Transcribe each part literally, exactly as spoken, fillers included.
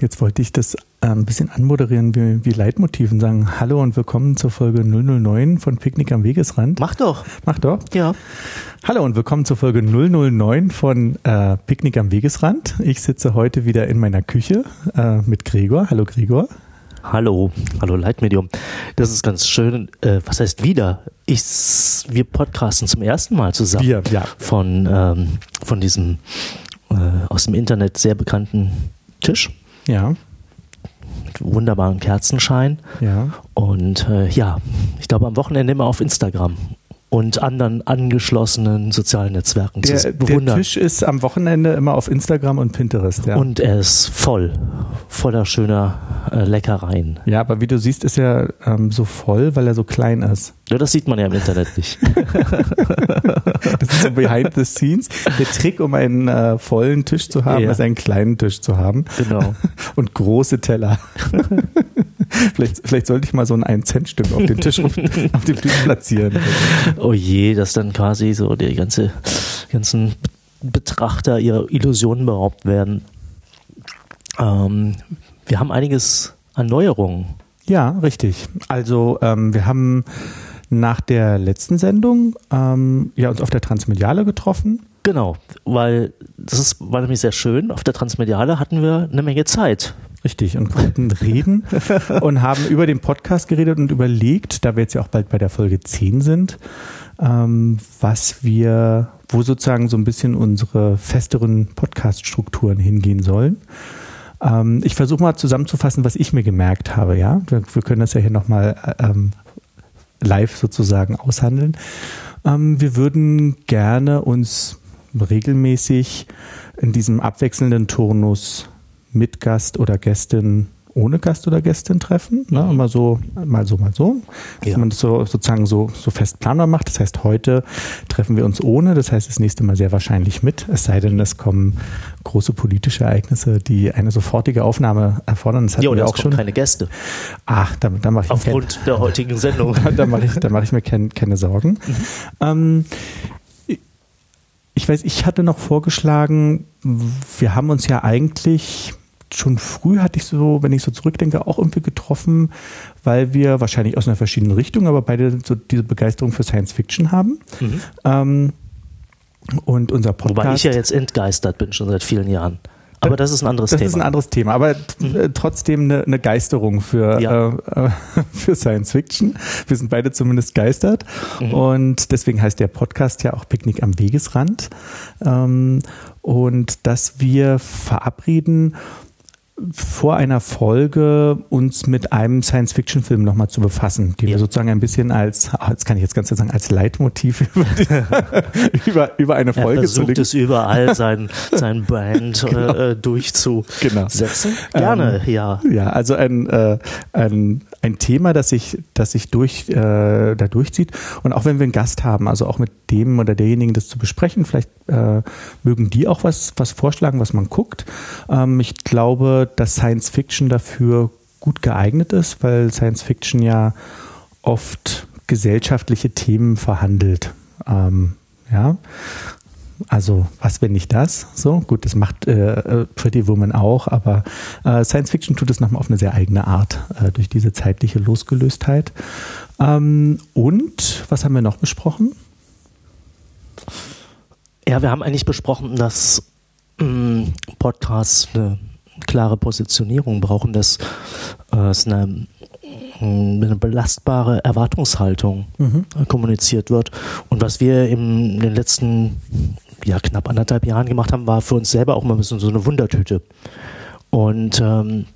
jetzt wollte ich das äh, ein bisschen anmoderieren wie, wie Leitmotiv und sagen, hallo und willkommen zur Folge null null neun von Picknick am Wegesrand. Mach doch. Mach doch. Ja. Hallo und willkommen zur Folge null null neun von äh, Picknick am Wegesrand. Ich sitze heute wieder in meiner Küche äh, mit Gregor. Hallo Gregor. Hallo, hallo Leitmedium. Das ist ganz schön. Äh, was heißt wieder? Ich, wir podcasten zum ersten Mal zusammen. Wir, ja. Von, ähm, von diesem äh, aus dem Internet sehr bekannten Tisch. Ja. Mit wunderbaren Kerzenschein. Ja. Und äh, ja, ich glaube am Wochenende immer auf Instagram und anderen angeschlossenen sozialen Netzwerken der, zu bewundern. Der Tisch ist am Wochenende immer auf Instagram und Pinterest. Ja. Und er ist voll, voller schöner äh, Leckereien. Ja, aber wie du siehst, ist er ähm, so voll, weil er so klein ist. Ja, das sieht man ja im Internet nicht. Das ist so behind the scenes. Der Trick, um einen äh, vollen Tisch zu haben, ja. ist einen kleinen Tisch zu haben. Genau. Und große Teller. vielleicht, vielleicht sollte ich mal so ein ein-Cent-Stück auf den Tisch auf dem Tisch platzieren. Oh je, dass dann quasi so die ganze, ganzen Betrachter ihrer Illusionen beraubt werden. Ähm, wir haben einiges an Neuerungen. Ja, richtig. Also ähm, wir haben nach der letzten Sendung ähm, ja, uns auf der Transmediale getroffen. Genau, weil das ist, war nämlich sehr schön. Auf der Transmediale hatten wir eine Menge Zeit. Richtig, und konnten reden und haben über den Podcast geredet und überlegt, da wir jetzt ja auch bald bei der Folge zehn sind, ähm, was wir, wo sozusagen so ein bisschen unsere festeren Podcast-Strukturen hingehen sollen. Ähm, ich versuche mal zusammenzufassen, was ich mir gemerkt habe. Ja, wir, wir können das ja hier nochmal ähm, live sozusagen aushandeln. Ähm, wir würden gerne uns regelmäßig in diesem abwechselnden Turnus mit Gast oder Gästin, ohne Gast oder Gästin treffen. Ne? Mal so, mal so, mal so. Dass ja. man das so, sozusagen so, so fest planbar macht. Das heißt, heute treffen wir uns ohne. Das heißt, das nächste Mal sehr wahrscheinlich mit. Es sei denn, es kommen große politische Ereignisse, die eine sofortige Aufnahme erfordern. Das hatten ja, und wir es auch schon. Keine Gäste. Ach, da, da mache ich Aufgrund kein, der heutigen Sendung. da mache ich, da mache ich mir kein, keine Sorgen. Mhm. Ähm, ich weiß, ich hatte noch vorgeschlagen, wir haben uns ja eigentlich schon früh, hatte ich so, wenn ich so zurückdenke, auch irgendwie getroffen, weil wir wahrscheinlich aus einer verschiedenen Richtung, aber beide so diese Begeisterung für Science Fiction haben. Mhm. Ähm, und unser Podcast. Wobei ich ja jetzt entgeistert bin, schon seit vielen Jahren. Aber das ist ein anderes das Thema. Das ist ein anderes Thema, aber mhm. trotzdem eine, eine Geisterung für, ja. äh, für Science Fiction. Wir sind beide zumindest geistert mhm. und deswegen heißt der Podcast ja auch Picknick am Wegesrand. Ähm, und dass wir verabreden, vor einer Folge uns mit einem Science-Fiction-Film nochmal zu befassen, die ja. wir sozusagen ein bisschen als, jetzt kann ich jetzt ganz sagen, als Leitmotiv über, die, über, über eine Folge er zu legen. Er versucht es überall, sein, sein Brand genau. äh, durchzusetzen. Genau. Gerne, ähm, ja. Ja, also ein, äh, ein, ein Thema, das sich, das sich durch, äh, da durchzieht. Und auch wenn wir einen Gast haben, also auch mit dem oder derjenigen das zu besprechen, vielleicht äh, mögen die auch was, was vorschlagen, was man guckt. Ähm, ich glaube, dass Science Fiction dafür gut geeignet ist, weil Science Fiction ja oft gesellschaftliche Themen verhandelt. Ähm, ja, also was, wenn nicht das? So gut, das macht äh, Pretty Woman auch, aber äh, Science Fiction tut es nochmal auf eine sehr eigene Art äh, durch diese zeitliche Losgelöstheit. Ähm, und was haben wir noch besprochen? Ja, wir haben eigentlich besprochen, dass mh, Podcasts eine klare Positionierung brauchen, dass äh, es eine, eine belastbare Erwartungshaltung mhm. äh, kommuniziert wird. Und was wir in den letzten ja, knapp anderthalb Jahren gemacht haben, war für uns selber auch mal ein bisschen so eine Wundertüte. Und ähm,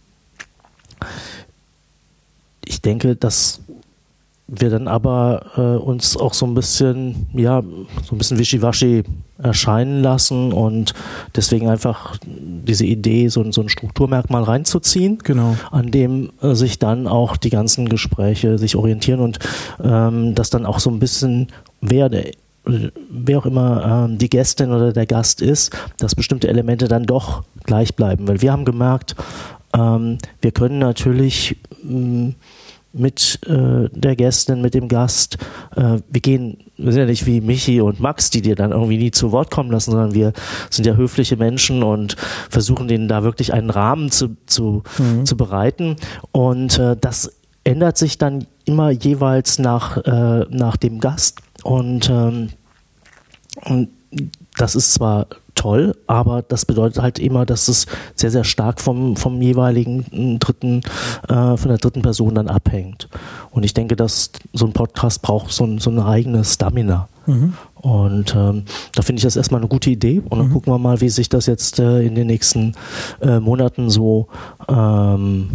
ich denke, dass wir dann aber äh, uns auch so ein bisschen, ja, so ein bisschen wischiwaschi erscheinen lassen und deswegen einfach diese Idee, so, so ein Strukturmerkmal reinzuziehen, genau. an dem äh, sich dann auch die ganzen Gespräche sich orientieren und ähm, dass dann auch so ein bisschen, wer, wer auch immer ähm, die Gästin oder der Gast ist, dass bestimmte Elemente dann doch gleich bleiben, weil wir haben gemerkt, ähm, wir können natürlich mh, mit äh, der Gästin, mit dem Gast. Äh, wir gehen, wir sind ja nicht wie Michi und Max, die dir dann irgendwie nie zu Wort kommen lassen, sondern wir sind ja höfliche Menschen und versuchen denen da wirklich einen Rahmen zu, zu, mhm. zu bereiten. Und äh, das ändert sich dann immer jeweils nach, äh, nach dem Gast. Und, ähm, und das ist zwar toll, aber das bedeutet halt immer, dass es sehr, sehr stark vom, vom jeweiligen dritten, äh, von der dritten Person dann abhängt. Und ich denke, dass so ein Podcast braucht so ein, so eine eigene Stamina. Mhm. Und ähm, da finde ich das erstmal eine gute Idee. Und dann mhm. gucken wir mal, wie sich das jetzt äh, in den nächsten äh, Monaten so, ähm,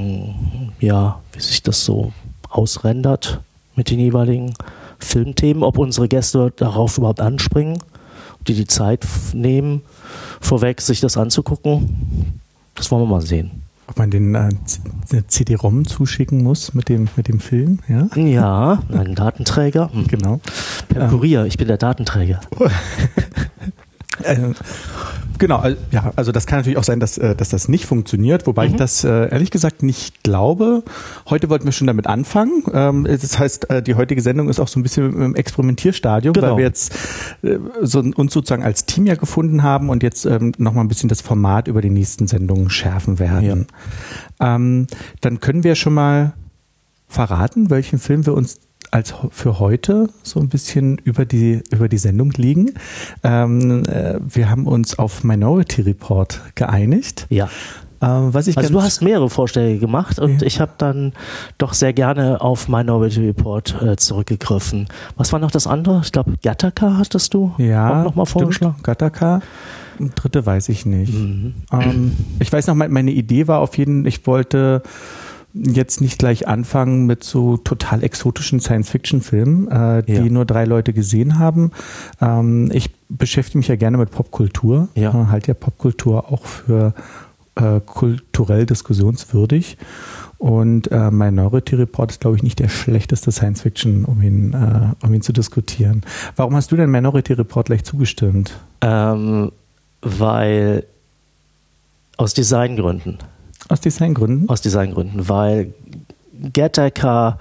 ja, wie sich das so ausrendert mit den jeweiligen Filmthemen, ob unsere Gäste darauf überhaupt anspringen, die die Zeit nehmen, vorweg sich das anzugucken. Das wollen wir mal sehen. Ob man den äh, C D-ROM zuschicken muss mit dem, mit dem Film, ja? Ja, einen Datenträger. Genau. Per Kurier, ich bin der Datenträger. äh, Genau, ja, also das kann natürlich auch sein, dass, dass das nicht funktioniert, wobei mhm. ich das äh, ehrlich gesagt nicht glaube. Heute wollten wir schon damit anfangen. Ähm, das heißt, äh, die heutige Sendung ist auch so ein bisschen im Experimentierstadium, genau. weil wir jetzt äh, so, uns sozusagen als Team ja gefunden haben und jetzt ähm, nochmal ein bisschen das Format über die nächsten Sendungen schärfen werden. Ja. Ähm, dann können wir schon mal verraten, welchen Film wir uns als für heute so ein bisschen über die über die Sendung liegen. Ähm, äh, wir haben uns auf Minority Report geeinigt. Ja. Ähm, was ich also ganz du hast mehrere Vorschläge gemacht und ja. ich habe dann doch sehr gerne auf Minority Report äh, zurückgegriffen. Was war noch das andere? Ich glaube, Gattaca hattest du ja, auch nochmal vorgeschlagen. Gattaca. Dritte weiß ich nicht. Mhm. Ähm, ich weiß noch, meine Idee war auf jeden Fall, ich wollte jetzt nicht gleich anfangen mit so total exotischen Science-Fiction-Filmen, äh, die ja. nur drei Leute gesehen haben. Ähm, ich beschäftige mich ja gerne mit Popkultur, ja. äh, halte ja Popkultur auch für äh, kulturell diskussionswürdig. Und äh, Minority Report ist, glaube ich, nicht der schlechteste Science-Fiction, um ihn, äh, um ihn zu diskutieren. Warum hast du denn Minority Report gleich zugestimmt? Ähm, weil aus Designgründen. Aus Designgründen? Aus Designgründen, weil Gattaca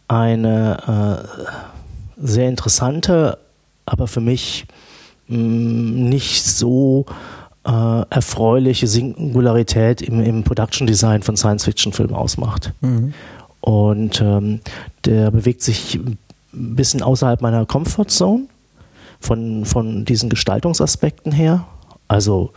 eine äh, sehr interessante, aber für mich mh, nicht so äh, erfreuliche Singularität im, im Production Design von Science-Fiction-Filmen ausmacht. Mhm. Und ähm, der bewegt sich ein bisschen außerhalb meiner Comfort-Zone von, von diesen Gestaltungsaspekten her. Also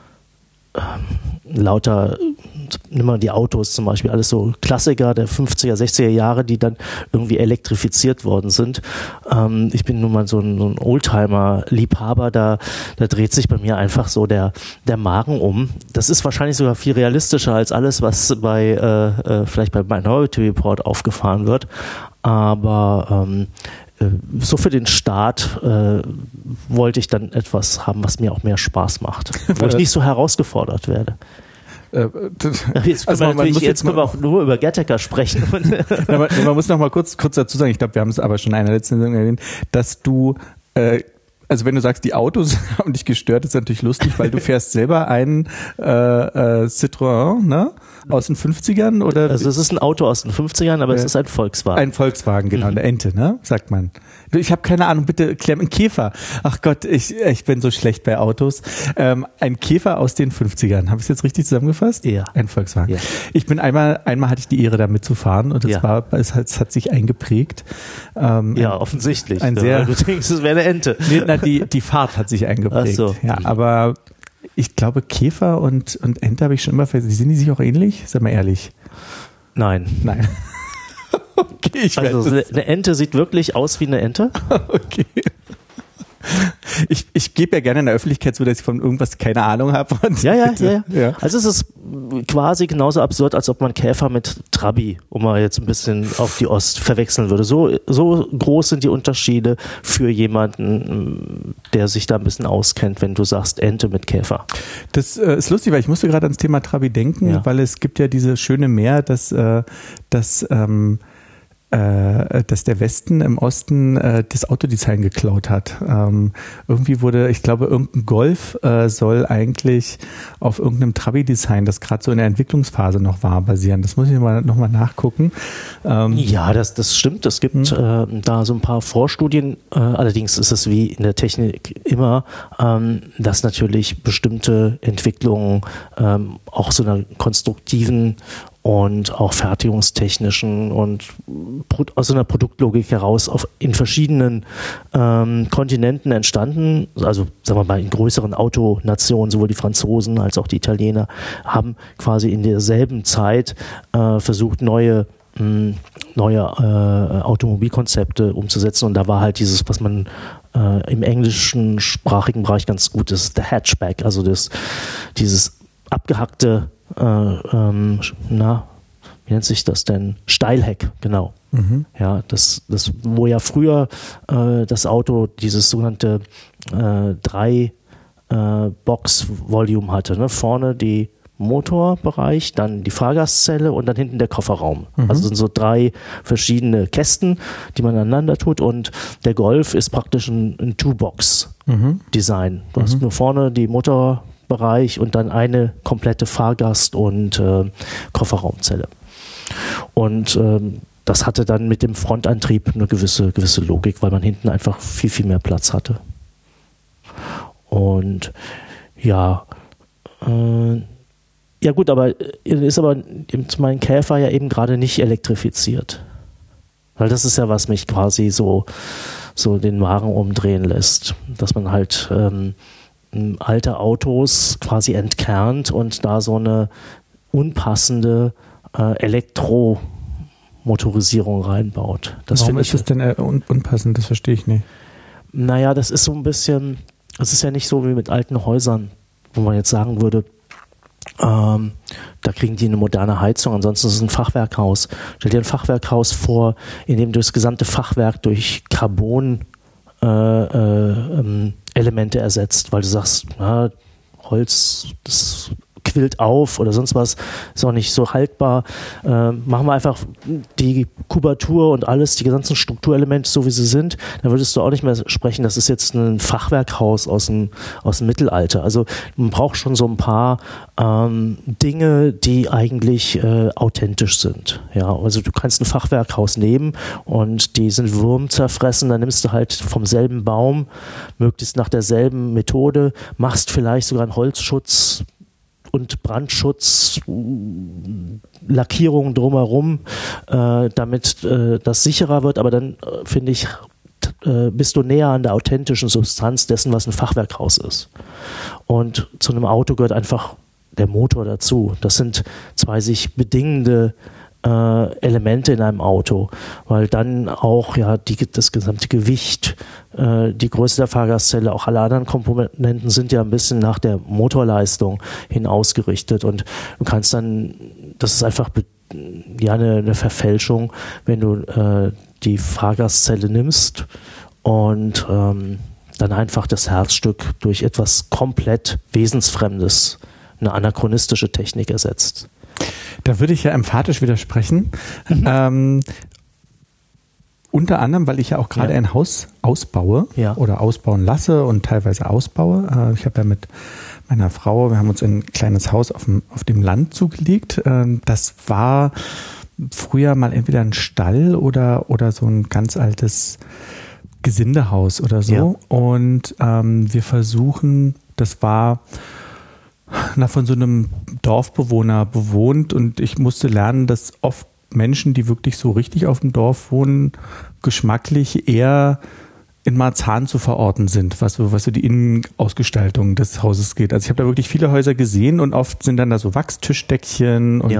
lauter, nimm mal die Autos zum Beispiel, alles so Klassiker der fünfziger, sechziger Jahre, die dann irgendwie elektrifiziert worden sind. Ähm, ich bin nun mal so ein, so ein Oldtimer-Liebhaber, da, da dreht sich bei mir einfach so der, der Magen um. Das ist wahrscheinlich sogar viel realistischer als alles, was bei äh, äh, vielleicht bei Minority Report aufgefahren wird. Aber ähm, so für den Start äh, wollte ich dann etwas haben, was mir auch mehr Spaß macht, wo ich nicht so herausgefordert werde. Äh, jetzt können also wir, natürlich, jetzt können wir auch nur über Gattaca sprechen. Ja, man, man muss noch mal kurz, kurz dazu sagen, ich glaube, wir haben es aber schon in einer letzten Sendung erwähnt, dass du äh, also wenn du sagst, die Autos haben dich gestört, ist natürlich lustig, weil du fährst selber einen äh, äh, Citroën, ne? Aus den fünfzigern? Oder? Also es ist ein Auto aus den fünfzigern, aber äh, es ist ein Volkswagen. Ein Volkswagen, genau, mhm. eine Ente, ne? Sagt man. Ich habe keine Ahnung, bitte klär mir einen Käfer. Ach Gott, ich, ich bin so schlecht bei Autos. Ähm, ein Käfer aus den fünfzigern. Habe ich es jetzt richtig zusammengefasst? Ja. Ein Volkswagen. Ja. Ich bin einmal, einmal hatte ich die Ehre, damit zu fahren und es ja. war, es hat, es hat sich eingeprägt. Ähm, ja, offensichtlich. Ein sehr, du denkst, es wäre eine Ente. Nee, na, die, die Fahrt hat sich eingeprägt. Ach so. Ja, aber ich glaube, Käfer und, und Ente habe ich schon immer vergessen. Sind die sich auch ähnlich? Sag mal ehrlich. Nein. Nein. Okay, ich also eine Ente sieht wirklich aus wie eine Ente. Okay. Ich, ich gebe ja gerne in der Öffentlichkeit so, dass ich von irgendwas keine Ahnung habe. Ja, ja, ja, ja. Also es ist quasi genauso absurd, als ob man Käfer mit Trabi, um mal jetzt ein bisschen auf die Ost verwechseln würde. So, so groß sind die Unterschiede für jemanden, der sich da ein bisschen auskennt, wenn du sagst Ente mit Käfer. Das äh, ist lustig, weil ich musste gerade ans Thema Trabi denken, ja. weil es gibt ja diese schöne Mär, dass, äh, dass ähm, äh, dass der Westen im Osten äh, das Autodesign geklaut hat. Ähm, irgendwie wurde, ich glaube, irgendein Golf äh, soll eigentlich auf irgendeinem Trabi-Design, das gerade so in der Entwicklungsphase noch war, basieren. Das muss ich mal, noch mal nachgucken. Ähm, ja, das, das stimmt. Es gibt hm. äh, da so ein paar Vorstudien. Äh, allerdings ist es wie in der Technik immer, ähm, dass natürlich bestimmte Entwicklungen ähm, auch so einer konstruktiven und auch fertigungstechnischen und aus einer Produktlogik heraus auf, in verschiedenen ähm, Kontinenten entstanden. Also sagen wir mal in größeren Autonationen, sowohl die Franzosen als auch die Italiener haben quasi in derselben Zeit äh, versucht, neue mh, neue äh, Automobilkonzepte umzusetzen. Und da war halt dieses, was man äh, im englischen sprachigen Bereich ganz gut ist, der Hatchback, also das, dieses abgehackte Äh, ähm, na, wie nennt sich das denn? Steilheck, genau. Mhm. Ja, das, das, wo ja früher äh, das Auto dieses sogenannte äh, drei äh, Box-Volume hatte. Ne? Vorne die Motorbereich, dann die Fahrgastzelle und dann hinten der Kofferraum. Mhm. Also sind so drei verschiedene Kästen, die man aneinander tut, und der Golf ist praktisch ein, ein Two-Box-Design. Mhm. Du mhm. hast nur vorne die Motor Bereich und dann eine komplette Fahrgast- und äh, Kofferraumzelle. Und ähm, das hatte dann mit dem Frontantrieb eine gewisse, gewisse Logik, weil man hinten einfach viel, viel mehr Platz hatte. Und ja, äh, ja gut, aber ist aber mein Käfer ja eben gerade nicht elektrifiziert. Weil das ist ja, was mich quasi so, so den Wagen umdrehen lässt. Dass man halt ähm, alte Autos quasi entkernt und da so eine unpassende äh, Elektromotorisierung reinbaut. Das Warum ist das denn äh, un- unpassend? Das verstehe ich nicht. Naja, das ist so ein bisschen, das ist ja nicht so wie mit alten Häusern, wo man jetzt sagen würde, ähm, da kriegen die eine moderne Heizung, ansonsten ist es ein Fachwerkhaus. Stell dir ein Fachwerkhaus vor, in dem du das gesamte Fachwerk durch Carbon äh, äh, ähm, Elemente ersetzt, weil du sagst, na, Holz, das quillt auf oder sonst was, ist auch nicht so haltbar. Äh, machen wir einfach die Kubatur und alles, die ganzen Strukturelemente so wie sie sind, dann würdest du auch nicht mehr sprechen, das ist jetzt ein Fachwerkhaus aus dem, aus dem Mittelalter. Also man braucht schon so ein paar ähm, Dinge, die eigentlich äh, authentisch sind. Ja, also du kannst ein Fachwerkhaus nehmen und die sind wurmzerfressen, dann nimmst du halt vom selben Baum, möglichst nach derselben Methode, machst vielleicht sogar einen Holzschutz und Brandschutz, Lackierungen drumherum, äh, damit äh, das sicherer wird, aber dann äh, finde ich, äh, bist du näher an der authentischen Substanz dessen, was ein Fachwerkhaus ist. Und zu einem Auto gehört einfach der Motor dazu. Das sind zwei sich bedingende äh, Elemente in einem Auto, weil dann auch ja die, das gesamte Gewicht, äh, die Größe der Fahrgastzelle, auch alle anderen Komponenten sind ja ein bisschen nach der Motorleistung hin ausgerichtet, und du kannst dann, das ist einfach be- ja eine, eine Verfälschung, wenn du äh, die Fahrgastzelle nimmst und ähm, dann einfach das Herzstück durch etwas komplett Wesensfremdes, eine anachronistische Technik ersetzt. Da würde ich ja emphatisch widersprechen. Mhm. Ähm, unter anderem, weil ich ja auch gerade ja. ein Haus ausbaue ja. oder ausbauen lasse und teilweise ausbaue. Äh, ich habe ja mit meiner Frau, wir haben uns ein kleines Haus auf dem, auf dem Land zugelegt. Äh, das war früher mal entweder ein Stall oder, oder so ein ganz altes Gesindehaus oder so. Ja. Und ähm, wir versuchen, das war na, von so einem Dorfbewohner bewohnt, und ich musste lernen, dass oft Menschen, die wirklich so richtig auf dem Dorf wohnen, geschmacklich eher in Marzahn zu verorten sind, was so, was so die Innenausgestaltung des Hauses geht. Also ich habe da wirklich viele Häuser gesehen, und oft sind dann da so Wachstischdeckchen und ja.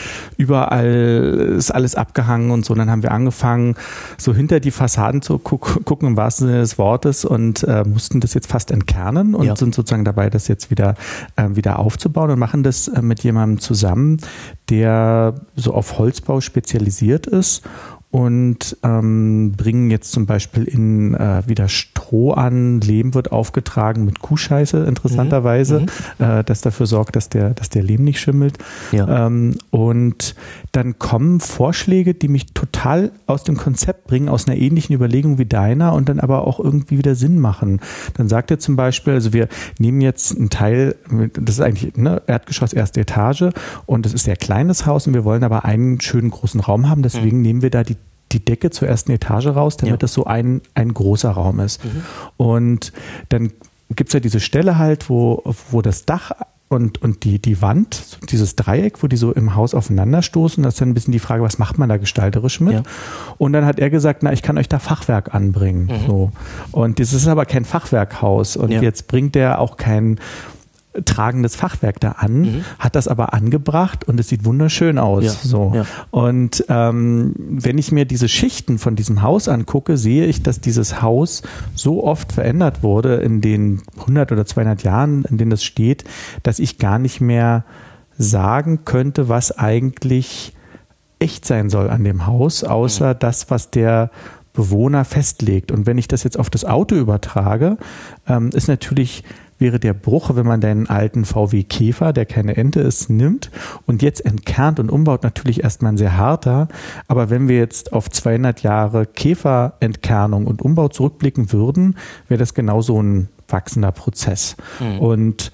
überall ist alles abgehangen und so. Und dann haben wir angefangen, so hinter die Fassaden zu guck, gucken, im wahrsten Sinne des Wortes, und äh, mussten das jetzt fast entkernen und ja. sind sozusagen dabei, das jetzt wieder, äh, wieder aufzubauen, und machen das äh, mit jemandem zusammen, der so auf Holzbau spezialisiert ist. Und ähm, bringen jetzt zum Beispiel in äh, wieder Stroh an, Lehm wird aufgetragen mit Kuhscheiße, interessanterweise, mhm. äh, das dafür sorgt, dass der, dass der Lehm nicht schimmelt. Ja. Ähm, und dann kommen Vorschläge, die mich total total aus dem Konzept bringen, aus einer ähnlichen Überlegung wie deiner und dann aber auch irgendwie wieder Sinn machen. Dann sagt er zum Beispiel, also wir nehmen jetzt einen Teil, das ist eigentlich ne, Erdgeschoss, erste Etage und das ist sehr kleines Haus und wir wollen aber einen schönen großen Raum haben, deswegen mhm. nehmen wir da die die Decke zur ersten Etage raus, damit ja. das so ein, ein großer Raum ist. Mhm. Und dann gibt es ja diese Stelle halt, wo, wo das Dach und, und die, die Wand, dieses Dreieck, wo die so im Haus aufeinanderstoßen, das ist dann ein bisschen die Frage, was macht man da gestalterisch mit? Ja. Und dann hat er gesagt, na, ich kann euch da Fachwerk anbringen. Mhm. So. Und das ist aber kein Fachwerkhaus und ja. jetzt bringt er auch kein tragendes Fachwerk da an, mhm. hat das aber angebracht und es sieht wunderschön aus. Ja, so. Ja. Und ähm, wenn ich mir diese Schichten von diesem Haus angucke, sehe ich, dass dieses Haus so oft verändert wurde in den hundert oder zweihundert Jahren, in denen es steht, dass ich gar nicht mehr sagen könnte, was eigentlich echt sein soll an dem Haus, außer mhm. das, was der Bewohner festlegt. Und wenn ich das jetzt auf das Auto übertrage, ähm, ist natürlich wäre der Bruch, wenn man deinen alten V W Käfer, der keine Ente ist, nimmt und jetzt entkernt und umbaut, natürlich erstmal ein sehr harter. Aber wenn wir jetzt auf zweihundert Jahre Käferentkernung und Umbau zurückblicken würden, wäre das genauso ein wachsender Prozess. Mhm. Und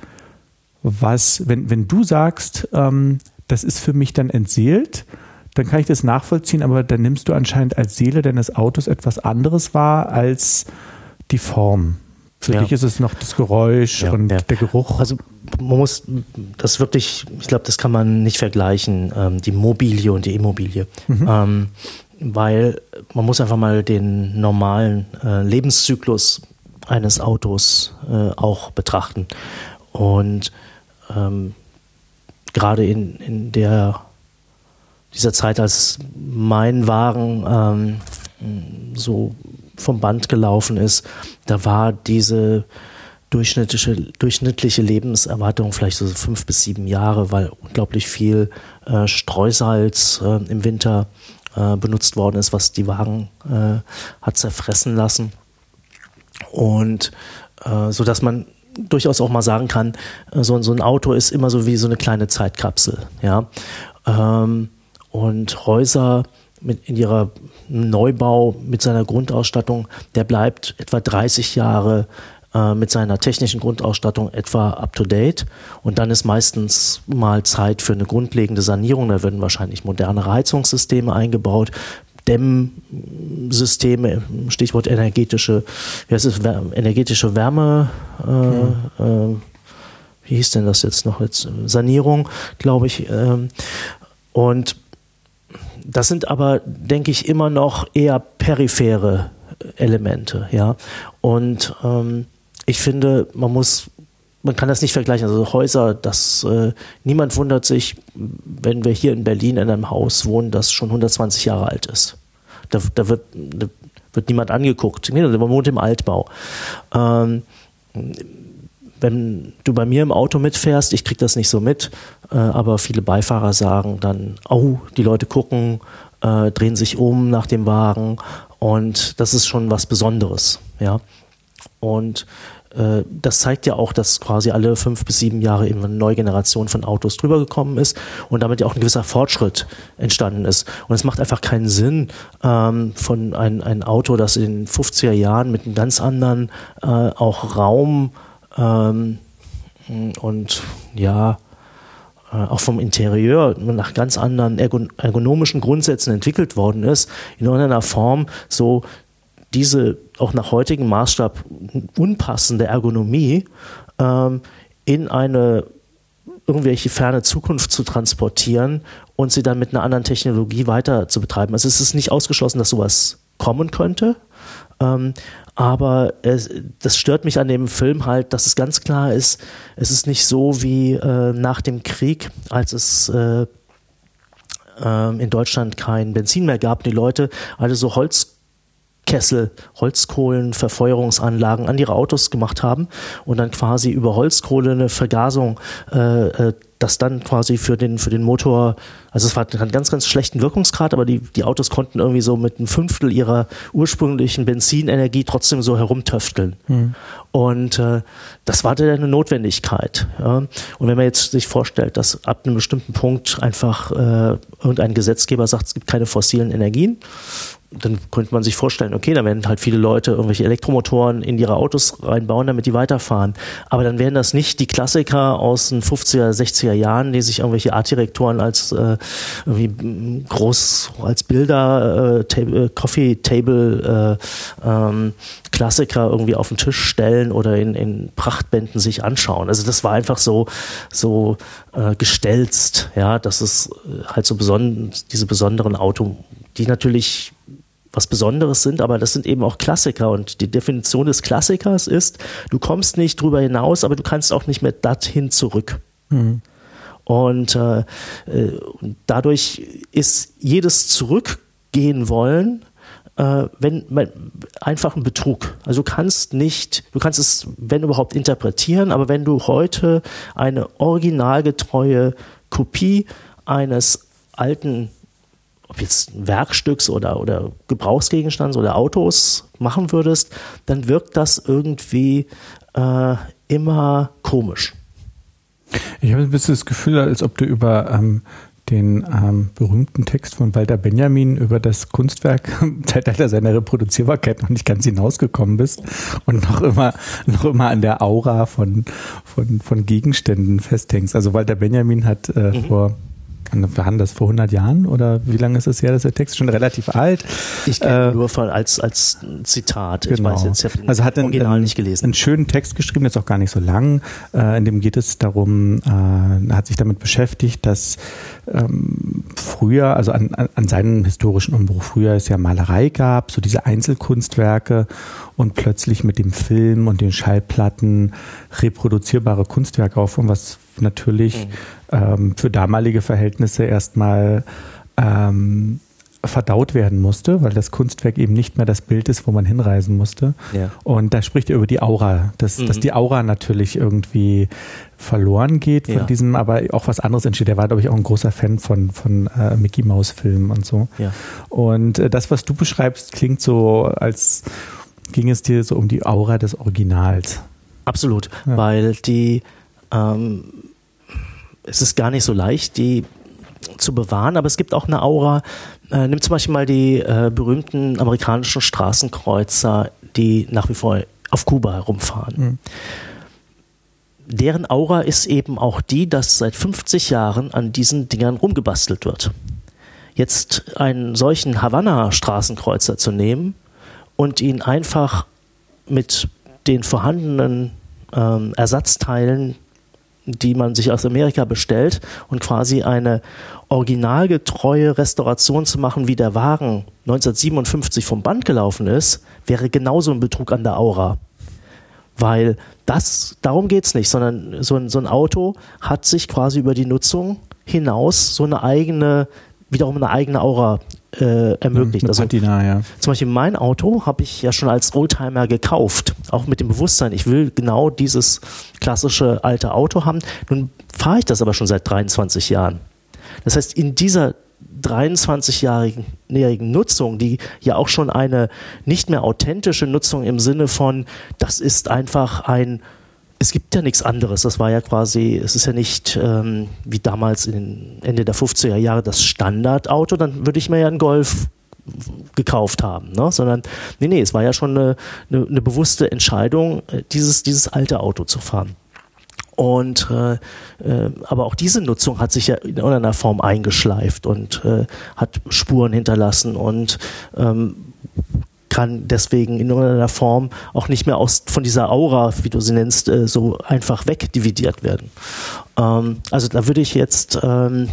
was, wenn, wenn du sagst, ähm, das ist für mich dann entseelt, dann kann ich das nachvollziehen, aber dann nimmst du anscheinend als Seele deines Autos etwas anderes wahr als die Form. Für ja. dich ist es noch das Geräusch ja, und ja. der Geruch. Also man muss das wirklich, ich glaube, das kann man nicht vergleichen, ähm, die Mobilie und die Immobilie. Mhm. Ähm, weil man muss einfach mal den normalen äh, Lebenszyklus eines Autos äh, auch betrachten. Und ähm, gerade in, in der dieser Zeit, als mein Wagen ähm, so vom Band gelaufen ist, da war diese durchschnittliche, durchschnittliche Lebenserwartung vielleicht so fünf bis sieben Jahre, weil unglaublich viel äh, Streusalz äh, im Winter äh, benutzt worden ist, was die Wagen äh, hat zerfressen lassen. Und äh, so dass man durchaus auch mal sagen kann, äh, so, so ein Auto ist immer so wie so eine kleine Zeitkapsel. Ja? Ähm, und Häuser mit in ihrer Neubau mit seiner Grundausstattung, der bleibt etwa dreißig Jahre äh, mit seiner technischen Grundausstattung etwa up to date und dann ist meistens mal Zeit für eine grundlegende Sanierung. Da werden wahrscheinlich moderne Heizungssysteme eingebaut, Dämmsysteme, Stichwort energetische, wie heißt es, energetische Wärme, äh, hm. äh, wie hieß denn das jetzt noch jetzt Sanierung, glaube ich, äh, und das sind aber, denke ich, immer noch eher periphere Elemente, ja. Und ähm, ich finde, man muss, man kann das nicht vergleichen. Also Häuser, das äh, niemand wundert sich, wenn wir hier in Berlin in einem Haus wohnen, das schon hundertzwanzig Jahre alt ist. Da, da wird, da wird niemand angeguckt. Man wohnt im Altbau. Ähm, Wenn du bei mir im Auto mitfährst, ich kriege das nicht so mit, äh, aber viele Beifahrer sagen dann, oh, die Leute gucken, äh, drehen sich um nach dem Wagen und das ist schon was Besonderes, ja. Und äh, das zeigt ja auch, dass quasi alle fünf bis sieben Jahre eben eine neue Generation von Autos drüber gekommen ist und damit ja auch ein gewisser Fortschritt entstanden ist. Und es macht einfach keinen Sinn, ähm, von ein, ein Auto, das in den fünfziger Jahren mit einem ganz anderen äh, auch Raum Ähm, und ja, äh, auch vom Interieur nach ganz anderen ergon- ergonomischen Grundsätzen entwickelt worden ist, in irgendeiner Form so diese auch nach heutigem Maßstab unpassende Ergonomie ähm, in eine irgendwelche ferne Zukunft zu transportieren und sie dann mit einer anderen Technologie weiter zu betreiben. Also es ist nicht ausgeschlossen, dass sowas kommen könnte. Ähm, aber es, das stört mich an dem Film halt, dass es ganz klar ist, es ist nicht so wie äh, nach dem Krieg, als es äh, äh, in Deutschland kein Benzin mehr gab, die Leute alle so Holz Kessel, Holzkohlenverfeuerungsanlagen an ihre Autos gemacht haben und dann quasi über Holzkohle eine Vergasung, äh, das dann quasi für den, für den Motor, also es war, hat einen ganz, ganz schlechten Wirkungsgrad, aber die, die Autos konnten irgendwie so mit einem Fünftel ihrer ursprünglichen Benzinenergie trotzdem so herumtöfteln. Mhm. Und äh, das war dann eine Notwendigkeit. Ja. Und wenn man jetzt sich vorstellt, dass ab einem bestimmten Punkt einfach äh, irgendein Gesetzgeber sagt, es gibt keine fossilen Energien, dann könnte man sich vorstellen, okay, da werden halt viele Leute irgendwelche Elektromotoren in ihre Autos reinbauen, damit die weiterfahren. Aber dann wären das nicht die Klassiker aus den fünfziger, sechziger Jahren, die sich irgendwelche Artdirektoren als äh, irgendwie groß als Bilder, äh, Table, Coffee Table äh, ähm, Klassiker irgendwie auf den Tisch stellen oder in, in Prachtbänden sich anschauen. Also das war einfach so, so äh, gestelzt, ja, dass es halt so beson- diese besonderen Autos, die natürlich was Besonderes sind, aber das sind eben auch Klassiker und die Definition des Klassikers ist, du kommst nicht drüber hinaus, aber du kannst auch nicht mehr dorthin zurück. Mhm. Und äh, dadurch ist jedes Zurückgehen wollen äh, wenn, wenn, einfach ein Betrug. Also du kannst nicht, du kannst es, wenn überhaupt, interpretieren, aber wenn du heute eine originalgetreue Kopie eines alten, ob jetzt Werkstücks oder, oder Gebrauchsgegenstands oder Autos machen würdest, dann wirkt das irgendwie äh, immer komisch. Ich habe ein bisschen das Gefühl, als ob du über ähm, den ähm, berühmten Text von Walter Benjamin über das Kunstwerk im Zeitalter seiner Reproduzierbarkeit noch nicht ganz hinausgekommen bist und noch immer, noch immer an der Aura von, von, von Gegenständen festhängst. Also Walter Benjamin hat äh, mhm. vor Wir haben das vor hundert Jahren oder wie lange ist es her, dass der Text schon relativ alt? Ich kenne äh, nur von als, als Zitat. Genau. Ich weiß jetzt, ich habe den also hat Original einen, nicht gelesen. Einen schönen Text geschrieben, jetzt auch gar nicht so lang. Äh, in dem geht es darum, äh, hat sich damit beschäftigt, dass ähm, früher, also an, an seinem historischen Umbruch, früher es ja Malerei gab, so diese Einzelkunstwerke und plötzlich mit dem Film und den Schallplatten reproduzierbare Kunstwerke aufbauen, was natürlich mhm. ähm, für damalige Verhältnisse erstmal ähm, verdaut werden musste, weil das Kunstwerk eben nicht mehr das Bild ist, wo man hinreisen musste. Ja. Und da spricht er über die Aura, dass, mhm. dass die Aura natürlich irgendwie verloren geht von ja. diesem, aber auch was anderes entsteht. Er war, glaube ich, auch ein großer Fan von, von äh, Mickey Mouse Filmen und so. Ja. Und äh, das, was du beschreibst, klingt so, als ging es dir so um die Aura des Originals. Absolut, ja. weil die ähm, es ist gar nicht so leicht, die zu bewahren, aber es gibt auch eine Aura. Äh, nimm zum Beispiel mal die äh, berühmten amerikanischen Straßenkreuzer, die nach wie vor auf Kuba herumfahren. Mhm. Deren Aura ist eben auch die, dass seit fünfzig Jahren an diesen Dingern rumgebastelt wird. Jetzt einen solchen Havanna-Straßenkreuzer zu nehmen und ihn einfach mit den vorhandenen ähm, Ersatzteilen, die man sich aus Amerika bestellt, und quasi eine originalgetreue Restauration zu machen, wie der Wagen neunzehnhundertsiebenundfünfzig vom Band gelaufen ist, wäre genauso ein Betrug an der Aura. Weil das, darum geht's nicht, sondern so ein, so ein Auto hat sich quasi über die Nutzung hinaus so eine eigene, wiederum eine eigene Aura äh, ermöglicht. Mit also Patina, ja. Zum Beispiel mein Auto habe ich ja schon als Oldtimer gekauft, auch mit dem Bewusstsein, ich will genau dieses klassische alte Auto haben. Nun fahre ich das aber schon seit dreiundzwanzig Jahren. Das heißt, in dieser dreiundzwanzigjährigen Nutzung, die ja auch schon eine nicht mehr authentische Nutzung im Sinne von, das ist einfach ein, es gibt ja nichts anderes, das war ja quasi, es ist ja nicht ähm, wie damals in Ende der fünfziger Jahre das Standardauto, dann würde ich mir ja einen Golf gekauft haben, ne? Sondern nee, nee, es war ja schon eine, eine, eine bewusste Entscheidung, dieses, dieses alte Auto zu fahren. Und äh, äh, aber auch diese Nutzung hat sich ja in irgendeiner Form eingeschleift und äh, hat Spuren hinterlassen und ähm, kann deswegen in irgendeiner Form auch nicht mehr aus von dieser Aura, wie du sie nennst, äh, so einfach wegdividiert werden. Ähm, also da würde ich jetzt ähm,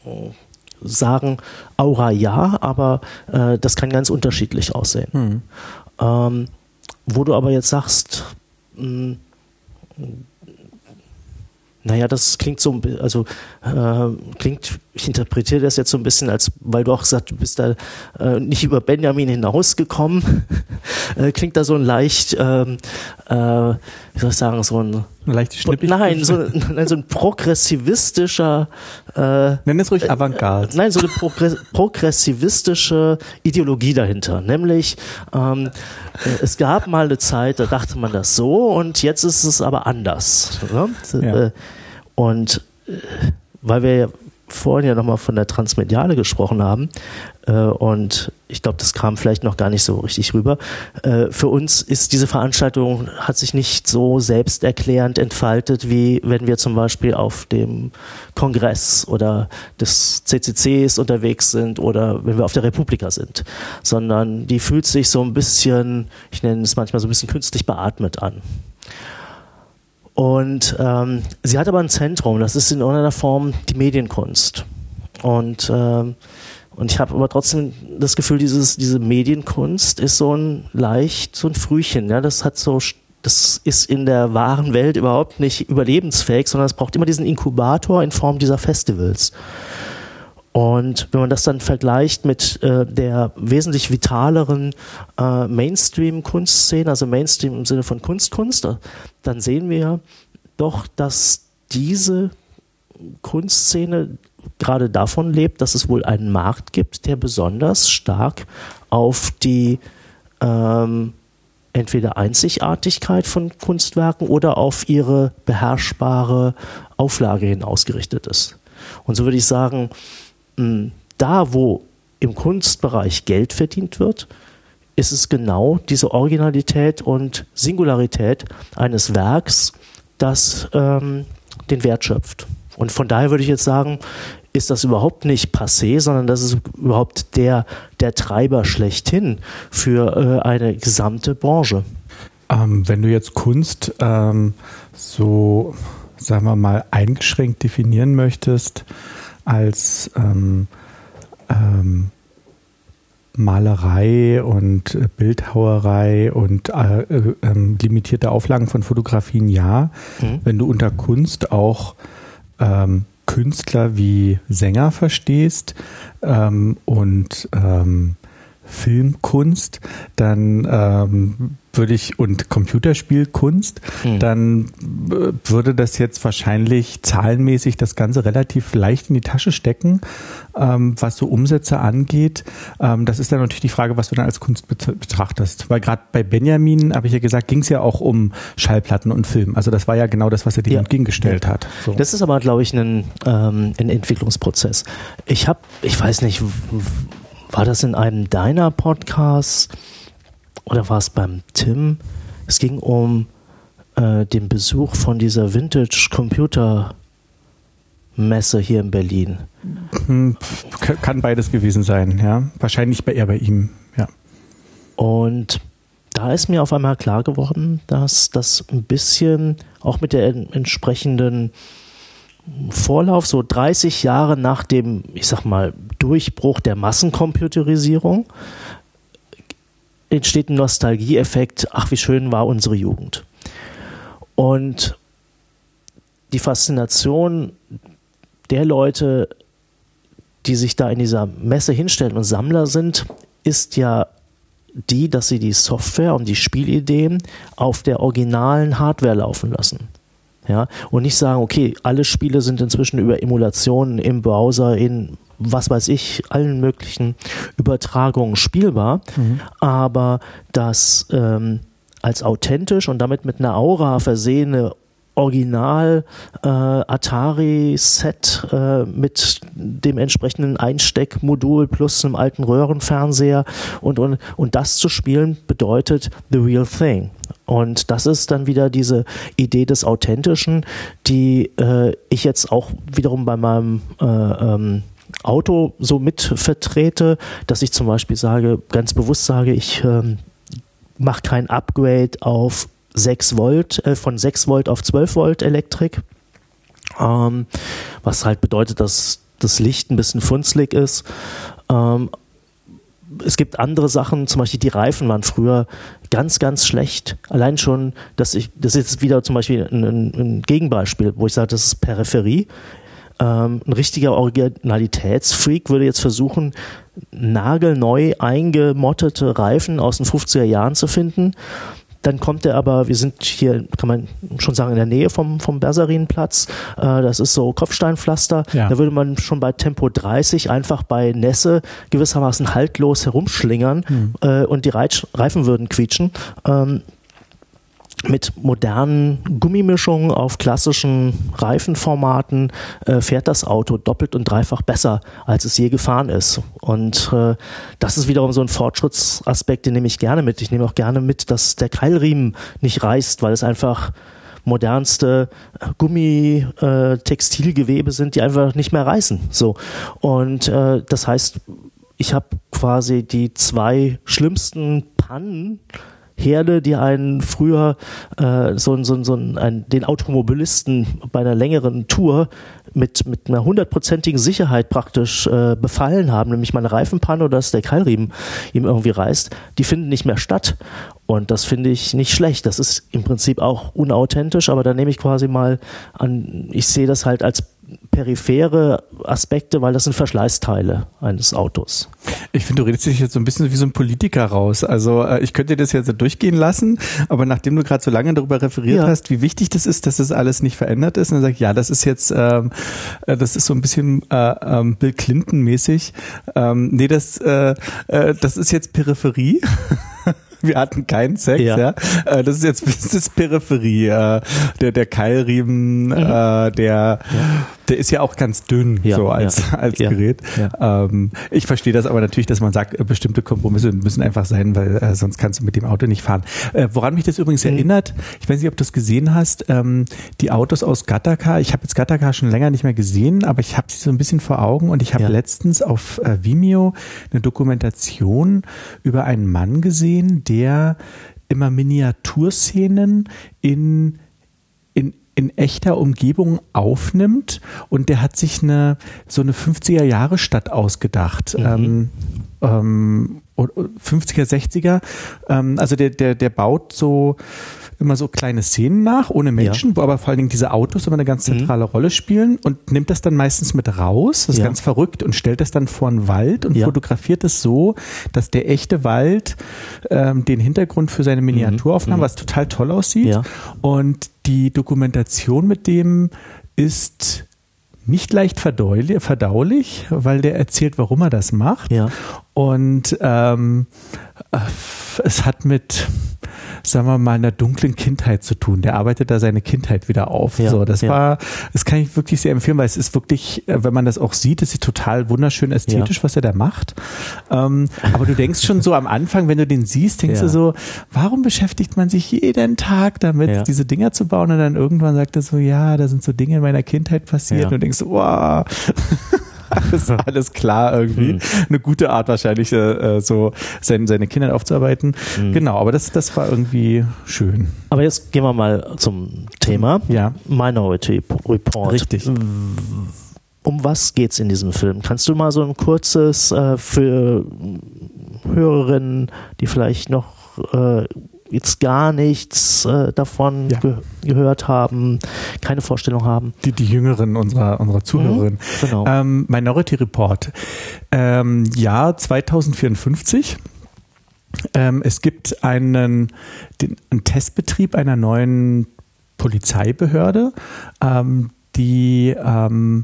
sagen, Aura ja, aber äh, das kann ganz unterschiedlich aussehen. Hm. Ähm, wo du aber jetzt sagst, mh, naja, das klingt so, also äh, klingt ich interpretiere das jetzt so ein bisschen als, weil du auch gesagt, du bist da äh, nicht über Benjamin hinausgekommen, äh, klingt da so ein leicht, ähm, äh, wie soll ich sagen, so ein leicht schnippig. Nein, so, nein, so ein progressivistischer äh, Nenn es ruhig Avantgarde. Nein, so eine progress- progressivistische Ideologie dahinter. Nämlich, ähm, äh, es gab mal eine Zeit, da dachte man das so und jetzt ist es aber anders. Ne? Ja. Äh, und äh, weil wir ja vorhin ja nochmal von der Transmediale gesprochen haben äh, und ich glaube, das kam vielleicht noch gar nicht so richtig rüber. Äh, für uns ist diese Veranstaltung, hat sich nicht so selbsterklärend entfaltet, wie wenn wir zum Beispiel auf dem Kongress oder des C C Cs unterwegs sind oder wenn wir auf der Republika sind, sondern die fühlt sich so ein bisschen, ich nenne es manchmal so ein bisschen künstlich beatmet an. Und ähm, sie hat aber ein Zentrum, das ist in irgendeiner Form die Medienkunst. Und, ähm, und ich habe aber trotzdem das Gefühl, dieses, diese Medienkunst ist so ein leicht, so ein Frühchen. Ja? Das hat so, das ist in der wahren Welt überhaupt nicht überlebensfähig, sondern es braucht immer diesen Inkubator in Form dieser Festivals. Und wenn man das dann vergleicht mit äh, der wesentlich vitaleren äh, Mainstream-Kunstszene, also Mainstream im Sinne von Kunstkunst, dann sehen wir doch, dass diese Kunstszene gerade davon lebt, dass es wohl einen Markt gibt, der besonders stark auf die ähm, entweder Einzigartigkeit von Kunstwerken oder auf ihre beherrschbare Auflage hin ausgerichtet ist. Und so würde ich sagen, da, wo im Kunstbereich Geld verdient wird, ist es genau diese Originalität und Singularität eines Werks, das ähm, den Wert schöpft. Und von daher würde ich jetzt sagen, ist das überhaupt nicht passé, sondern das ist überhaupt der, der Treiber schlechthin für äh, eine gesamte Branche. Ähm, wenn du jetzt Kunst ähm, so, sagen wir mal, eingeschränkt definieren möchtest, als ähm, ähm, Malerei und äh, Bildhauerei und äh, äh, äh, limitierte Auflagen von Fotografien, ja. Mhm. Wenn du unter Kunst auch ähm, Künstler wie Sänger verstehst ähm, und ähm, Filmkunst, dann ähm, würde ich und Computerspielkunst, hm. dann äh, würde das jetzt wahrscheinlich zahlenmäßig das Ganze relativ leicht in die Tasche stecken, ähm, was so Umsätze angeht. Ähm, das ist dann natürlich die Frage, was du dann als Kunst bet- betrachtest. Weil gerade bei Benjamin, habe ich ja gesagt, ging es ja auch um Schallplatten und Film. Also das war ja genau das, was er dir ja. entgegengestellt ja. hat. So. Das ist aber, glaube ich, ein, ähm, ein Entwicklungsprozess. Ich habe, ich weiß nicht, war das in einem deiner Podcasts oder war es beim Tim? Es ging um äh, den Besuch von dieser Vintage-Computer-Messe hier in Berlin. Hm, kann beides gewesen sein, ja. Wahrscheinlich eher bei ihm, ja. Und da ist mir auf einmal klar geworden, dass das ein bisschen auch mit der entsprechenden Vorlauf, so dreißig Jahre nach dem, ich sag mal, Durchbruch der Massencomputerisierung, entsteht ein Nostalgieeffekt, ach, wie schön war unsere Jugend. Und die Faszination der Leute, die sich da in dieser Messe hinstellen und Sammler sind, ist ja die, dass sie die Software und die Spielideen auf der originalen Hardware laufen lassen. Ja, und nicht sagen, okay, alle Spiele sind inzwischen über Emulationen im Browser, in was weiß ich, allen möglichen Übertragungen spielbar, mhm. aber das ähm, als authentisch und damit mit einer Aura versehene Original äh, Atari-Set äh, mit dem entsprechenden Einsteckmodul plus einem alten Röhrenfernseher und, und, und das zu spielen bedeutet the real thing. Und das ist dann wieder diese Idee des Authentischen, die äh, ich jetzt auch wiederum bei meinem äh, ähm, Auto so mit vertrete, dass ich zum Beispiel sage, ganz bewusst sage, ich ähm, mache kein Upgrade auf sechs Volt, äh, von sechs Volt auf zwölf Volt Elektrik, ähm, was halt bedeutet, dass das Licht ein bisschen funzlig ist. Ähm, es gibt andere Sachen, zum Beispiel die Reifen waren früher ganz, ganz schlecht. Allein schon, dass ich, das ist jetzt wieder zum Beispiel ein, ein Gegenbeispiel, wo ich sage, das ist Peripherie. Ähm, ein richtiger Originalitätsfreak würde jetzt versuchen, nagelneu eingemottete Reifen aus den fünfziger Jahren zu finden. Dann kommt er aber, wir sind hier, kann man schon sagen, in der Nähe vom, vom Bersarinplatz. Äh, das ist so Kopfsteinpflaster. Ja. Da würde man schon bei Tempo dreißig einfach bei Nässe gewissermaßen haltlos herumschlingern mhm. äh, und die Reitsch- Reifen würden quietschen. Ähm, Mit modernen Gummimischungen auf klassischen Reifenformaten äh, fährt das Auto doppelt und dreifach besser, als es je gefahren ist. Und äh, das ist wiederum so ein Fortschrittsaspekt, den nehme ich gerne mit. Ich nehme auch gerne mit, dass der Keilriemen nicht reißt, weil es einfach modernste Gummi, äh, Textilgewebe sind, die einfach nicht mehr reißen. So. Und äh, das heißt, ich habe quasi die zwei schlimmsten Pannen Herde, die einen früher äh, so, so, so ein, den Automobilisten bei einer längeren Tour mit, mit einer hundertprozentigen Sicherheit praktisch äh, befallen haben, nämlich mal eine Reifenpanne oder dass der Keilriemen ihm irgendwie reißt, die finden nicht mehr statt. Und das finde ich nicht schlecht. Das ist im Prinzip auch unauthentisch, aber da nehme ich quasi mal an, ich sehe das halt als periphere Aspekte, weil das sind Verschleißteile eines Autos. Ich finde, du redest dich jetzt so ein bisschen wie so ein Politiker raus. Also äh, ich könnte das jetzt so durchgehen lassen, aber nachdem du gerade so lange darüber referiert ja. hast, wie wichtig das ist, dass das alles nicht verändert ist, und dann sag ich, ja, das ist jetzt, ähm, das ist so ein bisschen äh, ähm, Bill Clinton-mäßig. Ähm, nee, das, äh, äh, das ist jetzt Peripherie. Wir hatten keinen Sex, ja. ja. Das ist jetzt Business Peripherie. Der, der Keilriemen, mhm. der, ja. der ist ja auch ganz dünn, ja, so als, ja. als ja. Gerät. Ja. Ich verstehe das aber natürlich, dass man sagt, bestimmte Kompromisse müssen einfach sein, weil sonst kannst du mit dem Auto nicht fahren. Woran mich das übrigens mhm. erinnert, ich weiß nicht, ob du das gesehen hast, die Autos aus Gattaca, ich habe jetzt Gattaca schon länger nicht mehr gesehen, aber ich habe sie so ein bisschen vor Augen und ich habe ja. letztens auf Vimeo eine Dokumentation über einen Mann gesehen, der immer Miniaturszenen in, in, in echter Umgebung aufnimmt, und der hat sich eine so eine fünfziger-Jahre-Stadt ausgedacht. Mhm. Ähm, ähm, fünfziger, sechziger. Ähm, also der, der, der baut so immer so kleine Szenen nach, ohne Menschen, ja. wo aber vor allen Dingen diese Autos immer eine ganz zentrale mhm. Rolle spielen, und nimmt das dann meistens mit raus, das ist ja. ganz verrückt, und stellt das dann vor einen Wald und ja. fotografiert es so, dass der echte Wald ähm, den Hintergrund für seine Miniaturaufnahmen, mhm. was total toll aussieht. Ja. Und die Dokumentation mit dem ist nicht leicht verdaulich, weil der erzählt, warum er das macht. Ja. Und ähm, es hat mit, sagen wir mal, einer dunklen Kindheit zu tun. Der arbeitet da seine Kindheit wieder auf. Ja, so, das ja. war, das kann ich wirklich sehr empfehlen, weil es ist wirklich, wenn man das auch sieht, es ist total wunderschön ästhetisch, ja. was er da macht. Ähm, aber du denkst schon so am Anfang, wenn du den siehst, denkst ja. du so, warum beschäftigt man sich jeden Tag damit, ja. diese Dinger zu bauen? Und dann irgendwann sagt er so, ja, da sind so Dinge in meiner Kindheit passiert. Ja. Und du denkst so, wow. Alles, alles klar irgendwie. Mhm. Eine gute Art wahrscheinlich, äh, so seine, seine Kinder aufzuarbeiten. Mhm. Genau, aber das, das war irgendwie schön. Aber jetzt gehen wir mal zum Thema. Ja. Minority Report. Richtig. Um was geht's in diesem Film? Kannst du mal so ein kurzes äh, für Hörerinnen, die vielleicht noch äh, jetzt gar nichts äh, davon ja. ge- gehört haben, keine Vorstellung haben. Die, die Jüngeren unserer, unserer Zuhörerinnen. Mhm, genau. Ähm, Minority Report. Ähm, Jahr zweitausendvierundfünfzig. Ähm, es gibt einen, den, einen Testbetrieb einer neuen Polizeibehörde, ähm, die ähm,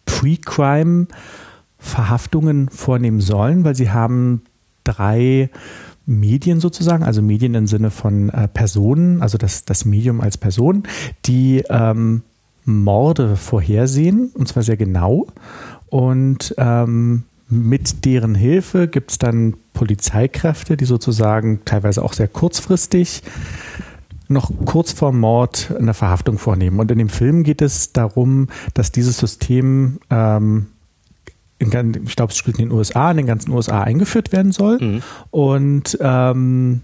Pre-Crime-Verhaftungen vornehmen sollen, weil sie haben drei Medien sozusagen, also Medien im Sinne von äh, Personen, also das, das Medium als Person, die ähm, Morde vorhersehen, und zwar sehr genau. Und ähm, mit deren Hilfe gibt es dann Polizeikräfte, die sozusagen teilweise auch sehr kurzfristig noch kurz vor Mord eine Verhaftung vornehmen. Und in dem Film geht es darum, dass dieses System ähm, In, ich glaube, es spielt in den U S A, in den ganzen U S A eingeführt werden soll. Mhm. Und ähm,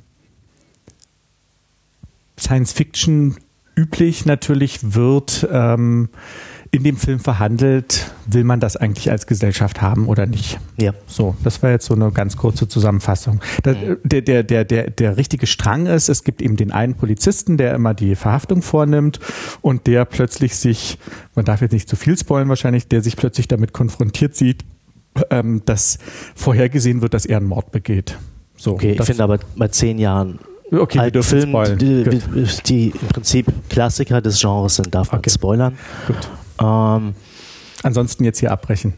Science Fiction üblich natürlich wird ähm, in dem Film verhandelt, will man das eigentlich als Gesellschaft haben oder nicht. Ja. So, das war jetzt so eine ganz kurze Zusammenfassung. Der, der, der, der, der, der richtige Strang ist, es gibt eben den einen Polizisten, der immer die Verhaftung vornimmt und der plötzlich sich, man darf jetzt nicht zu viel spoilern wahrscheinlich, der sich plötzlich damit konfrontiert sieht, ähm, dass vorhergesehen wird, dass er einen Mord begeht. So, okay, ich finde aber bei zehn Jahren okay, wir dürfen Film, spoilern. Die, die, die im Prinzip Klassiker des Genres sind, darf man okay. spoilern. Gut. Ähm, Ansonsten jetzt hier abbrechen.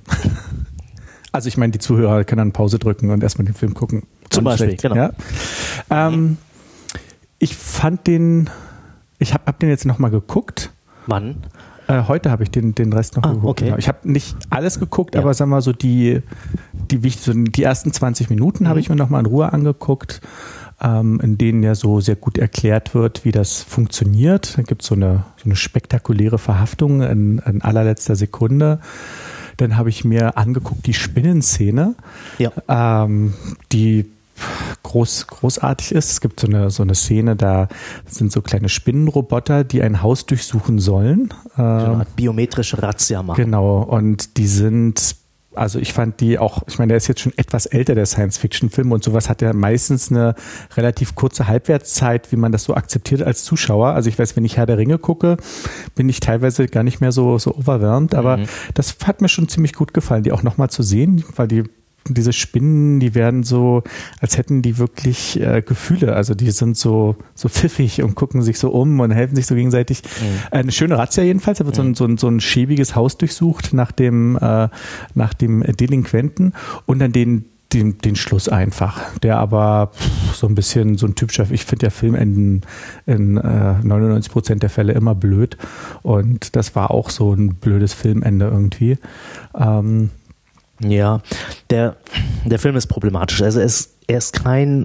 Also ich meine, die Zuhörer können dann Pause drücken und erstmal den Film gucken. Zum Beispiel, schlecht, genau. Ja? Ähm, ich fand den, ich habe hab den jetzt nochmal geguckt. wann? Äh, heute habe ich den, den Rest noch Ah, geguckt. okay. Genau. Ich habe nicht alles geguckt, Ja. aber sagen wir mal so die, die, wichtig- die ersten zwanzig Minuten Mhm. habe ich mir nochmal in Ruhe angeguckt, ähm, in denen ja so sehr gut erklärt wird, wie das funktioniert. Da gibt es so eine, so eine spektakuläre Verhaftung in, in allerletzter Sekunde. Dann habe ich mir angeguckt die Spinnenszene, Ja. ähm, die groß, großartig ist. Es gibt so eine, so eine Szene, da sind so kleine Spinnenroboter, die ein Haus durchsuchen sollen. So eine Ähm, Art biometrische Razzia machen. genau, und die sind, also ich fand die auch, ich meine, der ist jetzt schon etwas älter, der Science-Fiction-Film, und sowas hat ja meistens eine relativ kurze Halbwertszeit, wie man das so akzeptiert als Zuschauer. Also ich weiß, wenn ich Herr der Ringe gucke, bin ich teilweise gar nicht mehr so, so overwhelmed, aber Mhm. das hat mir schon ziemlich gut gefallen, die auch nochmal zu sehen, weil die diese Spinnen, die werden so, als hätten die wirklich äh, Gefühle. Also die sind so, so pfiffig und gucken sich so um und helfen sich so gegenseitig. Mhm. Eine schöne Razzia jedenfalls. Da wird so, ein, so, ein, so ein schäbiges Haus durchsucht nach dem, äh, nach dem Delinquenten und dann den, den, den Schluss einfach. Der aber pff, so ein bisschen so ein typischer, ich finde der Film in, in äh, neunundneunzig Prozent der Fälle immer blöd. Und das war auch so ein blödes Filmende irgendwie. Ähm, Ja, der, der Film ist problematisch. Also er ist, er ist kein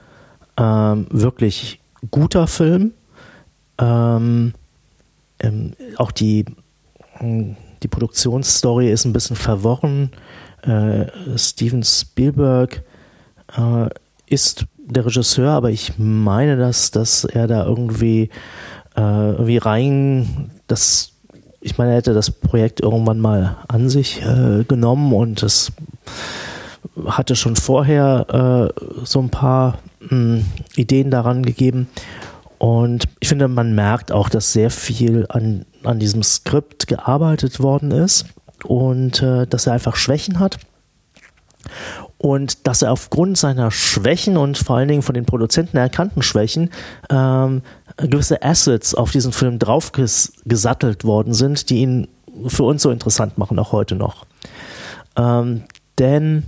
ähm, wirklich guter Film. Ähm, ähm, auch die, die Produktionsstory ist ein bisschen verworren. Äh, Steven Spielberg äh, ist der Regisseur, aber ich meine, dass, dass er da irgendwie, äh, irgendwie rein, das ich meine, er hätte das Projekt irgendwann mal an sich äh, genommen und es hatte schon vorher äh, so ein paar mh, Ideen daran gegeben. Und ich finde, man merkt auch, dass sehr viel an, an diesem Skript gearbeitet worden ist und äh, dass er einfach Schwächen hat. Und dass er aufgrund seiner Schwächen und vor allen Dingen von den Produzenten erkannten Schwächen ähm, gewisse Assets auf diesen Film draufgesattelt worden sind, die ihn für uns so interessant machen, auch heute noch. Ähm, denn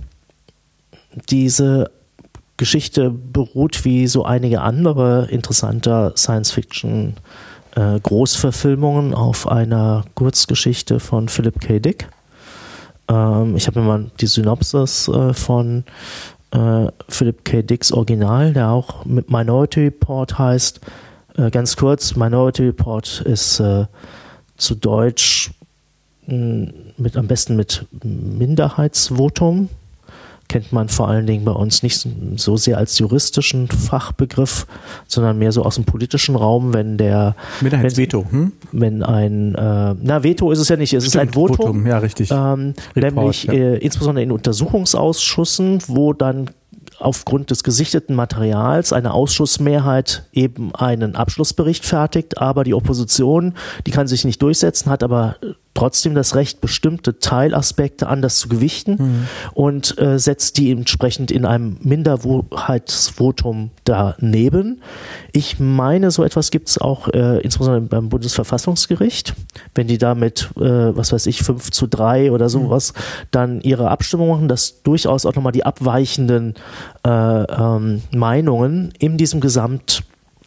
diese Geschichte beruht wie so einige andere interessanter Science-Fiction äh, Großverfilmungen auf einer Kurzgeschichte von Philip K. Dick. Ähm, ich habe mir mal die Synopsis äh, von äh, Philip K. Dicks Original, der auch mit Minority Report heißt. Äh, ganz kurz, Minority Report ist äh, zu Deutsch mh, mit, am besten mit Minderheitsvotum. Kennt man vor allen Dingen bei uns nicht so sehr als juristischen Fachbegriff, sondern mehr so aus dem politischen Raum, wenn der Minderheitsveto, hm? wenn ein äh, na Veto ist es ja nicht, es Stimmt, ist ein Votum, Votum, ja richtig. Ähm, Report, nämlich ja. äh, insbesondere in Untersuchungsausschüssen, wo dann aufgrund des gesichteten Materials eine Ausschussmehrheit eben einen Abschlussbericht fertigt, aber die Opposition, die kann sich nicht durchsetzen, hat aber trotzdem das Recht, bestimmte Teilaspekte anders zu gewichten mhm. und äh, setzt die entsprechend in einem Minderheitsvotum daneben. Ich meine, so etwas gibt es auch äh, insbesondere beim Bundesverfassungsgericht, wenn die da mit, äh, was weiß ich, fünf zu drei oder sowas mhm. dann ihre Abstimmung machen, dass durchaus auch nochmal die abweichenden äh, ähm, Meinungen in diesem Gesamt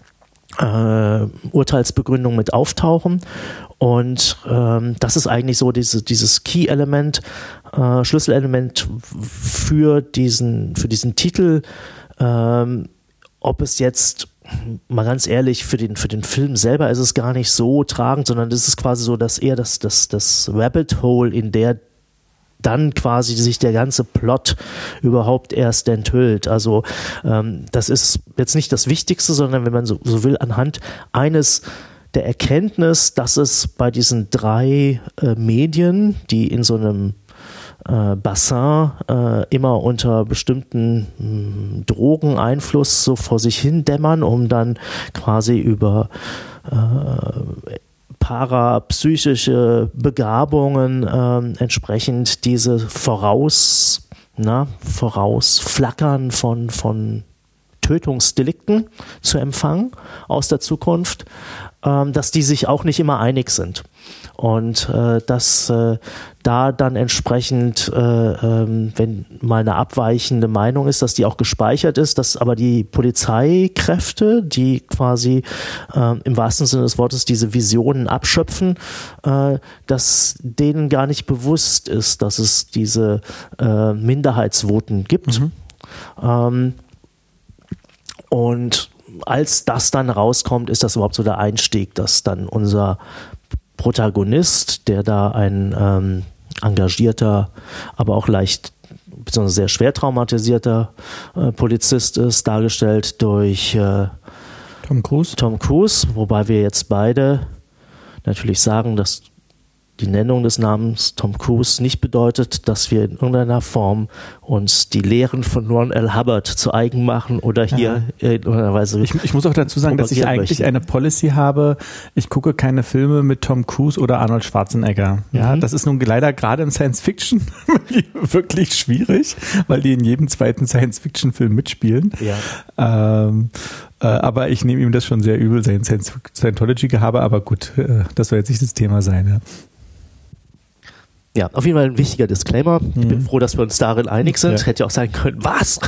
äh, Urteilsbegründung mit auftauchen. Und ähm, das ist eigentlich so diese, dieses Key-Element, äh, Schlüsselelement für diesen, für diesen Titel. Ähm, ob es jetzt, mal ganz ehrlich, für den, für den Film selber ist es gar nicht so tragend, sondern es ist quasi so, dass eher das, das, das Rabbit Hole, in der dann quasi sich der ganze Plot überhaupt erst enthüllt. Also ähm, das ist jetzt nicht das Wichtigste, sondern wenn man so, so will, anhand eines der Erkenntnis, dass es bei diesen drei äh, Medien, die in so einem äh, Bassin äh, immer unter bestimmten mh, Drogeneinfluss so vor sich hin dämmern, um dann quasi über äh, parapsychische Begabungen äh, entsprechend diese voraus, na, vorausflackern von, von Tötungsdelikten zu empfangen aus der Zukunft, ähm, dass die sich auch nicht immer einig sind. Und äh, dass äh, da dann entsprechend, äh, ähm, wenn mal eine abweichende Meinung ist, dass die auch gespeichert ist, dass aber die Polizeikräfte, die quasi äh, im wahrsten Sinne des Wortes diese Visionen abschöpfen, äh, dass denen gar nicht bewusst ist, dass es diese äh, Minderheitsvoten gibt. Mhm. Ähm, und als das dann rauskommt, ist das überhaupt so der Einstieg, dass dann unser Protagonist, der da ein ähm, engagierter, aber auch leicht, beziehungsweise sehr schwer traumatisierter äh, Polizist ist, dargestellt durch äh, Tom Cruise. Tom Cruise, wobei wir jetzt beide natürlich sagen, dass die Nennung des Namens Tom Cruise nicht bedeutet, dass wir in irgendeiner Form uns die Lehren von Ron L. Hubbard zu eigen machen oder hier ja. in irgendeiner Weise. Ich, ich muss auch dazu sagen, dass ich eigentlich möchten. eine Policy habe, ich gucke keine Filme mit Tom Cruise oder Arnold Schwarzenegger. Ja, mhm. Das ist nun leider gerade im Science-Fiction wirklich schwierig, weil die in jedem zweiten Science-Fiction-Film mitspielen. Ja. Ähm, äh, aber ich nehme ihm das schon sehr übel, sein Scientology-Gehabe, aber gut, äh, das soll jetzt nicht das Thema sein. Ja. Ja, auf jeden Fall ein wichtiger Disclaimer. Ich mhm. bin froh, dass wir uns darin einig sind. Ja. Hätte ja auch sein können, was?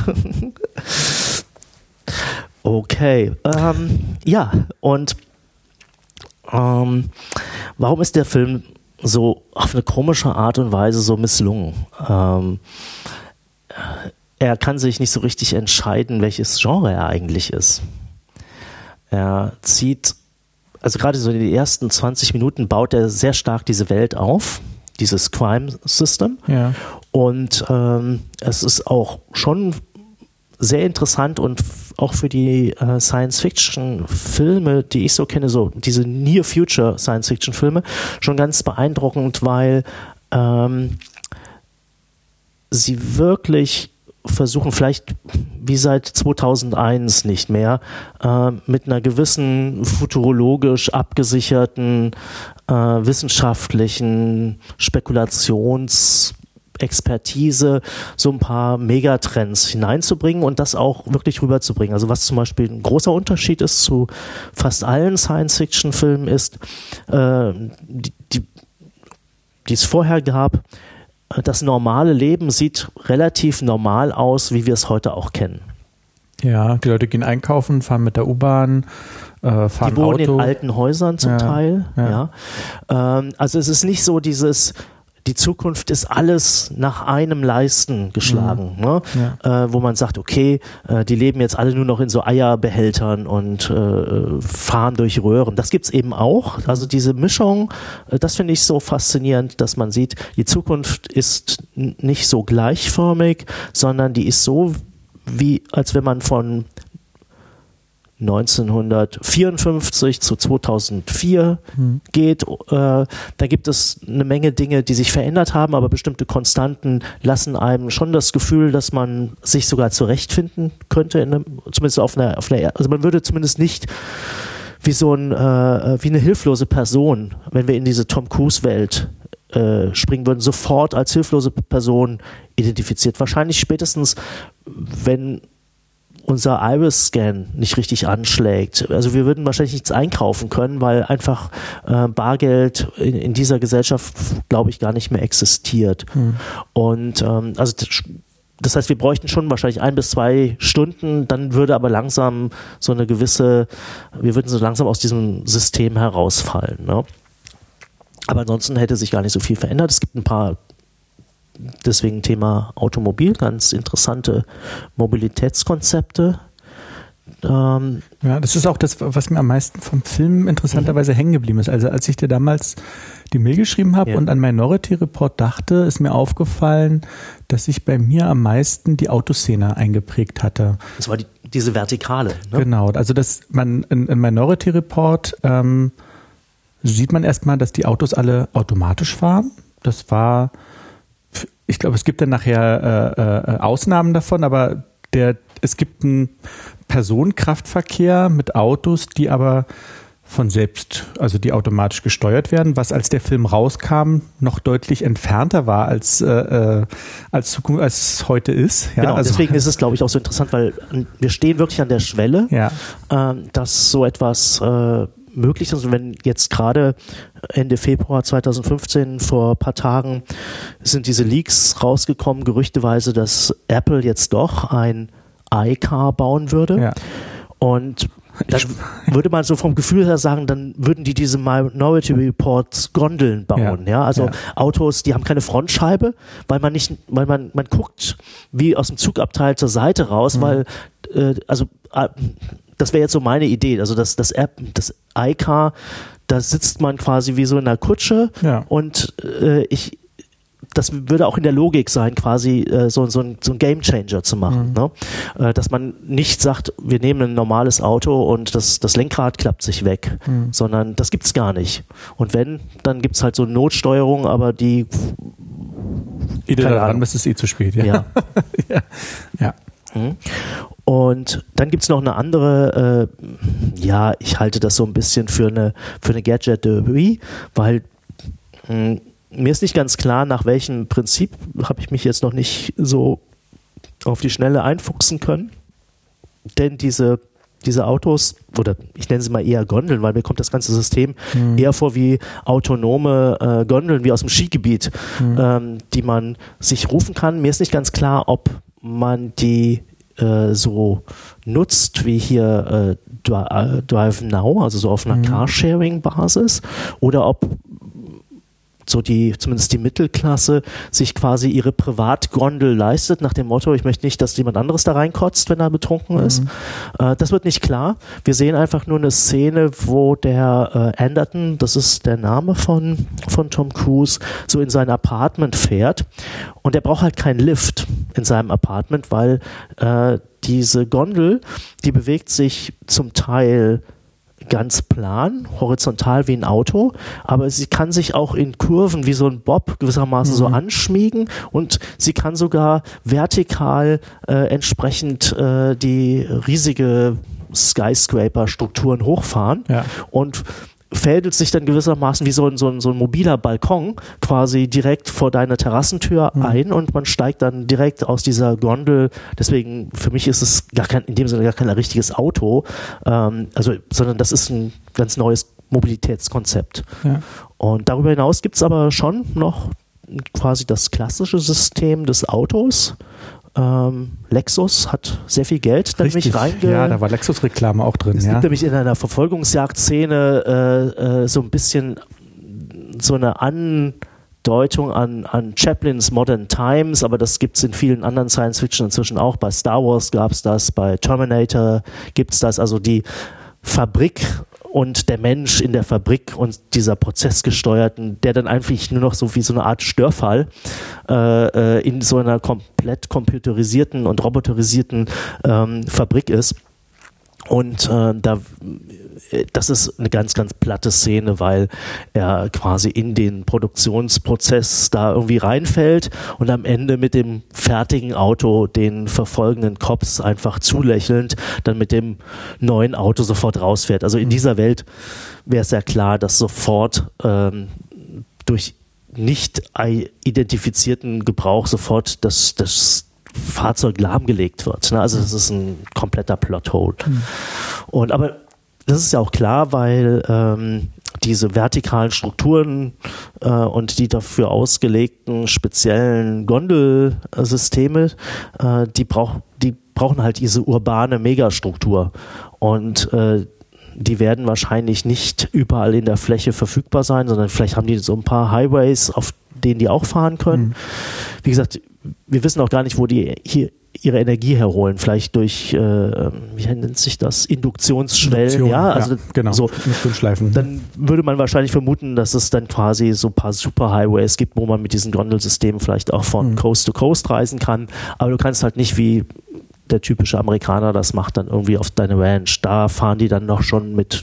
Okay. Ähm, ja, und ähm, warum ist der Film so auf eine komische Art und Weise so misslungen? Ähm, er kann sich nicht so richtig entscheiden, welches Genre er eigentlich ist. Er zieht, also gerade so in den ersten zwanzig Minuten baut er sehr stark diese Welt auf, dieses Crime System. Ja. Und ähm, es ist auch schon sehr interessant und f- auch für die äh, Science-Fiction-Filme, die ich so kenne, so diese Near-Future-Science-Fiction-Filme, schon ganz beeindruckend, weil ähm, sie wirklich versuchen, vielleicht wie seit zweitausendeins nicht mehr, äh, mit einer gewissen futurologisch abgesicherten äh, wissenschaftlichen Spekulationsexpertise so ein paar Megatrends hineinzubringen und das auch wirklich rüberzubringen. Also was zum Beispiel ein großer Unterschied ist zu fast allen Science-Fiction-Filmen ist, äh, die, die, die es vorher gab, das normale Leben sieht relativ normal aus, wie wir es heute auch kennen. Ja, die Leute gehen einkaufen, fahren mit der U-Bahn, äh, fahren Die wohnen Auto. in alten Häusern zum ja, Teil. Ja. Ja. Ähm, also es ist nicht so dieses, die Zukunft ist alles nach einem Leisten geschlagen, mhm. ne? Ja. Äh, wo man sagt, okay, äh, die leben jetzt alle nur noch in so Eierbehältern und äh, fahren durch Röhren. Das gibt's eben auch. Also diese Mischung, äh, das finde ich so faszinierend, dass man sieht, die Zukunft ist n- nicht so gleichförmig, sondern die ist so, wie als wenn man von neunzehnhundertvierundfünfzig zu zweitausendvier hm. geht. Äh, da gibt es eine Menge Dinge, die sich verändert haben, aber bestimmte Konstanten lassen einem schon das Gefühl, dass man sich sogar zurechtfinden könnte, in einem, zumindest auf einer, auf einer, also man würde zumindest nicht wie so ein, äh, wie eine hilflose Person, wenn wir in diese Tom Cruise-Welt äh, springen würden, sofort als hilflose Person identifiziert. Wahrscheinlich spätestens, wenn unser Iris-Scan nicht richtig anschlägt. Also wir würden wahrscheinlich nichts einkaufen können, weil einfach äh, Bargeld in, in dieser Gesellschaft, glaube ich, gar nicht mehr existiert. Hm. Und ähm, also das heißt, wir bräuchten schon wahrscheinlich ein bis zwei Stunden, dann würde aber langsam so eine gewisse, wir würden so langsam aus diesem System herausfallen. Ne? Aber ansonsten hätte sich gar nicht so viel verändert. Es gibt ein paar, deswegen Thema Automobil, ganz interessante Mobilitätskonzepte. Ähm, ja, das ist auch das, was mir am meisten vom Film interessanterweise mhm. hängen geblieben ist. Also als ich dir damals die Mail geschrieben habe ja. und an Minority Report dachte, ist mir aufgefallen, dass sich bei mir am meisten die Autoszene eingeprägt hatte. Das war die, diese Vertikale. Ne? Genau, also dass man in, in Minority Report ähm, sieht man erstmal, dass die Autos alle automatisch fahren. Das war, ich glaube, es gibt dann nachher äh, äh, Ausnahmen davon, aber der, es gibt einen Personenkraftverkehr mit Autos, die aber von selbst, also die automatisch gesteuert werden, was als der Film rauskam noch deutlich entfernter war als äh, als Zukunft, als es heute ist. Ja, genau, also, deswegen ist es, glaube ich, auch so interessant, weil wir stehen wirklich an der Schwelle, ja. ähm, dass so etwas äh, möglich ist. Und wenn jetzt gerade Ende Februar zweitausendfünfzehn, vor ein paar Tagen, sind diese Leaks rausgekommen, gerüchteweise, dass Apple jetzt doch ein iCar bauen würde. Ja. Und dann würde man so vom Gefühl her sagen, dann würden die diese Minority Report Gondeln bauen, ja, ja? also ja. Autos, die haben keine Frontscheibe, weil man nicht, weil man man guckt wie aus dem Zugabteil zur Seite raus, mhm. weil äh, also äh, das wäre jetzt so meine Idee, also das das App, das iCar, da sitzt man quasi wie so in einer Kutsche ja. und äh, ich das würde auch in der Logik sein, quasi äh, so, so, ein, so ein Gamechanger zu machen. Mhm. Ne? Äh, dass man nicht sagt, wir nehmen ein normales Auto und das, das Lenkrad klappt sich weg, mhm. sondern das gibt's gar nicht. Und wenn, dann gibt's halt so Notsteuerung, aber die Ide daran ist es eh zu spät. Ja. Ja. ja. ja. Mhm. Und dann gibt's noch eine andere, äh, ja, ich halte das so ein bisschen für eine, für eine Gadget-Derby, weil mh, mir ist nicht ganz klar, nach welchem Prinzip, habe ich mich jetzt noch nicht so auf die Schnelle einfuchsen können. Denn diese, diese Autos, oder ich nenne sie mal eher Gondeln, weil mir kommt das ganze System mhm. eher vor wie autonome äh, Gondeln, wie aus dem Skigebiet, mhm. ähm, die man sich rufen kann. Mir ist nicht ganz klar, ob man die äh, so nutzt wie hier äh, Drive Now, also so auf einer mhm. Carsharing-Basis, oder ob so die, zumindest die Mittelklasse, sich quasi ihre Privatgondel leistet, nach dem Motto, ich möchte nicht, dass jemand anderes da reinkotzt, wenn er betrunken mhm. ist. Äh, das wird nicht klar. Wir sehen einfach nur eine Szene, wo der äh, Anderton, das ist der Name von, von Tom Cruise, so in sein Apartment fährt. Und er braucht halt keinen Lift in seinem Apartment, weil äh, diese Gondel, die bewegt sich zum Teil ganz plan, horizontal wie ein Auto, aber sie kann sich auch in Kurven wie so ein Bob gewissermaßen mhm. so anschmiegen und sie kann sogar vertikal äh, entsprechend äh, die riesige Skyscraper-Strukturen hochfahren ja. und fädelt sich dann gewissermaßen wie so ein, so ein, so ein mobiler Balkon quasi direkt vor deiner Terrassentür mhm. ein und man steigt dann direkt aus dieser Gondel. Deswegen, für mich ist es gar kein, in dem Sinne gar kein richtiges Auto, ähm, also, sondern das ist ein ganz neues Mobilitätskonzept. Ja. Und darüber hinaus gibt es aber schon noch quasi das klassische System des Autos. Ähm, Lexus hat sehr viel Geld da nämlich reinge... Ja, da war Lexus-Reklame auch drin. Es ja. gibt nämlich in einer Verfolgungsjagd-Szene äh, äh, so ein bisschen so eine Andeutung an, an Chaplins Modern Times, aber das gibt es in vielen anderen Science-Fiction inzwischen auch. Bei Star Wars gab es das, bei Terminator gibt es das. Also die Fabrik und der Mensch in der Fabrik und dieser prozessgesteuerten, der dann einfach nur noch so wie so eine Art Störfall äh, äh, in so einer komplett computerisierten und roboterisierten ähm, Fabrik ist. Und äh, da, das ist eine ganz, ganz platte Szene, weil er quasi in den Produktionsprozess da irgendwie reinfällt und am Ende mit dem fertigen Auto den verfolgenden Cops einfach zulächelnd dann mit dem neuen Auto sofort rausfährt. Also in dieser Welt wäre es ja klar, dass sofort ähm, durch nicht identifizierten Gebrauch sofort das, das Fahrzeug lahmgelegt wird. Ne? Also das ist ein kompletter Plothole. Mhm. Und aber das ist ja auch klar, weil ähm, diese vertikalen Strukturen äh, und die dafür ausgelegten speziellen Gondelsysteme, äh, die, brauch, die brauchen halt diese urbane Megastruktur. Und äh, die werden wahrscheinlich nicht überall in der Fläche verfügbar sein, sondern vielleicht haben die so ein paar Highways, auf denen die auch fahren können. Mhm. Wie gesagt, wir wissen auch gar nicht, wo die hier ihre Energie herholen. Vielleicht durch, äh, wie nennt sich das? Induktionsschwellen. Induktion, ja, also ja, genau. So. Dann würde man wahrscheinlich vermuten, dass es dann quasi so ein paar Superhighways gibt, wo man mit diesen Gondelsystemen vielleicht auch von mhm. Coast to Coast reisen kann. Aber du kannst halt nicht wie der typische Amerikaner das macht, dann irgendwie auf deine Ranch. Da fahren die dann noch schon mit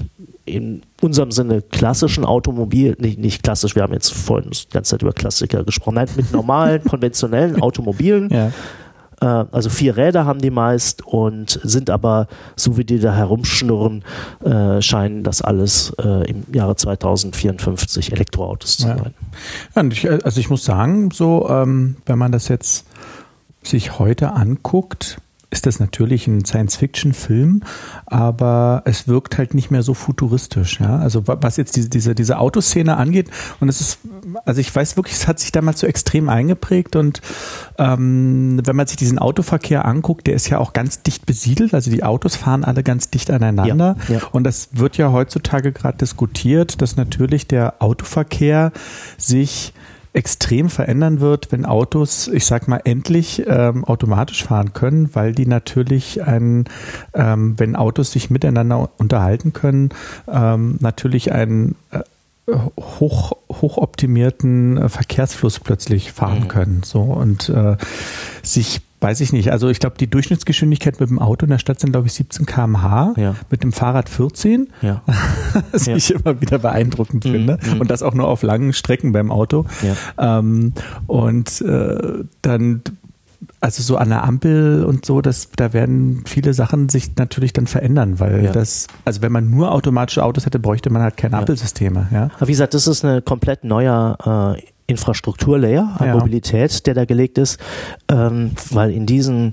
in unserem Sinne klassischen Automobil, nicht, nicht klassisch, wir haben jetzt vorhin die ganze Zeit über Klassiker gesprochen, nein, mit normalen, konventionellen Automobilen. Ja. Also vier Räder haben die meist und sind aber, so wie die da herumschnurren, äh, scheinen das alles äh, im Jahre zweitausendvierundfünfzig Elektroautos zu ja. sein. Ja, und ich, also ich muss sagen, so ähm, wenn man das jetzt sich heute anguckt, ist das natürlich ein Science-Fiction-Film, aber es wirkt halt nicht mehr so futuristisch. Ja? Also was jetzt diese, diese, diese Autoszene angeht, und es ist, also ich weiß wirklich, es hat sich damals so extrem eingeprägt und ähm, wenn man sich diesen Autoverkehr anguckt, der ist ja auch ganz dicht besiedelt, also die Autos fahren alle ganz dicht aneinander ja, ja. und das wird ja heutzutage gerade diskutiert, dass natürlich der Autoverkehr sich extrem verändern wird, wenn Autos, ich sag mal, endlich ähm, automatisch fahren können, weil die natürlich ein, ähm, wenn Autos sich miteinander unterhalten können, ähm, natürlich einen äh, hoch, hochoptimierten äh, Verkehrsfluss plötzlich fahren mhm. können. So und äh, sich weiß ich nicht. Also ich glaube, die Durchschnittsgeschwindigkeit mit dem Auto in der Stadt sind, glaube ich, siebzehn Kilometer pro Stunde, ja. mit dem Fahrrad vierzehn. Ja. Was ja. ich immer wieder beeindruckend mhm. finde. Und das auch nur auf langen Strecken beim Auto. Ja. Ähm, und äh, dann, also so an der Ampel und so, das, da werden viele Sachen sich natürlich dann verändern, weil ja. das, also wenn man nur automatische Autos hätte, bräuchte man halt keine ja. Ampelsysteme. Ja? Aber wie gesagt, das ist eine komplett neuer äh, Infrastrukturlayer an ja. Mobilität, der da gelegt ist, ähm, weil in diesen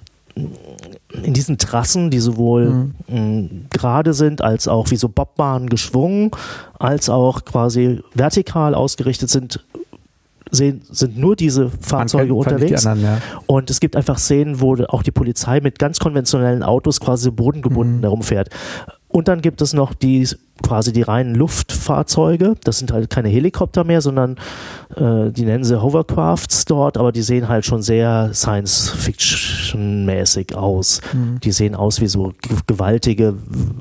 in diesen Trassen, die sowohl mhm. mh, gerade sind, als auch wie so Bobbahnen geschwungen, als auch quasi vertikal ausgerichtet sind, sehen, sind nur diese Fahrzeuge unterwegs. Die anderen, ja. Und es gibt einfach Szenen, wo auch die Polizei mit ganz konventionellen Autos quasi bodengebunden mhm. herumfährt. Und dann gibt es noch die quasi die reinen Luftfahrzeuge. Das sind halt keine Helikopter mehr, sondern äh, die nennen sie Hovercrafts dort, aber die sehen halt schon sehr Science-Fiction-mäßig aus. Mhm. Die sehen aus wie so g- gewaltige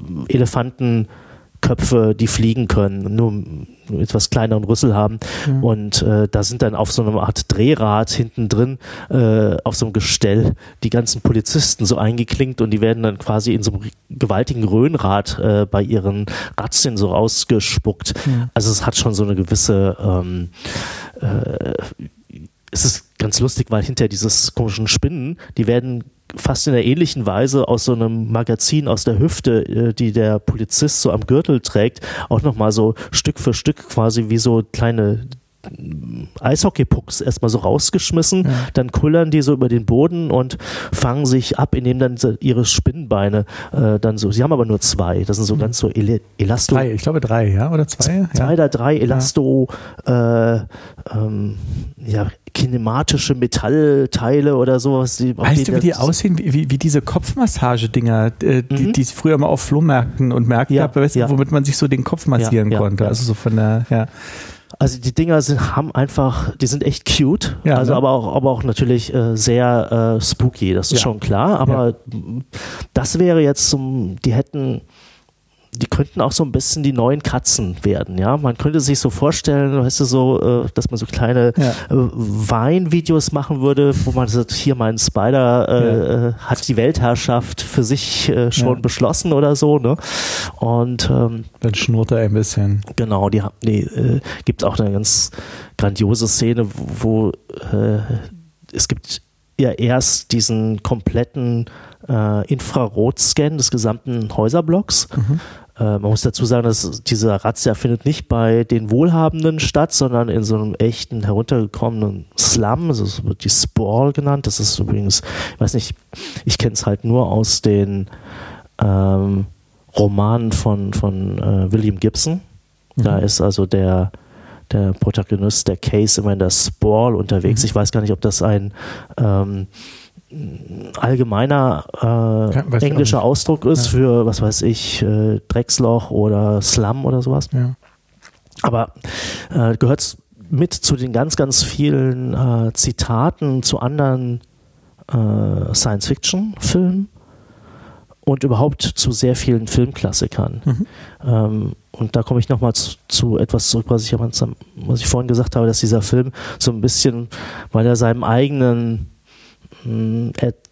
Elefantenköpfe, die fliegen können, nur etwas kleineren Rüssel haben. Mhm. Und äh, da sind dann auf so einer Art Drehrad hinten drin, äh, auf so einem Gestell, die ganzen Polizisten so eingeklinkt und die werden dann quasi in so einem gewaltigen Röhnrad äh, bei ihren Razzien so rausgespuckt. Mhm. Also es hat schon so eine gewisse ähm, äh, es ist ganz lustig, weil hinter dieses komischen Spinnen, die werden fast in der ähnlichen Weise aus so einem Magazin aus der Hüfte, die der Polizist so am Gürtel trägt, auch nochmal so Stück für Stück quasi wie so kleine Eishockeypucks erstmal so rausgeschmissen, ja. dann kullern die so über den Boden und fangen sich ab, indem dann ihre Spinnenbeine äh, dann so, sie haben aber nur zwei, das sind so mhm. ganz so El- Elasto. Drei, ich glaube drei, ja, oder zwei? Zwei ja. oder drei Elasto, ja. Äh, ähm, ja, kinematische Metallteile oder sowas. Die, weißt die du, wie die aussehen? Wie, wie, wie diese Kopfmassagedinger, äh, die, mhm. die es früher mal auf Flohmärkten und Märkten ja, gab, weißt du, ja. womit man sich so den Kopf massieren ja, ja, konnte. ja. Also so von der, ja. Also die Dinger sind, haben einfach, die sind echt cute, ja, also ne? aber auch, aber auch natürlich äh, sehr äh, spooky, das ist ja. schon klar, aber ja. das wäre jetzt zum, die hätten, die könnten auch so ein bisschen die neuen Katzen werden, ja. Man könnte sich so vorstellen, weißt du, so, äh, dass man so kleine ja. äh, Weinvideos machen würde, wo man sagt, hier mein Spider äh, ja. hat die Weltherrschaft für sich äh, schon ja. beschlossen oder so, ne? Und ähm, dann schnurrt er ein bisschen. Genau, die, die äh, gibt auch eine ganz grandiose Szene, wo, wo äh, es gibt ja erst diesen kompletten äh, Infrarotscan des gesamten Häuserblocks. Mhm. Äh, man muss dazu sagen, dass dieser Razzia findet nicht bei den Wohlhabenden statt, sondern in so einem echten, heruntergekommenen Slum. Also es wird die Sprawl genannt. Das ist übrigens, ich weiß nicht, ich kenne es halt nur aus den ähm, Romanen von, von äh, William Gibson. Mhm. Da ist also der der Protagonist, der Case, immer in der Sprawl unterwegs. Mhm. Ich weiß gar nicht, ob das ein ähm, allgemeiner äh, ja, englischer Ausdruck ist ja. für, was weiß ich, äh, Drecksloch oder Slum oder sowas. Ja. Aber äh, gehört mit zu den ganz, ganz vielen äh, Zitaten zu anderen äh, Science-Fiction-Filmen und überhaupt zu sehr vielen Filmklassikern. Mhm. Ähm, und da komme ich nochmal zu, zu etwas zurück, was ich, was ich vorhin gesagt habe, dass dieser Film so ein bisschen, weil er seinem eigenen, mh, er,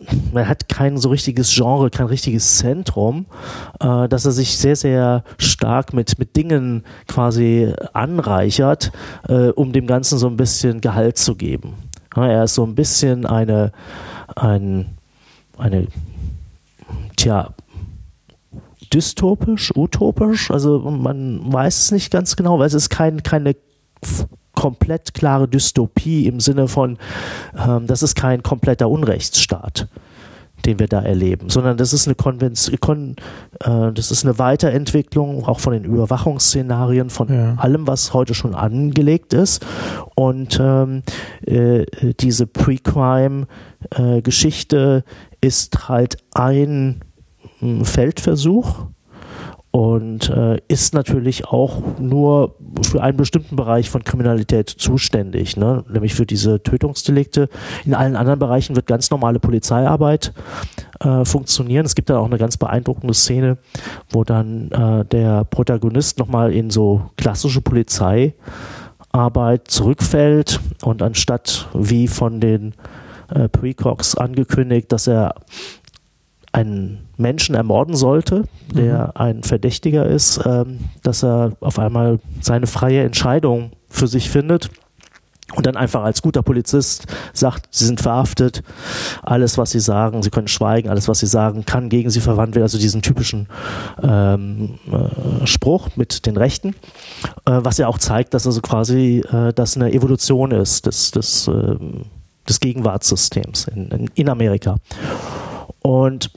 er hat kein so richtiges Genre, kein richtiges Zentrum, äh, dass er sich sehr, sehr stark mit, mit Dingen quasi anreichert, äh, um dem Ganzen so ein bisschen Gehalt zu geben. Ja, er ist so ein bisschen eine, ein, eine, tja, dystopisch, utopisch, also man weiß es nicht ganz genau, weil es ist kein, keine komplett klare Dystopie im Sinne von, ähm, das ist kein kompletter Unrechtsstaat, den wir da erleben, sondern das ist eine Konvention, kon, äh, das ist eine Weiterentwicklung auch von den Überwachungsszenarien, von ja. allem, was heute schon angelegt ist. Und ähm, äh, diese Pre-Crime-Geschichte äh, ist halt ein äh, Feldversuch. Und äh, ist natürlich auch nur für einen bestimmten Bereich von Kriminalität zuständig, ne? Nämlich für diese Tötungsdelikte. In allen anderen Bereichen wird ganz normale Polizeiarbeit äh, funktionieren. Es gibt dann auch eine ganz beeindruckende Szene, wo dann äh, der Protagonist nochmal in so klassische Polizeiarbeit zurückfällt und anstatt wie von den äh, Precogs angekündigt, dass er einen Menschen ermorden sollte, der mhm. ein Verdächtiger ist, ähm, dass er auf einmal seine freie Entscheidung für sich findet und dann einfach als guter Polizist sagt, sie sind verhaftet, alles, was sie sagen, sie können schweigen, alles, was sie sagen, kann gegen sie verwandt werden, also diesen typischen ähm, äh, Spruch mit den Rechten, äh, was ja auch zeigt, dass also quasi äh, das eine Evolution ist des, des, äh, des Gegenwartssystems in, in, in Amerika. Und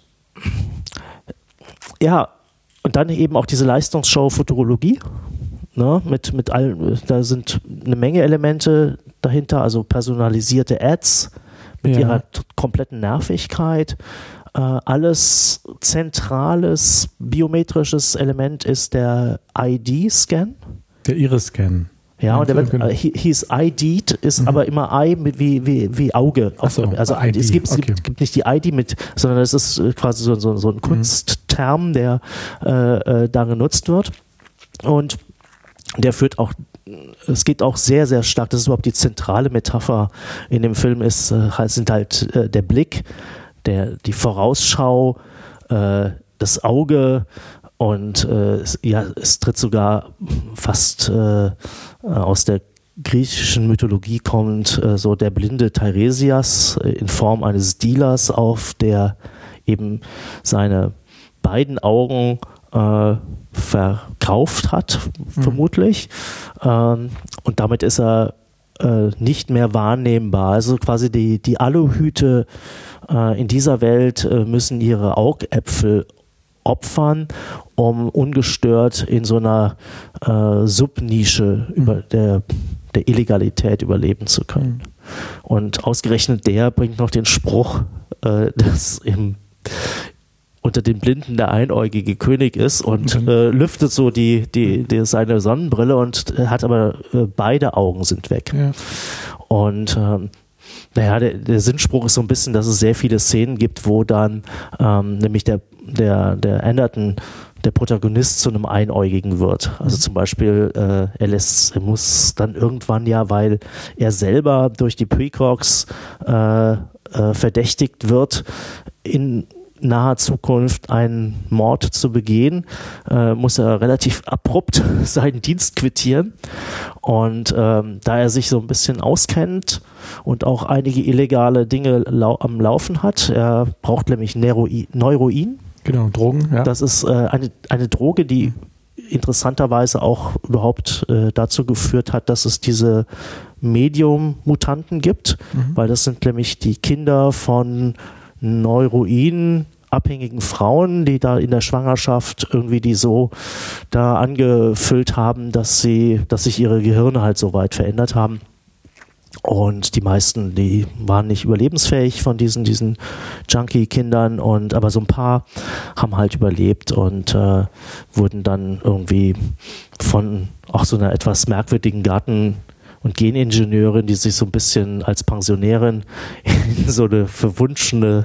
ja, und dann eben auch diese Leistungsshow Futurologie, ne, mit, mit all, da sind eine Menge Elemente dahinter, also personalisierte Ads mit ja. ihrer t- kompletten Nervigkeit. Äh, alles zentrales biometrisches Element ist der I D-Scan. Der Iris-Scan. Ja, und der wird, äh, he, he's I D'd, ist mhm. aber immer I mit wie, wie, wie Auge. Ach so, also I D. es, gibt, okay. es gibt, gibt nicht die I D mit, sondern es ist quasi so, so, so ein Kunstterm, der äh, äh, da genutzt wird. Und der führt auch, es geht auch sehr, sehr stark, das ist überhaupt die zentrale Metapher in dem Film, ist, äh, sind halt äh, der Blick, der, die Vorausschau, äh, das Auge. Und äh, es, ja, es tritt sogar fast äh, aus der griechischen Mythologie kommt äh, so der blinde Teiresias äh, in Form eines Dealers auf, der eben seine beiden Augen äh, verkauft hat, mhm. vermutlich. Ähm, und damit ist er äh, nicht mehr wahrnehmbar. Also quasi die, die Aluhüte äh, in dieser Welt äh, müssen ihre Augäpfel opfern, um ungestört in so einer äh, Subnische mhm. über der, der Illegalität überleben zu können. Mhm. Und ausgerechnet der bringt noch den Spruch, äh, dass im, unter den Blinden der einäugige König ist und mhm. äh, lüftet so die, die, die, seine Sonnenbrille und hat aber äh, beide Augen sind weg. Ja. Und ähm, naja, der, der Sinnspruch ist so ein bisschen, dass es sehr viele Szenen gibt, wo dann ähm, nämlich der der, der Anderton, der Protagonist, zu einem Einäugigen wird. Also zum Beispiel, äh, er lässt, er muss dann irgendwann ja, weil er selber durch die Precogs äh, äh, verdächtigt wird, in naher Zukunft einen Mord zu begehen, äh, muss er relativ abrupt seinen Dienst quittieren. Und ähm, da er sich so ein bisschen auskennt und auch einige illegale Dinge lau- am Laufen hat, er braucht nämlich Neuroi- Neuroin. Genau, Drogen, ja. Das ist äh, eine, eine Droge, die interessanterweise auch überhaupt äh, dazu geführt hat, dass es diese Medium-Mutanten gibt, mhm. weil das sind nämlich die Kinder von Neuroin abhängigen Frauen, die da in der Schwangerschaft irgendwie die so da angefüllt haben, dass sie, dass sich ihre Gehirne halt so weit verändert haben. Und die meisten, die waren nicht überlebensfähig von diesen, diesen Junkie-Kindern, und aber so ein paar haben halt überlebt und äh, wurden dann irgendwie von auch so einer etwas merkwürdigen Garten- und Geningenieurin, die sich so ein bisschen als Pensionärin in so eine verwunschene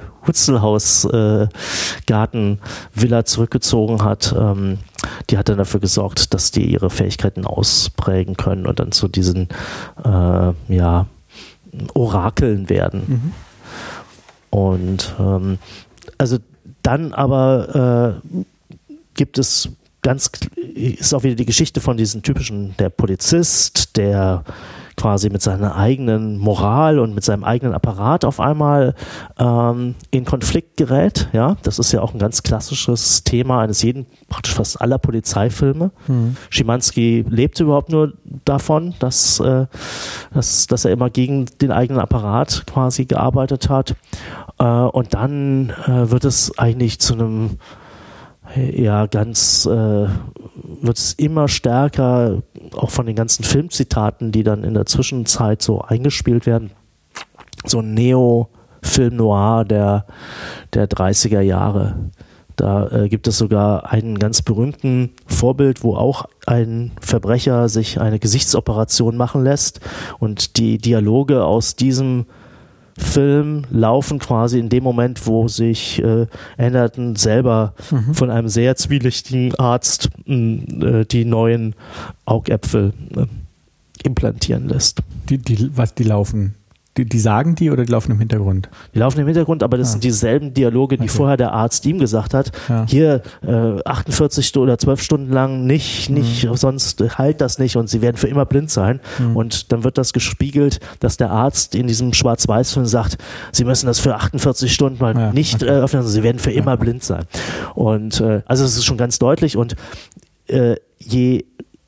Hutzelhaus-Garten-Villa äh, zurückgezogen hat. Ähm, die hat dann dafür gesorgt, dass die ihre Fähigkeiten ausprägen können und dann zu diesen äh, ja, Orakeln werden. Mhm. Und ähm, also dann aber äh, gibt es ganz, ist auch wieder die Geschichte von diesen typischen, der Polizist, der quasi mit seiner eigenen Moral und mit seinem eigenen Apparat auf einmal ähm, in Konflikt gerät. Ja, das ist ja auch ein ganz klassisches Thema eines jeden, praktisch fast aller Polizeifilme. Mhm. Schimanski lebte überhaupt nur davon, dass, äh, dass, dass er immer gegen den eigenen Apparat quasi gearbeitet hat. Äh, und dann äh, wird es eigentlich zu einem ja, ganz, äh, wird es immer stärker, auch von den ganzen Filmzitaten, die dann in der Zwischenzeit so eingespielt werden, so ein Neo-Film Noir der, der dreißiger Jahre. Da äh, gibt es sogar einen ganz berühmten Vorbild, wo auch ein Verbrecher sich eine Gesichtsoperation machen lässt und die Dialoge aus diesem Film laufen quasi in dem Moment, wo sich äh, Anderton selber mhm. von einem sehr zwielichtigen Arzt äh, die neuen Augäpfel äh, implantieren lässt. Die, die, was die laufen? Die, die sagen die oder die laufen im Hintergrund? Die laufen im Hintergrund, aber das ah. sind dieselben Dialoge, die okay. vorher der Arzt ihm gesagt hat. Ja. Hier äh, achtundvierzig Stunden oder zwölf Stunden lang nicht, nicht, mhm. sonst heilt das nicht und sie werden für immer blind sein. Mhm. Und dann wird das gespiegelt, dass der Arzt in diesem Schwarz-Weiß-Film sagt, sie müssen das für achtundvierzig Stunden mal ja. nicht okay. äh, öffnen, sie werden für ja. immer blind sein. Und äh, also das ist schon ganz deutlich und äh, je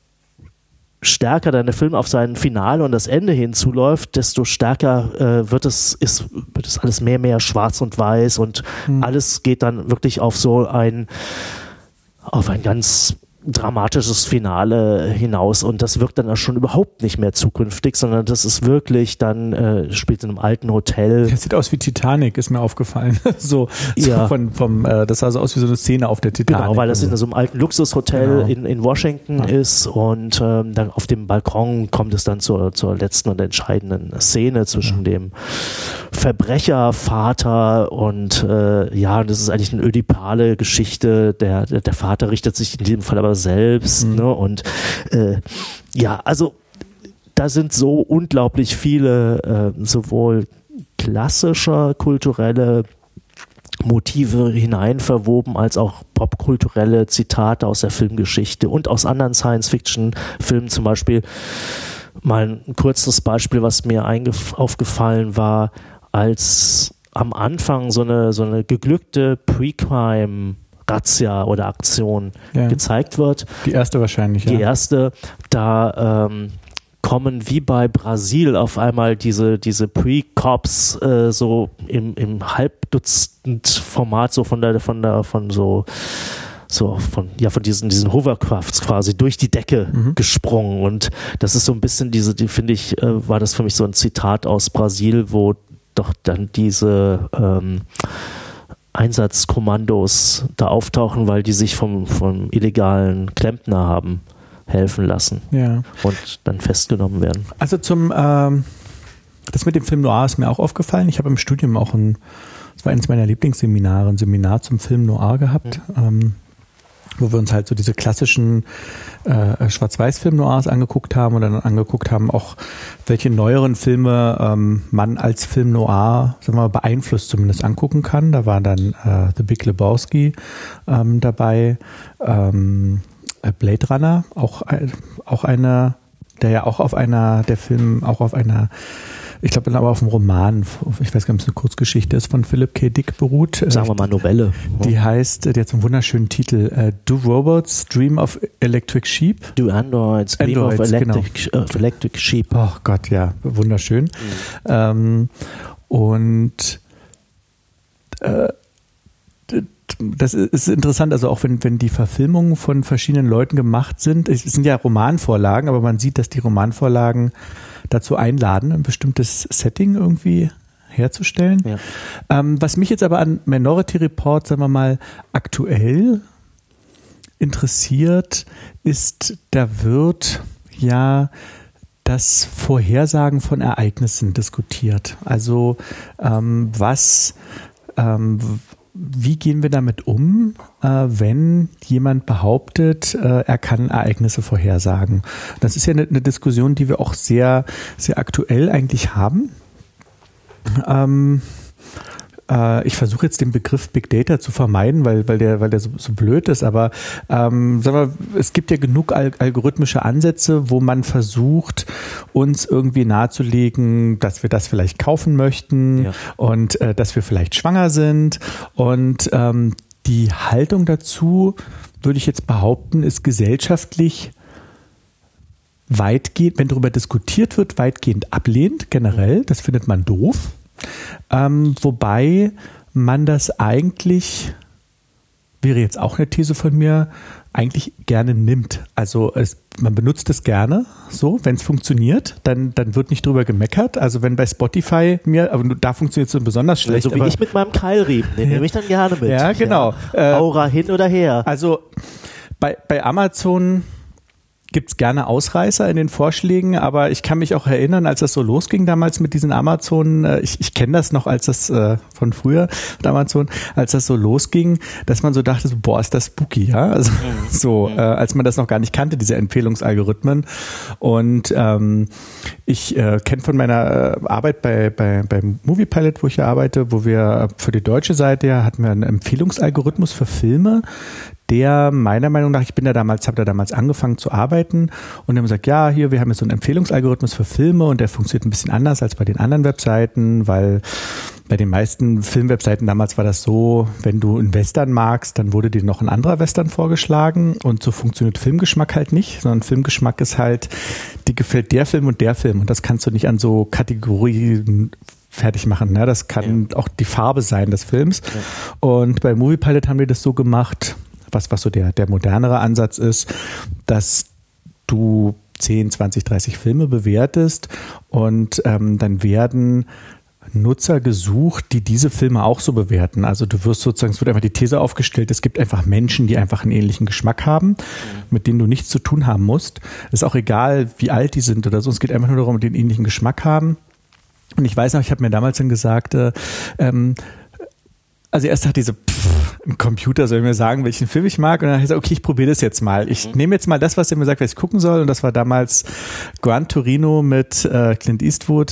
stärker dann der Film auf sein Finale und das Ende hinzuläuft, desto stärker äh, wird es ist wird es alles mehr mehr schwarz und weiß und mhm. alles geht dann wirklich auf so ein auf ein ganz dramatisches Finale hinaus und das wirkt dann auch schon überhaupt nicht mehr zukünftig, sondern das ist wirklich dann, äh, spielt in einem alten Hotel. Das sieht aus wie Titanic, ist mir aufgefallen. so so ja. von, vom, äh, das sah so aus wie so eine Szene auf der Titanic. Genau, weil das in so einem alten Luxushotel genau. in, in Washington ja. ist und ähm, dann auf dem Balkon kommt es dann zur, zur letzten und entscheidenden Szene zwischen ja. dem Verbrechervater und äh, ja, das ist eigentlich eine ödipale Geschichte. Der, der, der Vater richtet sich in diesem Fall aber selbst, mhm. ne? Und äh, ja, also da sind so unglaublich viele äh, sowohl klassische kulturelle Motive hineinverwoben, als auch popkulturelle Zitate aus der Filmgeschichte und aus anderen Science-Fiction-Filmen, zum Beispiel mal ein kurzes Beispiel, was mir eingef- aufgefallen war, als am Anfang so eine, so eine geglückte Pre-Crime Razzia oder Aktion ja. gezeigt wird. Die erste wahrscheinlich, Die ja. erste, da ähm, kommen wie bei Brasil auf einmal diese, diese Pre-Cops äh, so im, im Halbdutzend-Format so von der, von der, von so so von, ja, von diesen, diesen Hovercrafts quasi durch die Decke mhm. gesprungen und das ist so ein bisschen diese, die finde ich, äh, war das für mich so ein Zitat aus Brasil, wo doch dann diese ähm, Einsatzkommandos da auftauchen, weil die sich vom, vom illegalen Klempner haben helfen lassen ja. und dann festgenommen werden. Also zum, ähm, das mit dem Film Noir ist mir auch aufgefallen. Ich habe im Studium auch ein, das war eines meiner Lieblingsseminare, ein Seminar zum Film Noir gehabt, mhm. ähm, wo wir uns halt so diese klassischen äh, Schwarz-Weiß-Film-Noirs angeguckt haben und dann angeguckt haben, auch welche neueren Filme ähm, man als Film Noir, sagen wir mal, beeinflusst zumindest angucken kann. Da war dann äh, The Big Lebowski ähm, dabei, ähm, Blade Runner, auch, auch einer, der ja auch auf einer, der Film auch auf einer, ich glaube, dann aber auf einem Roman, ich weiß gar nicht, ob es eine Kurzgeschichte ist, von Philip K. Dick beruht. Sagen wir mal Novelle. Die heißt, die hat so einen wunderschönen Titel, uh, Do Robots Dream of Electric Sheep? Do Androids Dream Androids, of Electric, genau. uh, Electric Sheep. Oh Gott, ja, wunderschön. Mhm. Ähm, und äh, das ist interessant, also auch wenn, wenn die Verfilmungen von verschiedenen Leuten gemacht sind, es sind ja Romanvorlagen, aber man sieht, dass die Romanvorlagen dazu einladen, ein bestimmtes Setting irgendwie herzustellen. Ja. Ähm, was mich jetzt aber an Minority Report, sagen wir mal, aktuell interessiert, ist, da wird ja das Vorhersagen von Ereignissen diskutiert. Also ähm, was ähm, wie gehen wir damit um, äh, wenn jemand behauptet, äh, er kann Ereignisse vorhersagen? Das ist ja eine, eine Diskussion, die wir auch sehr, sehr aktuell eigentlich haben. Ähm, äh, ich versuche jetzt den Begriff Big Data zu vermeiden, weil, weil der, weil der so, so blöd ist, aber ähm, sagen wir, es gibt ja genug al- algorithmische Ansätze, wo man versucht, uns irgendwie nahezulegen, dass wir das vielleicht kaufen möchten ja. und äh, dass wir vielleicht schwanger sind. Und ähm, die Haltung dazu, würde ich jetzt behaupten, ist gesellschaftlich weitgehend, wenn darüber diskutiert wird, weitgehend ablehnend generell. Das findet man doof. Ähm, wobei man das eigentlich, wäre jetzt auch eine These von mir, eigentlich gerne nimmt. Also es, man benutzt es gerne so, wenn es funktioniert, dann, dann wird nicht drüber gemeckert. Also wenn bei Spotify mir, aber da funktioniert es so besonders schlecht. So also wie ich mit meinem Keilriemen, den ja. nehme ich dann gerne mit. Ja, genau. Ja. Aura äh, hin oder her. Also bei, bei Amazon gibt es gerne Ausreißer in den Vorschlägen, aber ich kann mich auch erinnern, als das so losging damals mit diesen Amazon, äh, ich, ich kenne das noch als das äh, von früher mit Amazon, als das so losging, dass man so dachte, so, boah, ist das spooky, ja, also mhm. so, äh, als man das noch gar nicht kannte, diese Empfehlungsalgorithmen. Und ähm, ich äh, kenne von meiner äh, Arbeit bei, bei beim Movie Pilot, wo ich ja arbeite, wo wir für die deutsche Seite ja hatten wir einen Empfehlungsalgorithmus für Filme, der meiner Meinung nach, ich bin da damals, habe da damals angefangen zu arbeiten und haben gesagt, ja, hier, wir haben jetzt so einen Empfehlungsalgorithmus für Filme und der funktioniert ein bisschen anders als bei den anderen Webseiten, weil bei den meisten Filmwebseiten damals war das so, wenn du einen Western magst, dann wurde dir noch ein anderer Western vorgeschlagen und so funktioniert Filmgeschmack halt nicht, sondern Filmgeschmack ist halt, dir gefällt der Film und der Film und das kannst du nicht an so Kategorien fertig machen. Ne? Das kann ja. auch die Farbe sein des Films. Ja. Und bei Movie Pilot haben wir das so gemacht, was, was so der, der modernere Ansatz ist, dass du zehn, zwanzig, dreißig Filme bewertest und ähm, dann werden Nutzer gesucht, die diese Filme auch so bewerten. Also du wirst sozusagen, es wird einfach die These aufgestellt, es gibt einfach Menschen, die einfach einen ähnlichen Geschmack haben, mit denen du nichts zu tun haben musst. Ist auch egal, wie alt die sind oder so, es geht einfach nur darum, die einen ähnlichen Geschmack haben. Und ich weiß noch, ich habe mir damals dann gesagt, äh, ähm, also erst hat diese pff, ein Computer soll mir sagen, welchen Film ich mag und dann habe ich gesagt, okay, ich probiere das jetzt mal. Ich mhm. nehme jetzt mal das, was er mir sagt, was ich gucken soll und das war damals Gran Torino mit äh, Clint Eastwood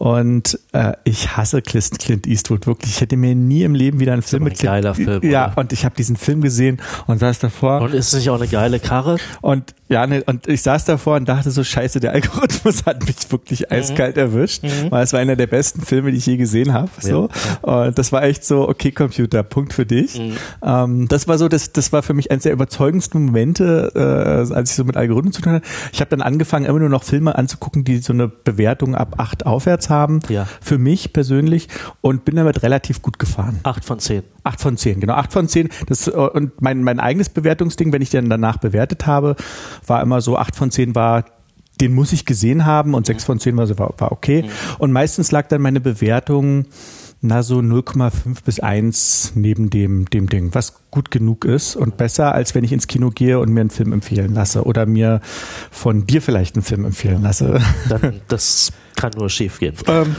und äh, ich hasse Clint Eastwood, wirklich. Ich hätte mir nie im Leben wieder einen Film mit Clint Eastwood. Geiler Film. Ja, oder? Und ich habe diesen Film gesehen und saß davor. Und ist es nicht auch eine geile Karre? Und ja, ne, und ich saß davor und dachte so, scheiße, der Algorithmus hat mich wirklich mhm. eiskalt erwischt, mhm. weil es war einer der besten Filme, die ich je gesehen habe. So. Ja. Und das war echt so, okay, Computer, Punkt für dich. Mhm. Ähm, das war so, das, das war für mich eines der überzeugendsten Momente, äh, als ich so mit Algorithmen zu tun hatte. Ich habe dann angefangen, immer nur noch Filme anzugucken, die so eine Bewertung ab acht aufwärts haben. Ja. Für mich persönlich und bin damit relativ gut gefahren. acht von zehn. acht von zehn, genau. acht von zehn. Das, und mein, mein eigenes Bewertungsding, wenn ich dann danach bewertet habe, war immer so, acht von zehn war, den muss ich gesehen haben und sechs von zehn war, war, war okay. Mhm. Und meistens lag dann meine Bewertung na so null Komma fünf bis eins neben dem, dem Ding, was gut genug ist und besser, als wenn ich ins Kino gehe und mir einen Film empfehlen lasse oder mir von dir vielleicht einen Film empfehlen lasse. Dann, das kann nur schief gehen. Ähm,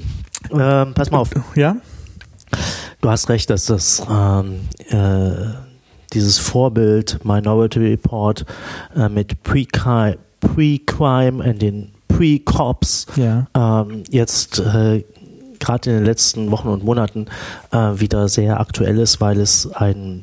ähm, pass mal auf. Ja? Du hast recht, dass das ähm, äh, dieses Vorbild Minority Report äh, mit Pre-Crime, Pre-Crime und den Pre-Cops ja. ähm, jetzt äh, gerade in den letzten Wochen und Monaten äh, wieder sehr aktuell ist, weil es einen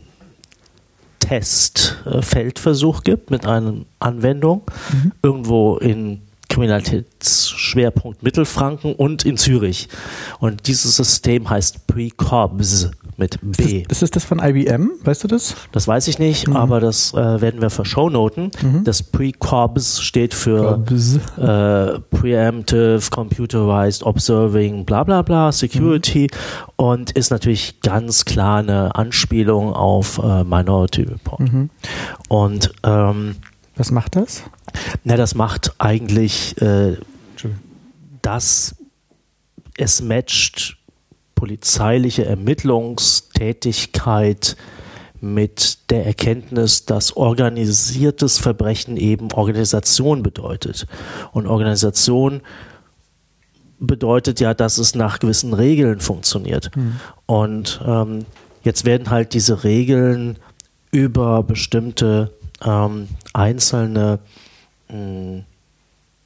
Testfeldversuch äh, gibt mit einer Anwendung mhm. irgendwo in Kriminalitätsschwerpunkt Mittelfranken und in Zürich. Und dieses System heißt Pre-Cops mit B. Ist das, ist das das von I B M? Weißt du das? Das weiß ich nicht, mhm. aber das äh, werden wir verschownoten. Mhm. Das Pre-Cops steht für äh, Preemptive, Computerized, Observing, bla bla bla, Security mhm. und ist natürlich ganz klar eine Anspielung auf äh, Minority Report. Mhm. Und ähm, was macht das? Na, das macht eigentlich, äh, dass es matcht polizeiliche Ermittlungstätigkeit mit der Erkenntnis, dass organisiertes Verbrechen eben Organisation bedeutet. Und Organisation bedeutet ja, dass es nach gewissen Regeln funktioniert. Mhm. Und ähm, jetzt werden halt diese Regeln über bestimmte ähm, einzelne mh,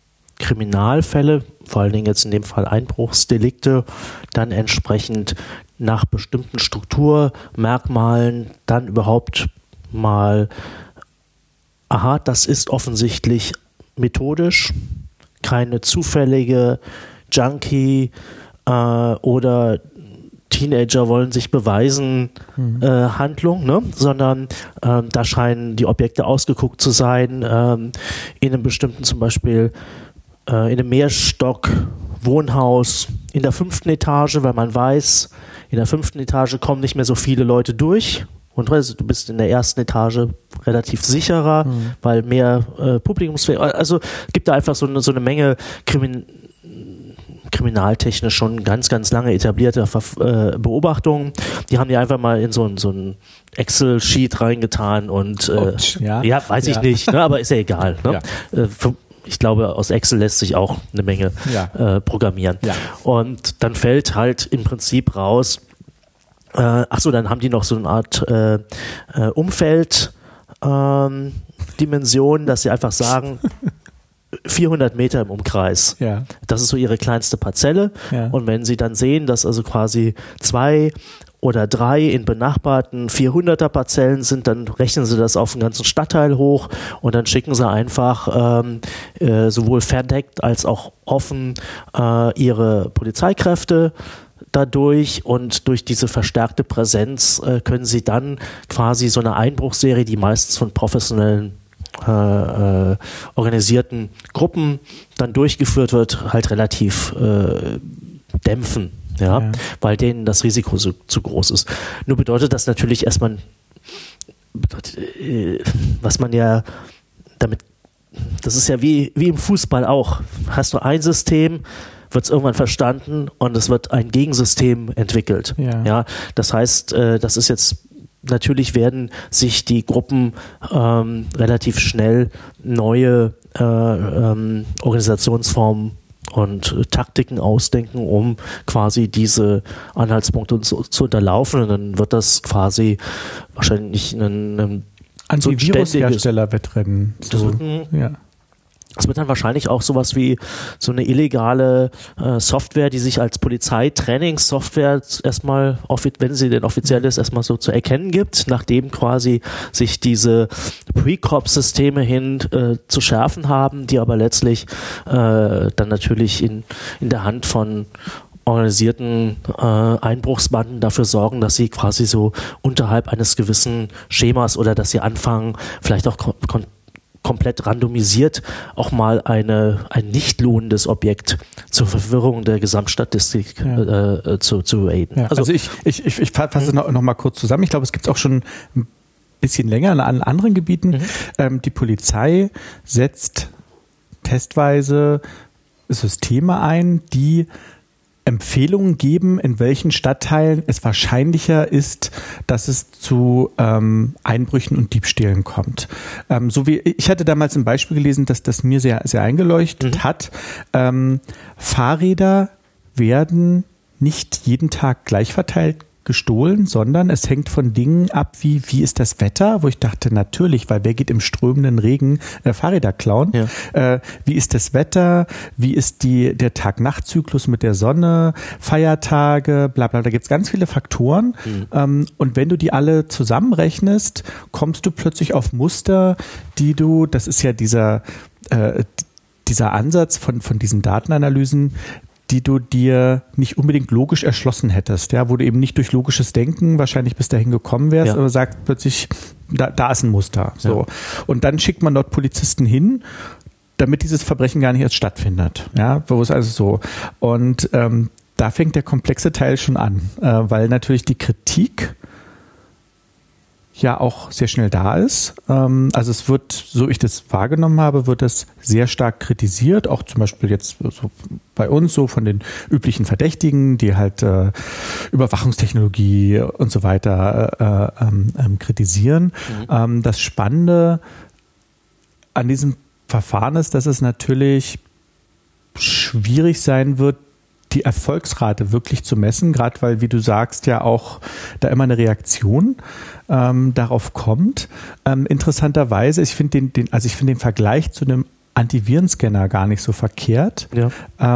Kriminalfälle, vor allen Dingen jetzt in dem Fall Einbruchsdelikte, dann entsprechend nach bestimmten Strukturmerkmalen dann überhaupt mal, aha, das ist offensichtlich methodisch, keine zufällige Junkie äh, oder Teenager wollen sich beweisen mhm. äh, Handlung, ne? sondern ähm, da scheinen die Objekte ausgeguckt zu sein, ähm, in einem bestimmten zum Beispiel äh, in einem Mehrstock-Wohnhaus in der fünften Etage, weil man weiß, in der fünften Etage kommen nicht mehr so viele Leute durch. Und du bist in der ersten Etage relativ sicherer, mhm. weil mehr äh, Publikumsfähig. Also es gibt da einfach so eine, so eine Menge Krimin kriminaltechnisch schon ganz, ganz lange etablierte Ver äh, Beobachtungen. Die haben die einfach mal in so ein, so ein Excel-Sheet reingetan und äh, Ups, ja. ja, weiß ich ja. nicht, ne, aber ist ja egal. Ne? Ja. Äh, ich glaube, aus Excel lässt sich auch eine Menge ja. äh, programmieren. Ja. Und dann fällt halt im Prinzip raus, äh, achso, dann haben die noch so eine Art äh, äh, Umfeld-Dimension, ähm, dass sie einfach sagen, vierhundert Meter im Umkreis. Ja. Das ist so ihre kleinste Parzelle. Ja. Und wenn sie dann sehen, dass also quasi zwei oder drei in benachbarten vierhunderter Parzellen sind, dann rechnen sie das auf den ganzen Stadtteil hoch und dann schicken sie einfach ähm, äh, sowohl verdeckt als auch offen äh, ihre Polizeikräfte dadurch, und durch diese verstärkte Präsenz äh, können sie dann quasi so eine Einbruchsserie, die meistens von professionellen Äh, äh, organisierten Gruppen dann durchgeführt wird, halt relativ äh, dämpfen, ja? Ja, weil denen das Risiko so, zu groß ist. Nur bedeutet das natürlich erstmal, äh, was man ja damit, das ist ja wie, wie im Fußball auch, hast du ein System, wird es irgendwann verstanden und es wird ein Gegensystem entwickelt. Ja. Ja? Das heißt, äh, das ist jetzt natürlich werden sich die Gruppen ähm, relativ schnell neue äh, ähm, Organisationsformen und äh, Taktiken ausdenken, um quasi diese Anhaltspunkte zu, zu unterlaufen. Und dann wird das quasi wahrscheinlich ein, ein Antivirus-Hersteller-Wettrennen. So, ja. Es wird dann wahrscheinlich auch sowas wie so eine illegale äh, Software, die sich als Polizeitrainingssoftware erstmal, wenn sie denn offiziell ist, erstmal so zu erkennen gibt, nachdem quasi sich diese Pre-Cop-Systeme hin äh, zu schärfen haben, die aber letztlich äh, dann natürlich in, in der Hand von organisierten äh, Einbruchsbanden dafür sorgen, dass sie quasi so unterhalb eines gewissen Schemas oder dass sie anfangen, vielleicht auch kon kon komplett randomisiert auch mal eine, ein nicht lohnendes Objekt zur Verwirrung der Gesamtstatistik ja. äh, zu, zu aiden. Ja. Also, also ich, ich, ich, ich fasse noch, noch mal kurz zusammen. Ich glaube, es gibt es auch schon ein bisschen länger an anderen Gebieten. Mhm. Ähm, die Polizei setzt testweise Systeme ein, die Empfehlungen geben, in welchen Stadtteilen es wahrscheinlicher ist, dass es zu ähm, Einbrüchen und Diebstählen kommt. Ähm, so wie ich hatte damals ein Beispiel gelesen, dass das mir sehr, sehr eingeleuchtet mhm. hat. Ähm, Fahrräder werden nicht jeden Tag gleich verteilt gestohlen, sondern es hängt von Dingen ab, wie wie ist das Wetter, wo ich dachte, natürlich, weil wer geht im strömenden Regen äh, Fahrräder klauen? Ja. Äh, wie ist das Wetter? Wie ist die der Tag-Nacht-Zyklus mit der Sonne? Feiertage, bla bla, da gibt es ganz viele Faktoren. Mhm. Ähm, und wenn du die alle zusammenrechnest, kommst du plötzlich auf Muster, die du, das ist ja dieser, äh, dieser Ansatz von, von diesen Datenanalysen, die du dir nicht unbedingt logisch erschlossen hättest, ja, wo du eben nicht durch logisches Denken wahrscheinlich bis dahin gekommen wärst, ja. aber sagst plötzlich, da, da ist ein Muster. So. Ja. Und dann schickt man dort Polizisten hin, damit dieses Verbrechen gar nicht erst stattfindet. Ja, wo es also so. Und ähm, da fängt der komplexe Teil schon an, äh, weil natürlich die Kritik ja auch sehr schnell da ist. Ähm, also es wird, so ich das wahrgenommen habe, wird das sehr stark kritisiert, auch zum Beispiel jetzt so bei uns so von den üblichen Verdächtigen, die halt äh, Überwachungstechnologie und so weiter äh, ähm, ähm, kritisieren. Mhm. Ähm, das Spannende an diesem Verfahren ist, dass es natürlich schwierig sein wird, die Erfolgsrate wirklich zu messen, gerade weil, wie du sagst, ja auch da immer eine Reaktion ähm, darauf kommt. Ähm, interessanterweise, ich finde den, den, also ich finde den Vergleich zu einem Antivirenscanner gar nicht so verkehrt. Ja. Ähm,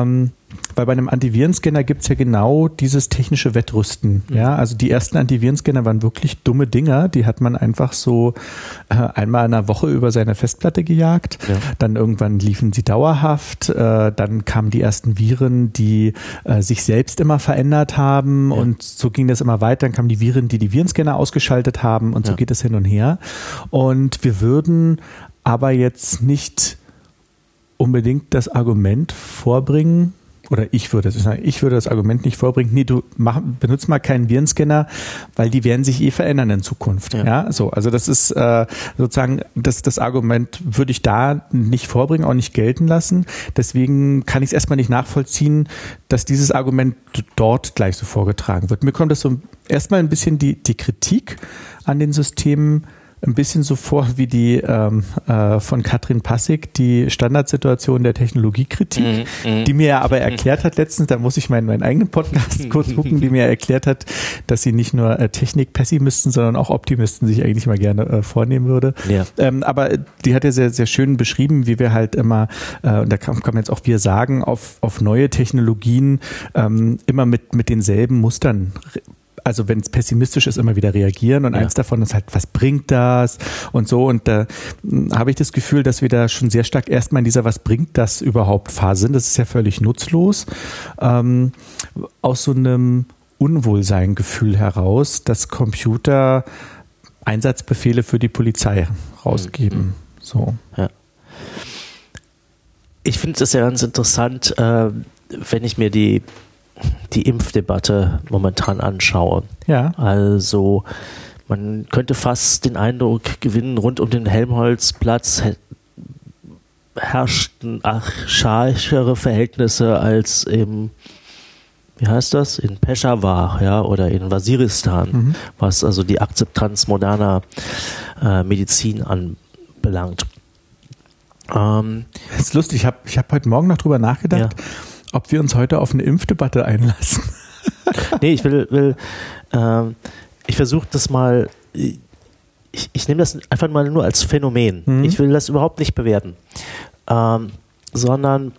Weil bei einem Antivirenscanner gibt es ja genau dieses technische Wettrüsten. Mhm. Ja, also die ersten Antivirenscanner waren wirklich dumme Dinger. Die hat man einfach so äh, einmal in einer Woche über seine Festplatte gejagt. Ja. Dann irgendwann liefen sie dauerhaft. Äh, dann kamen die ersten Viren, die äh, sich selbst immer verändert haben. Ja. Und so ging das immer weiter. Dann kamen die Viren, die die Virenscanner ausgeschaltet haben. Und so ja. geht es hin und her. Und wir würden aber jetzt nicht unbedingt das Argument vorbringen, oder ich würde sagen, ich würde das Argument nicht vorbringen, nee, du mach, benutzt mal keinen Virenscanner, weil die werden sich eh verändern in Zukunft. Ja, ja so, also das ist äh, sozusagen, das, das Argument würde ich da nicht vorbringen, auch nicht gelten lassen. Deswegen kann ich es erstmal nicht nachvollziehen, dass dieses Argument dort gleich so vorgetragen wird. Mir kommt das so erstmal ein bisschen die, die Kritik an den Systemen ein bisschen so vor wie die ähm, äh, von Katrin Passig, die Standardsituation der Technologiekritik, mm, mm. die mir ja aber erklärt hat letztens, da muss ich meinen, meinen eigenen Podcast kurz gucken, die mir erklärt hat, dass sie nicht nur äh, Technikpessimisten, sondern auch Optimisten sich eigentlich mal gerne äh, vornehmen würde. Ja. Ähm, aber die hat ja sehr, sehr schön beschrieben, wie wir halt immer, äh, und da kann, kann man jetzt auch wir sagen, auf, auf neue Technologien ähm, immer mit, mit denselben Mustern also wenn es pessimistisch ist, immer wieder reagieren und ja. eins davon ist halt, was bringt das und so und da äh, habe ich das Gefühl, dass wir da schon sehr stark erstmal in dieser was bringt das überhaupt Phase sind, das ist ja völlig nutzlos, ähm, aus so einem Unwohlseingefühl heraus, dass Computer Einsatzbefehle für die Polizei rausgeben. Mhm. So. Ja. Ich finde es ja ganz interessant, äh, wenn ich mir die die Impfdebatte momentan anschaue. Ja. Also man könnte fast den Eindruck gewinnen, rund um den Helmholtz-Platz herrschten archaischere Verhältnisse als im, wie heißt das, in Peshawar, ja, oder in Waziristan, mhm. was also die Akzeptanz moderner äh, Medizin anbelangt. Ähm, das ist lustig, ich habe ich hab heute Morgen noch drüber nachgedacht, ja. ob wir uns heute auf eine Impfdebatte einlassen. Nee, ich will, will ähm, ich versuche das mal, ich, ich nehme das einfach mal nur als Phänomen. Mhm. Ich will das überhaupt nicht bewerten, ähm, sondern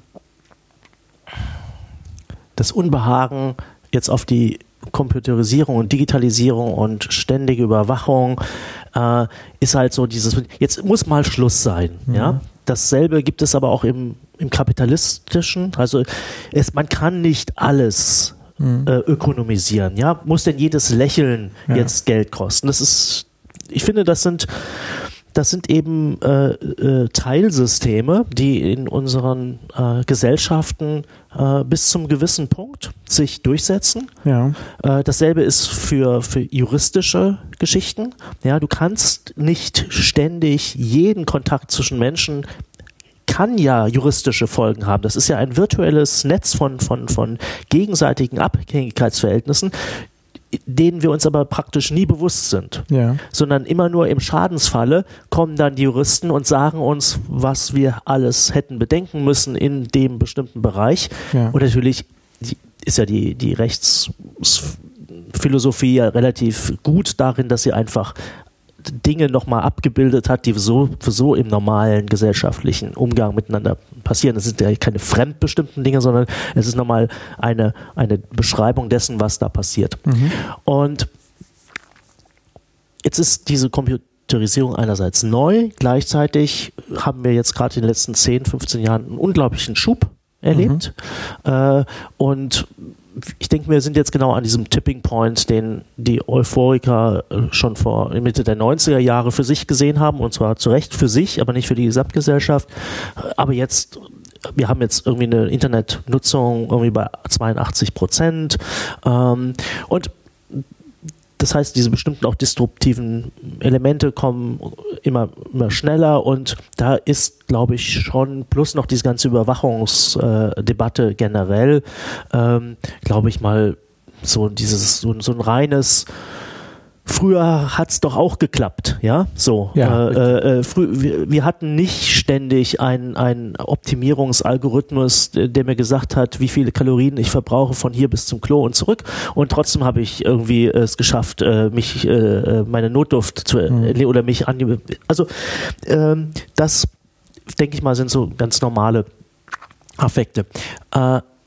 das Unbehagen jetzt auf die Computerisierung und Digitalisierung und ständige Überwachung äh, ist halt so dieses, jetzt muss mal Schluss sein, mhm. ja. Dasselbe gibt es aber auch im, im kapitalistischen, also es, man kann nicht alles mhm. äh, ökonomisieren, ja, muss denn jedes Lächeln ja. jetzt Geld kosten? Das ist, ich finde, das sind das sind eben äh, äh, Teilsysteme, die in unseren äh, Gesellschaften äh, bis zum gewissen Punkt sich durchsetzen. Ja. Äh, dasselbe ist für, für juristische Geschichten. Ja, du kannst nicht ständig jeden Kontakt zwischen Menschen kann ja juristische Folgen haben. Das ist ja ein virtuelles Netz von, von, von gegenseitigen Abhängigkeitsverhältnissen, denen wir uns aber praktisch nie bewusst sind, ja. sondern immer nur im Schadensfalle kommen dann die Juristen und sagen uns, was wir alles hätten bedenken müssen in dem bestimmten Bereich. Ja. Und natürlich ist ja die, die Rechtsphilosophie ja relativ gut darin, dass sie einfach Dinge nochmal abgebildet hat, die so, so im normalen gesellschaftlichen Umgang miteinander passieren. Das sind ja keine fremdbestimmten Dinge, sondern es ist nochmal eine, eine Beschreibung dessen, was da passiert. Mhm. Und jetzt ist diese Computerisierung einerseits neu, gleichzeitig haben wir jetzt gerade in den letzten zehn, fünfzehn Jahren einen unglaublichen Schub erlebt. Mhm. Äh, und ich denke, wir sind jetzt genau an diesem Tipping Point, den die Euphoriker schon vor Mitte der neunziger Jahre für sich gesehen haben, und zwar zu Recht für sich, aber nicht für die Gesamtgesellschaft. Aber jetzt, wir haben jetzt irgendwie eine Internetnutzung irgendwie bei zweiundachtzig Prozent. Ähm, und das heißt, diese bestimmten auch disruptiven Elemente kommen immer, immer schneller, und da ist, glaube ich, schon, plus noch diese ganze Überwachungsdebatte äh, generell, ähm, glaube ich mal, so dieses, so, so ein reines, früher hat's doch auch geklappt, ja, so. Ja, äh, äh, frü- wir, wir hatten nicht ständig einen, einen Optimierungsalgorithmus, der mir gesagt hat, wie viele Kalorien ich verbrauche von hier bis zum Klo und zurück, und trotzdem habe ich irgendwie es geschafft, äh, mich, äh, meine Notduft zu, mhm. oder mich an die, also ähm, das, denke ich mal, sind so ganz normale Affekte. Äh,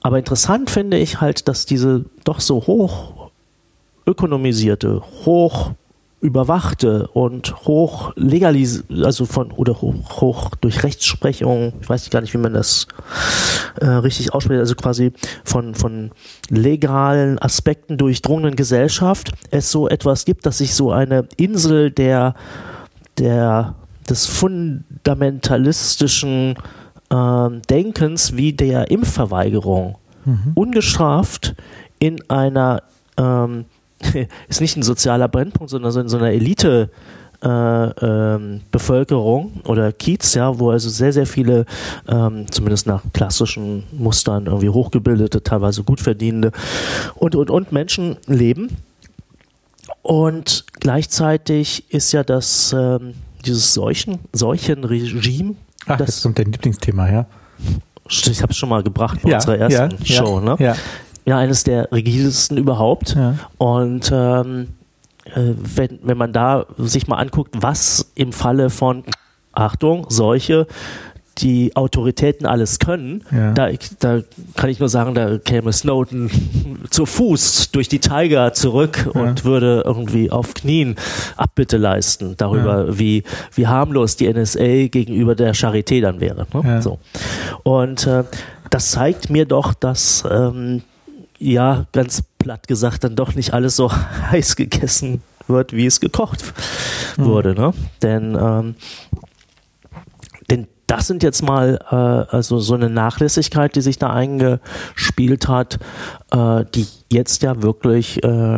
aber interessant finde ich halt, dass diese doch so hoch ökonomisierte, hoch überwachte und hoch legalisierte, also von, oder hoch, hoch durch Rechtsprechung, ich weiß gar nicht, wie man das äh, richtig ausspricht, also quasi von, von legalen Aspekten durchdrungenen Gesellschaft es so etwas gibt, dass sich so eine Insel der, der, des fundamentalistischen äh, Denkens wie der Impfverweigerung mhm. ungestraft in einer ähm, ist nicht ein sozialer Brennpunkt, sondern so in so einer Elite äh, ähm, Bevölkerung oder Kiez, ja, wo also sehr, sehr viele, ähm, zumindest nach klassischen Mustern, irgendwie hochgebildete, teilweise gut verdienende und, und, und Menschen leben. Und gleichzeitig ist ja das, ähm, dieses Seuchen, Seuchenregime. Ach, das kommt dein Lieblingsthema, ja? Ich habe es schon mal gebracht bei ja, unserer ersten ja, Show, ja, ne? Ja. Ja, eines der rigidesten überhaupt. Ja. Und ähm, äh, wenn, wenn man da sich mal anguckt, was im Falle von, Achtung, Seuche, die Autoritäten alles können, ja. da, da kann ich nur sagen, da käme Snowden zu Fuß durch die Taiga zurück ja. und würde irgendwie auf Knien Abbitte leisten darüber, ja. wie, wie harmlos die N S A gegenüber der Charité dann wäre. Ne? Ja. So. Und äh, das zeigt mir doch, dass ähm, ja, ganz platt gesagt, dann doch nicht alles so heiß gegessen wird, wie es gekocht mhm. wurde. Ne? Denn, ähm, denn das sind jetzt mal äh, also so eine Nachlässigkeit, die sich da eingespielt hat, äh, die jetzt ja wirklich äh,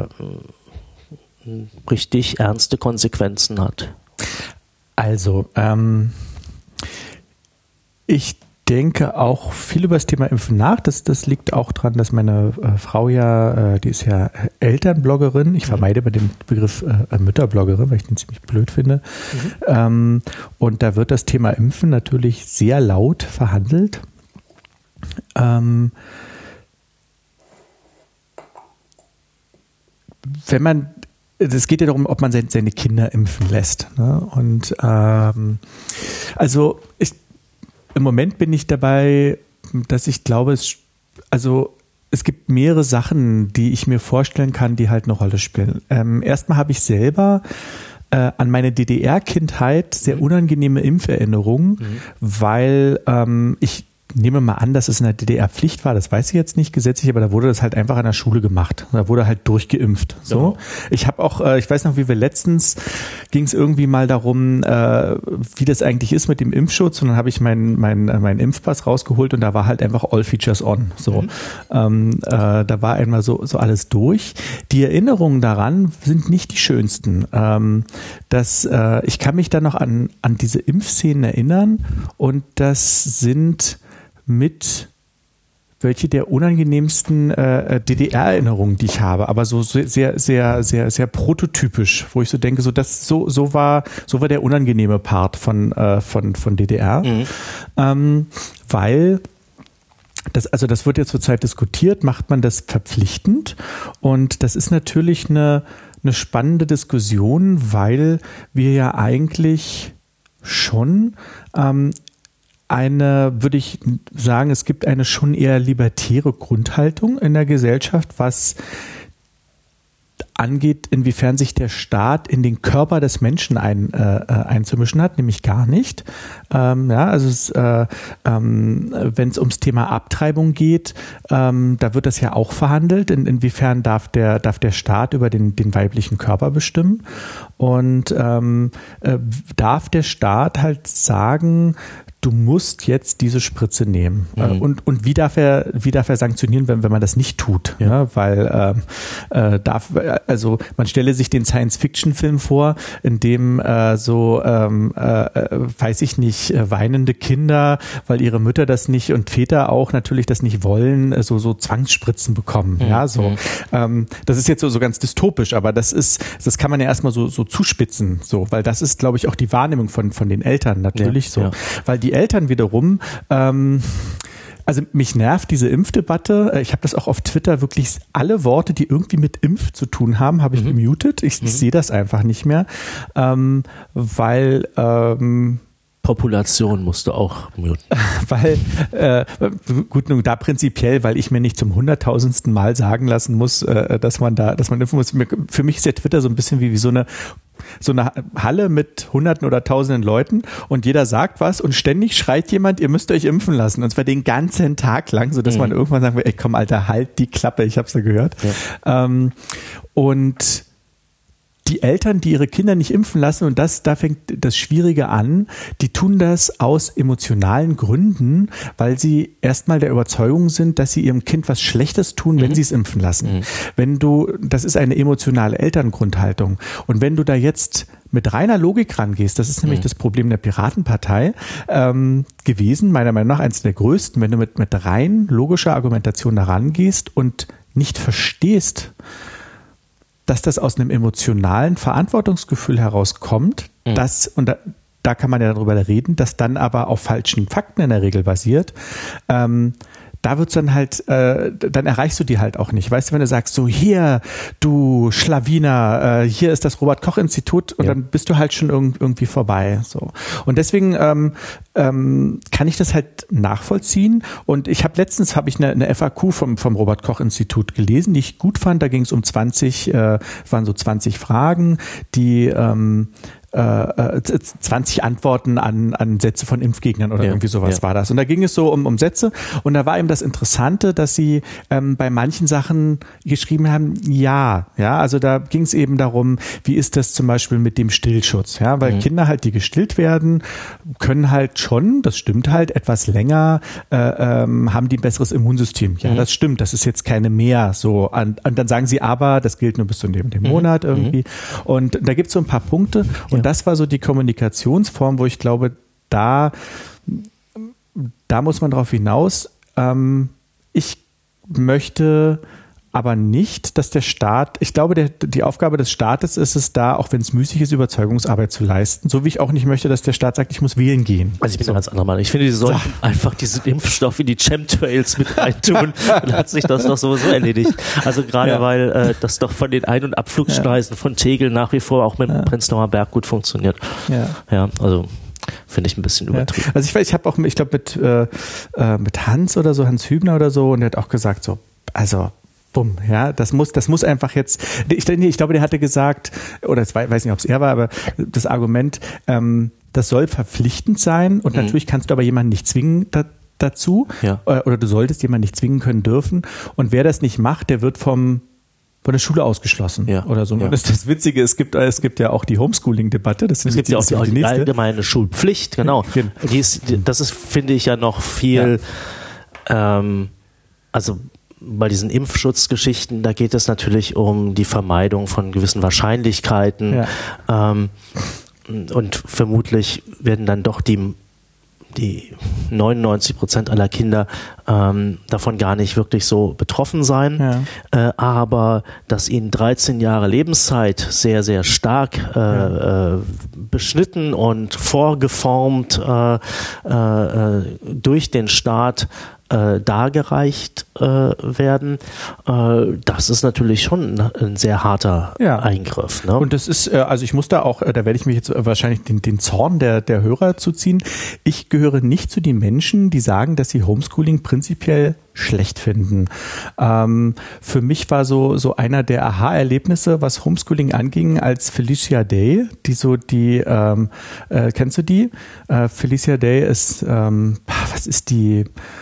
richtig ernste Konsequenzen hat. Also, ähm, ich denke auch viel über das Thema Impfen nach. Das, das liegt auch daran, dass meine äh, Frau ja, äh, die ist ja Elternbloggerin. Ich vermeide immer den Begriff äh, Mütterbloggerin, weil ich den ziemlich blöd finde. Mhm. Ähm, und da wird das Thema Impfen natürlich sehr laut verhandelt. Ähm, wenn man Es geht ja darum, ob man seine Kinder impfen lässt. Ne? Und ähm, also ich Im Moment bin ich dabei, dass ich glaube, es, also es gibt mehrere Sachen, die ich mir vorstellen kann, die halt eine Rolle spielen. Ähm, erstmal habe ich selber äh, an meine D D R-Kindheit sehr unangenehme Impferinnerungen, mhm. weil ähm, ich nehme mal an, dass es in der D D R Pflicht war, das weiß ich jetzt nicht gesetzlich, aber da wurde das halt einfach an der Schule gemacht. Da wurde halt durchgeimpft. So. Genau. Ich habe auch, äh, ich weiß noch, wie wir letztens, ging es irgendwie mal darum, äh, wie das eigentlich ist mit dem Impfschutz, und dann habe ich meinen mein, mein Impfpass rausgeholt und da war halt einfach All Features on. So. Mhm. Ähm, äh, da war einmal so, so alles durch. Die Erinnerungen daran sind nicht die schönsten. Ähm, das, äh, ich kann mich da noch an, an diese Impfszenen erinnern, und das sind mit welche der unangenehmsten äh, D D R-Erinnerungen, die ich habe, aber so sehr, sehr, sehr, sehr prototypisch, wo ich so denke, so das, so, so war, so war der unangenehme Part von, äh, von, von D D R, mhm. ähm, weil das, also das wird ja zurzeit diskutiert, macht man das verpflichtend, und das ist natürlich eine, eine spannende Diskussion, weil wir ja eigentlich schon ähm, eine, würde ich sagen, es gibt eine schon eher libertäre Grundhaltung in der Gesellschaft, was angeht, inwiefern sich der Staat in den Körper des Menschen ein, äh, einzumischen hat, nämlich gar nicht. Ähm, ja, also es, äh, ähm, wenn es ums Thema Abtreibung geht, ähm, da wird das ja auch verhandelt. In, inwiefern darf der, darf der Staat über den, den weiblichen Körper bestimmen? Und ähm, äh, darf der Staat halt sagen, du musst jetzt diese Spritze nehmen. Mhm. Und, und wie darf er, wie darf er sanktionieren, wenn, wenn man das nicht tut? Ja. Ne? Weil ähm, äh, darf, also man stelle sich den Science-Fiction-Film vor, in dem äh, so, ähm, äh, weiß ich nicht, weinende Kinder, weil ihre Mütter das nicht und Väter auch natürlich das nicht wollen, so, so Zwangsspritzen bekommen. Mhm. Ja, so. Ähm, das ist jetzt so, so ganz dystopisch, aber das ist, das kann man ja erstmal so, so zuspitzen, so, weil das ist, glaube ich, auch die Wahrnehmung von, von den Eltern natürlich ja, so. Ja. Weil die Eltern wiederum, ähm, also mich nervt diese Impfdebatte. Ich habe das auch auf Twitter, wirklich alle Worte, die irgendwie mit Impf zu tun haben, habe ich mhm. gemutet. Ich, mhm. ich sehe das einfach nicht mehr, ähm, weil ähm, Population musst du auch muten. Weil, äh, gut, nun da prinzipiell, weil ich mir nicht zum hunderttausendsten Mal sagen lassen muss, äh, dass man da, dass man impfen muss. Für mich ist ja Twitter so ein bisschen wie, wie so eine so eine Halle mit Hunderten oder Tausenden Leuten und jeder sagt was und ständig schreit jemand, ihr müsst euch impfen lassen und zwar den ganzen Tag lang, sodass mhm. man irgendwann sagt, ey komm Alter, halt die Klappe, ich hab's ja gehört. Ja. Ähm, und die Eltern, die ihre Kinder nicht impfen lassen, und das, da fängt das Schwierige an, die tun das aus emotionalen Gründen, weil sie erstmal der Überzeugung sind, dass sie ihrem Kind was Schlechtes tun, wenn mhm. sie es impfen lassen. Mhm. Wenn du, das ist eine emotionale Elterngrundhaltung. Und wenn du da jetzt mit reiner Logik rangehst, das ist nämlich mhm. das Problem der Piratenpartei ähm, gewesen, meiner Meinung nach eines der größten, wenn du mit, mit rein logischer Argumentation da rangehst und nicht verstehst, dass das aus einem emotionalen Verantwortungsgefühl herauskommt, mhm. dass, und da, da kann man ja darüber reden, dass dann aber auf falschen Fakten in der Regel basiert, ähm, da wird's dann halt, äh, dann erreichst du die halt auch nicht. Weißt du, wenn du sagst, so hier, du Schlawiner, äh, hier ist das Robert-Koch-Institut und ja. dann bist du halt schon irg- irgendwie vorbei. So. Und deswegen ähm, ähm, kann ich das halt nachvollziehen. Und ich habe letztens habe ich eine, eine F A Q vom, vom Robert-Koch-Institut gelesen, die ich gut fand. Da ging es um zwanzig, äh, waren so zwanzig Fragen, die ähm, zwanzig Antworten an, an Sätze von Impfgegnern oder ja, irgendwie sowas ja. war das. Und da ging es so um, um Sätze und da war eben das Interessante, dass sie ähm, bei manchen Sachen geschrieben haben, ja, ja, also da ging es eben darum, wie ist das zum Beispiel mit dem Stillschutz, ja, weil mhm. Kinder halt, die gestillt werden, können halt schon, das stimmt halt, etwas länger, äh, ähm, haben die ein besseres Immunsystem. Ja, mhm. das stimmt, das ist jetzt keine mehr so. Und, und dann sagen sie aber, das gilt nur bis zu dem, dem mhm. Monat irgendwie. Mhm. Und da gibt es so ein paar Punkte und ja. das war so die Kommunikationsform, wo ich glaube, da, da muss man drauf hinaus. Ähm, ich möchte aber nicht, dass der Staat, ich glaube, der, die Aufgabe des Staates ist es da, auch wenn es müßig ist, Überzeugungsarbeit zu leisten, so wie ich auch nicht möchte, dass der Staat sagt, ich muss wählen gehen. Also ich bin so. ein ganz anderer Meinung. Ich finde, die sollten so. einfach diesen Impfstoff in die Chemtrails mit reintun, dann hat sich das doch sowieso erledigt. Also gerade ja. weil äh, das doch von den Ein- und Abflugschneisen ja. von Tegel nach wie vor auch mit dem ja. Prenzlauer Berg gut funktioniert. Ja, ja also finde ich ein bisschen übertrieben. Ja. Also ich weiß, ich habe auch, ich glaube mit, äh, mit Hans oder so, Hans Hübner oder so, und der hat auch gesagt so, also bumm, ja, das muss, das muss einfach jetzt, ich, ich glaube, der hatte gesagt, oder ich weiß nicht, ob es er war, aber das Argument, ähm, das soll verpflichtend sein und mhm. natürlich kannst du aber jemanden nicht zwingen da, dazu ja. oder du solltest jemanden nicht zwingen können dürfen und wer das nicht macht, der wird vom von der Schule ausgeschlossen ja. oder so. Ja. Und das, das Witzige, es gibt, es gibt ja auch die Homeschooling-Debatte. Das es gibt ja auch die, die allgemeine Schulpflicht, genau. Die ist, das ist, finde ich, ja noch viel, ja. ähm, also bei diesen Impfschutzgeschichten, da geht es natürlich um die Vermeidung von gewissen Wahrscheinlichkeiten ja. ähm, und vermutlich werden dann doch die die neunundneunzig Prozent aller Kinder ähm, davon gar nicht wirklich so betroffen sein, ja. äh, aber dass ihnen dreizehn Jahre Lebenszeit sehr, sehr stark äh, ja. äh, beschnitten und vorgeformt äh, äh, durch den Staat äh, dargereicht äh, werden, äh, das ist natürlich schon ein sehr harter ja. Eingriff. Ne? Und das ist, äh, also ich muss da auch, äh, da werde ich mich jetzt wahrscheinlich den, den Zorn der, der Hörer zuziehen. Ich gehöre nicht zu den Menschen, die sagen, dass sie Homeschooling prinzipiell schlecht finden. Ähm, für mich war so, so einer der Aha-Erlebnisse, was Homeschooling anging, als Felicia Day, die so die, ähm, äh, kennst du die? Äh, Felicia Day ist, ähm, was ist die?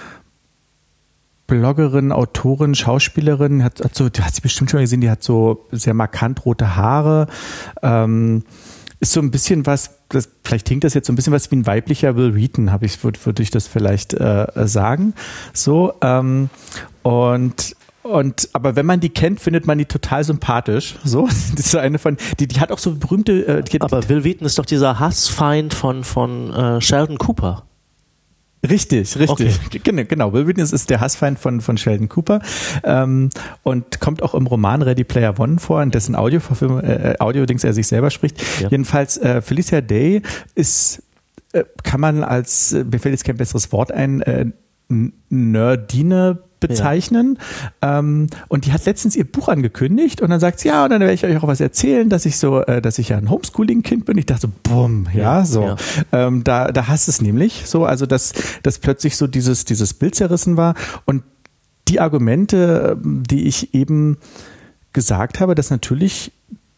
Bloggerin, Autorin, Schauspielerin, hat, hat so, du hast sie bestimmt schon mal gesehen, die hat so sehr markant rote Haare, ähm, ist so ein bisschen was, das, vielleicht klingt das jetzt so ein bisschen was wie ein weiblicher Will Wheaton, habe ich, würde würd ich das vielleicht äh, sagen, so, ähm, und Und, aber wenn man die kennt, findet man die total sympathisch. So, das ist so eine von, die, die hat auch so berühmte. Äh, die, aber Will Wheaton ist doch dieser Hassfeind von von äh, Sheldon Cooper. Richtig, richtig. Okay. Genau, genau. Will Wheaton ist der Hassfeind von, von Sheldon Cooper ähm, und kommt auch im Roman Ready Player One vor, in dessen Audio-Verfilmung, äh, Audio-Dings er sich selber spricht. Ja. Jedenfalls, äh, Felicia Day ist, äh, kann man als, äh, mir fällt jetzt kein besseres Wort ein, äh, Nerdine bezeichnen. Ja. Ähm, und die hat letztens ihr Buch angekündigt und dann sagt sie, ja, und dann werde ich euch auch was erzählen, dass ich so, äh, dass ich ja ein Homeschooling-Kind bin. Ich dachte so, bumm, ja, ja so. Ja. Ähm, da, da hast es nämlich so, also dass, dass plötzlich so dieses, dieses Bild zerrissen war. Und die Argumente, die ich eben gesagt habe, dass natürlich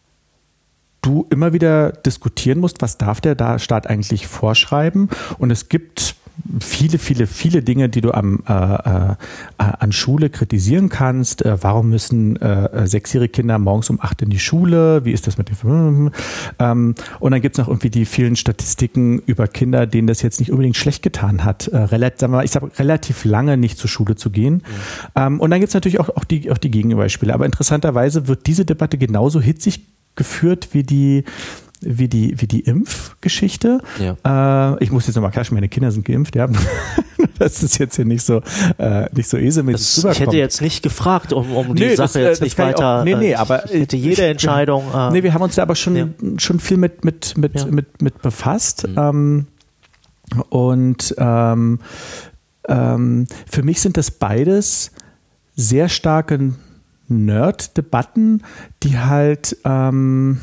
du immer wieder diskutieren musst, was darf der Staat eigentlich vorschreiben. Und es gibt viele, viele, viele Dinge, die du am, äh, äh, an Schule kritisieren kannst. Äh, warum müssen äh, sechsjährige Kinder morgens um acht in die Schule? Wie ist das mit den... Ähm, und dann gibt es noch irgendwie die vielen Statistiken über Kinder, denen das jetzt nicht unbedingt schlecht getan hat, äh, relativ, sagen wir mal, ich sag, relativ lange nicht zur Schule zu gehen. Mhm. Ähm, und dann gibt es natürlich auch, auch, die, auch die Gegenbeispiele. Aber interessanterweise wird diese Debatte genauso hitzig geführt wie die wie die, wie die Impfgeschichte. Ja. Äh, ich muss jetzt nochmal klatschen, meine Kinder sind geimpft, ja. Das ist jetzt hier nicht so, äh, nicht so eselmäßig rüberkommt. Ich hätte jetzt nicht gefragt, um, um die nee, Sache das, jetzt das nicht weiter. Auch, nee, nee, aber ich hätte jede ich, Entscheidung. Äh, nee, wir haben uns da aber schon, ja. schon viel mit, mit, mit, ja. mit, mit befasst. Mhm. Ähm, und, ähm, ähm, für mich sind das beides sehr starke Nerd-Debatten, die halt, ähm,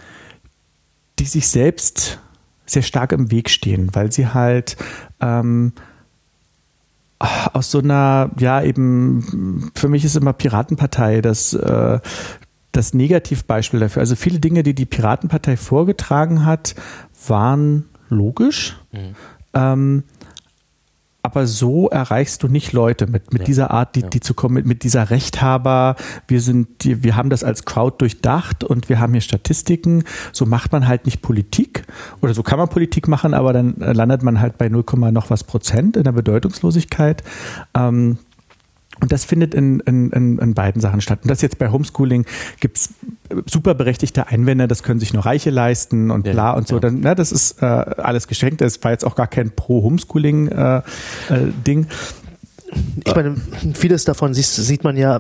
die sich selbst sehr stark im Weg stehen, weil sie halt ähm, aus so einer, ja eben, für mich ist immer Piratenpartei das, äh, das Negativbeispiel dafür. Also viele Dinge, die die Piratenpartei vorgetragen hat, waren logisch. Mhm. Ähm, aber so erreichst du nicht Leute mit, mit ja. dieser Art, die, die zu kommen, mit, mit dieser Rechthaber, wir sind, die, wir haben das als Crowd durchdacht und wir haben hier Statistiken. So macht man halt nicht Politik oder so kann man Politik machen, aber dann landet man halt bei null, noch was Prozent in der Bedeutungslosigkeit. Ähm, Und das findet in, in, in beiden Sachen statt. Und das jetzt bei Homeschooling gibt es super berechtigte Einwände, das können sich nur Reiche leisten und bla und so. Ja. Dann, na, das ist äh, alles geschenkt. Das war jetzt auch gar kein Pro-Homeschooling-Ding. Äh, äh, ich meine, vieles davon sieht, sieht man ja,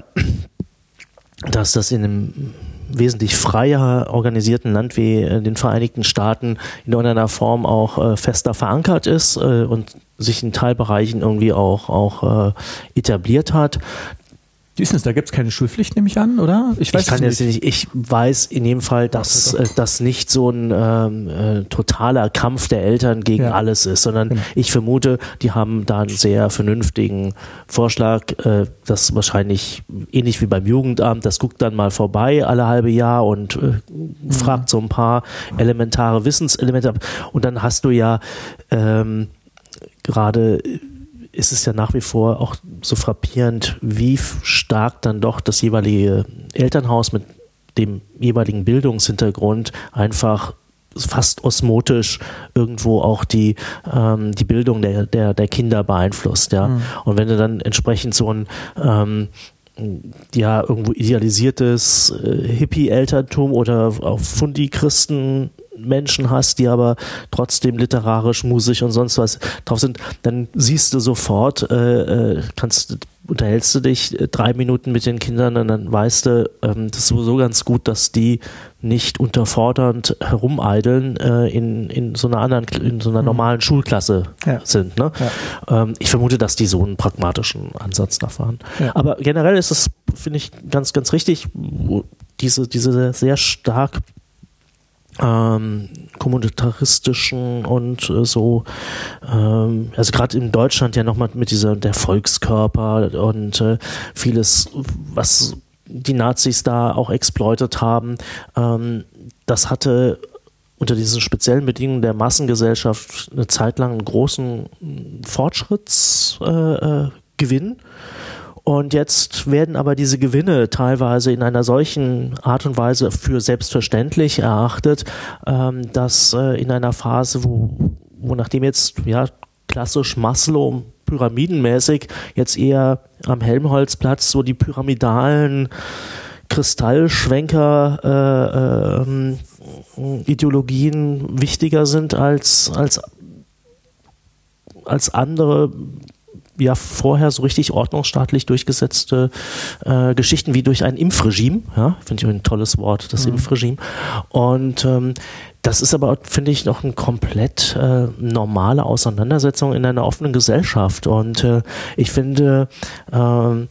dass das in einem wesentlich freier organisierten Land wie den Vereinigten Staaten in irgendeiner Form auch äh, fester verankert ist äh, und sich in Teilbereichen irgendwie auch, auch äh, etabliert hat. Wie ist das? Da gibt es keine Schulpflicht, nehme ich an, oder? Ich weiß ich kann jetzt nicht. Ich weiß in jedem Fall, dass äh, das nicht so ein ähm, äh, totaler Kampf der Eltern gegen ja. alles ist, sondern genau. ich vermute, die haben da einen sehr vernünftigen Vorschlag, äh, das wahrscheinlich ähnlich wie beim Jugendamt, das guckt dann mal vorbei alle halbe Jahr und äh, mhm. fragt so ein paar elementare Wissenselemente ab. Und dann hast du ja ähm, gerade ist es ja nach wie vor auch so frappierend, wie stark dann doch das jeweilige Elternhaus mit dem jeweiligen Bildungshintergrund einfach fast osmotisch irgendwo auch die, ähm, die Bildung der, der, der Kinder beeinflusst. Ja? Mhm. Und wenn du dann entsprechend so ein ähm, ja, irgendwo idealisiertes äh, Hippie-Elterntum oder auch Fundi-Christen Menschen hast, die aber trotzdem literarisch, musisch und sonst was drauf sind, dann siehst du sofort, äh, kannst, unterhältst du dich drei Minuten mit den Kindern und dann weißt du, ähm, das ist sowieso ganz gut, dass die nicht unterfordernd herumeideln äh, in, in so einer anderen, in so einer normalen Schulklasse ja. sind. Ne? Ja. Ähm, ich vermute, dass die so einen pragmatischen Ansatz da fahren. Ja. Aber generell ist es, finde ich, ganz, ganz richtig, diese, diese sehr stark Ähm, kommunitaristischen und äh, so, ähm, also gerade in Deutschland ja nochmal mit dieser, der Volkskörper und äh, vieles, was die Nazis da auch exploitet haben, ähm, das hatte unter diesen speziellen Bedingungen der Massengesellschaft eine Zeit lang einen großen Fortschrittsgewinn. Äh, äh, Und jetzt werden aber diese Gewinne teilweise in einer solchen Art und Weise für selbstverständlich erachtet, ähm, dass äh, in einer Phase, wo, wo nachdem jetzt ja klassisch Maslow pyramidenmäßig jetzt eher am Helmholtz-Platz so die pyramidalen Kristallschwenker äh, äh, Ideologien wichtiger sind als, als, als andere ja vorher so richtig ordnungsstaatlich durchgesetzte äh, Geschichten wie durch ein Impfregime. Ja, finde ich ein tolles Wort, das mhm. Impfregime. Und ähm, das ist aber, finde ich, noch eine komplett äh, normale Auseinandersetzung in einer offenen Gesellschaft. Und äh, ich finde, ähm,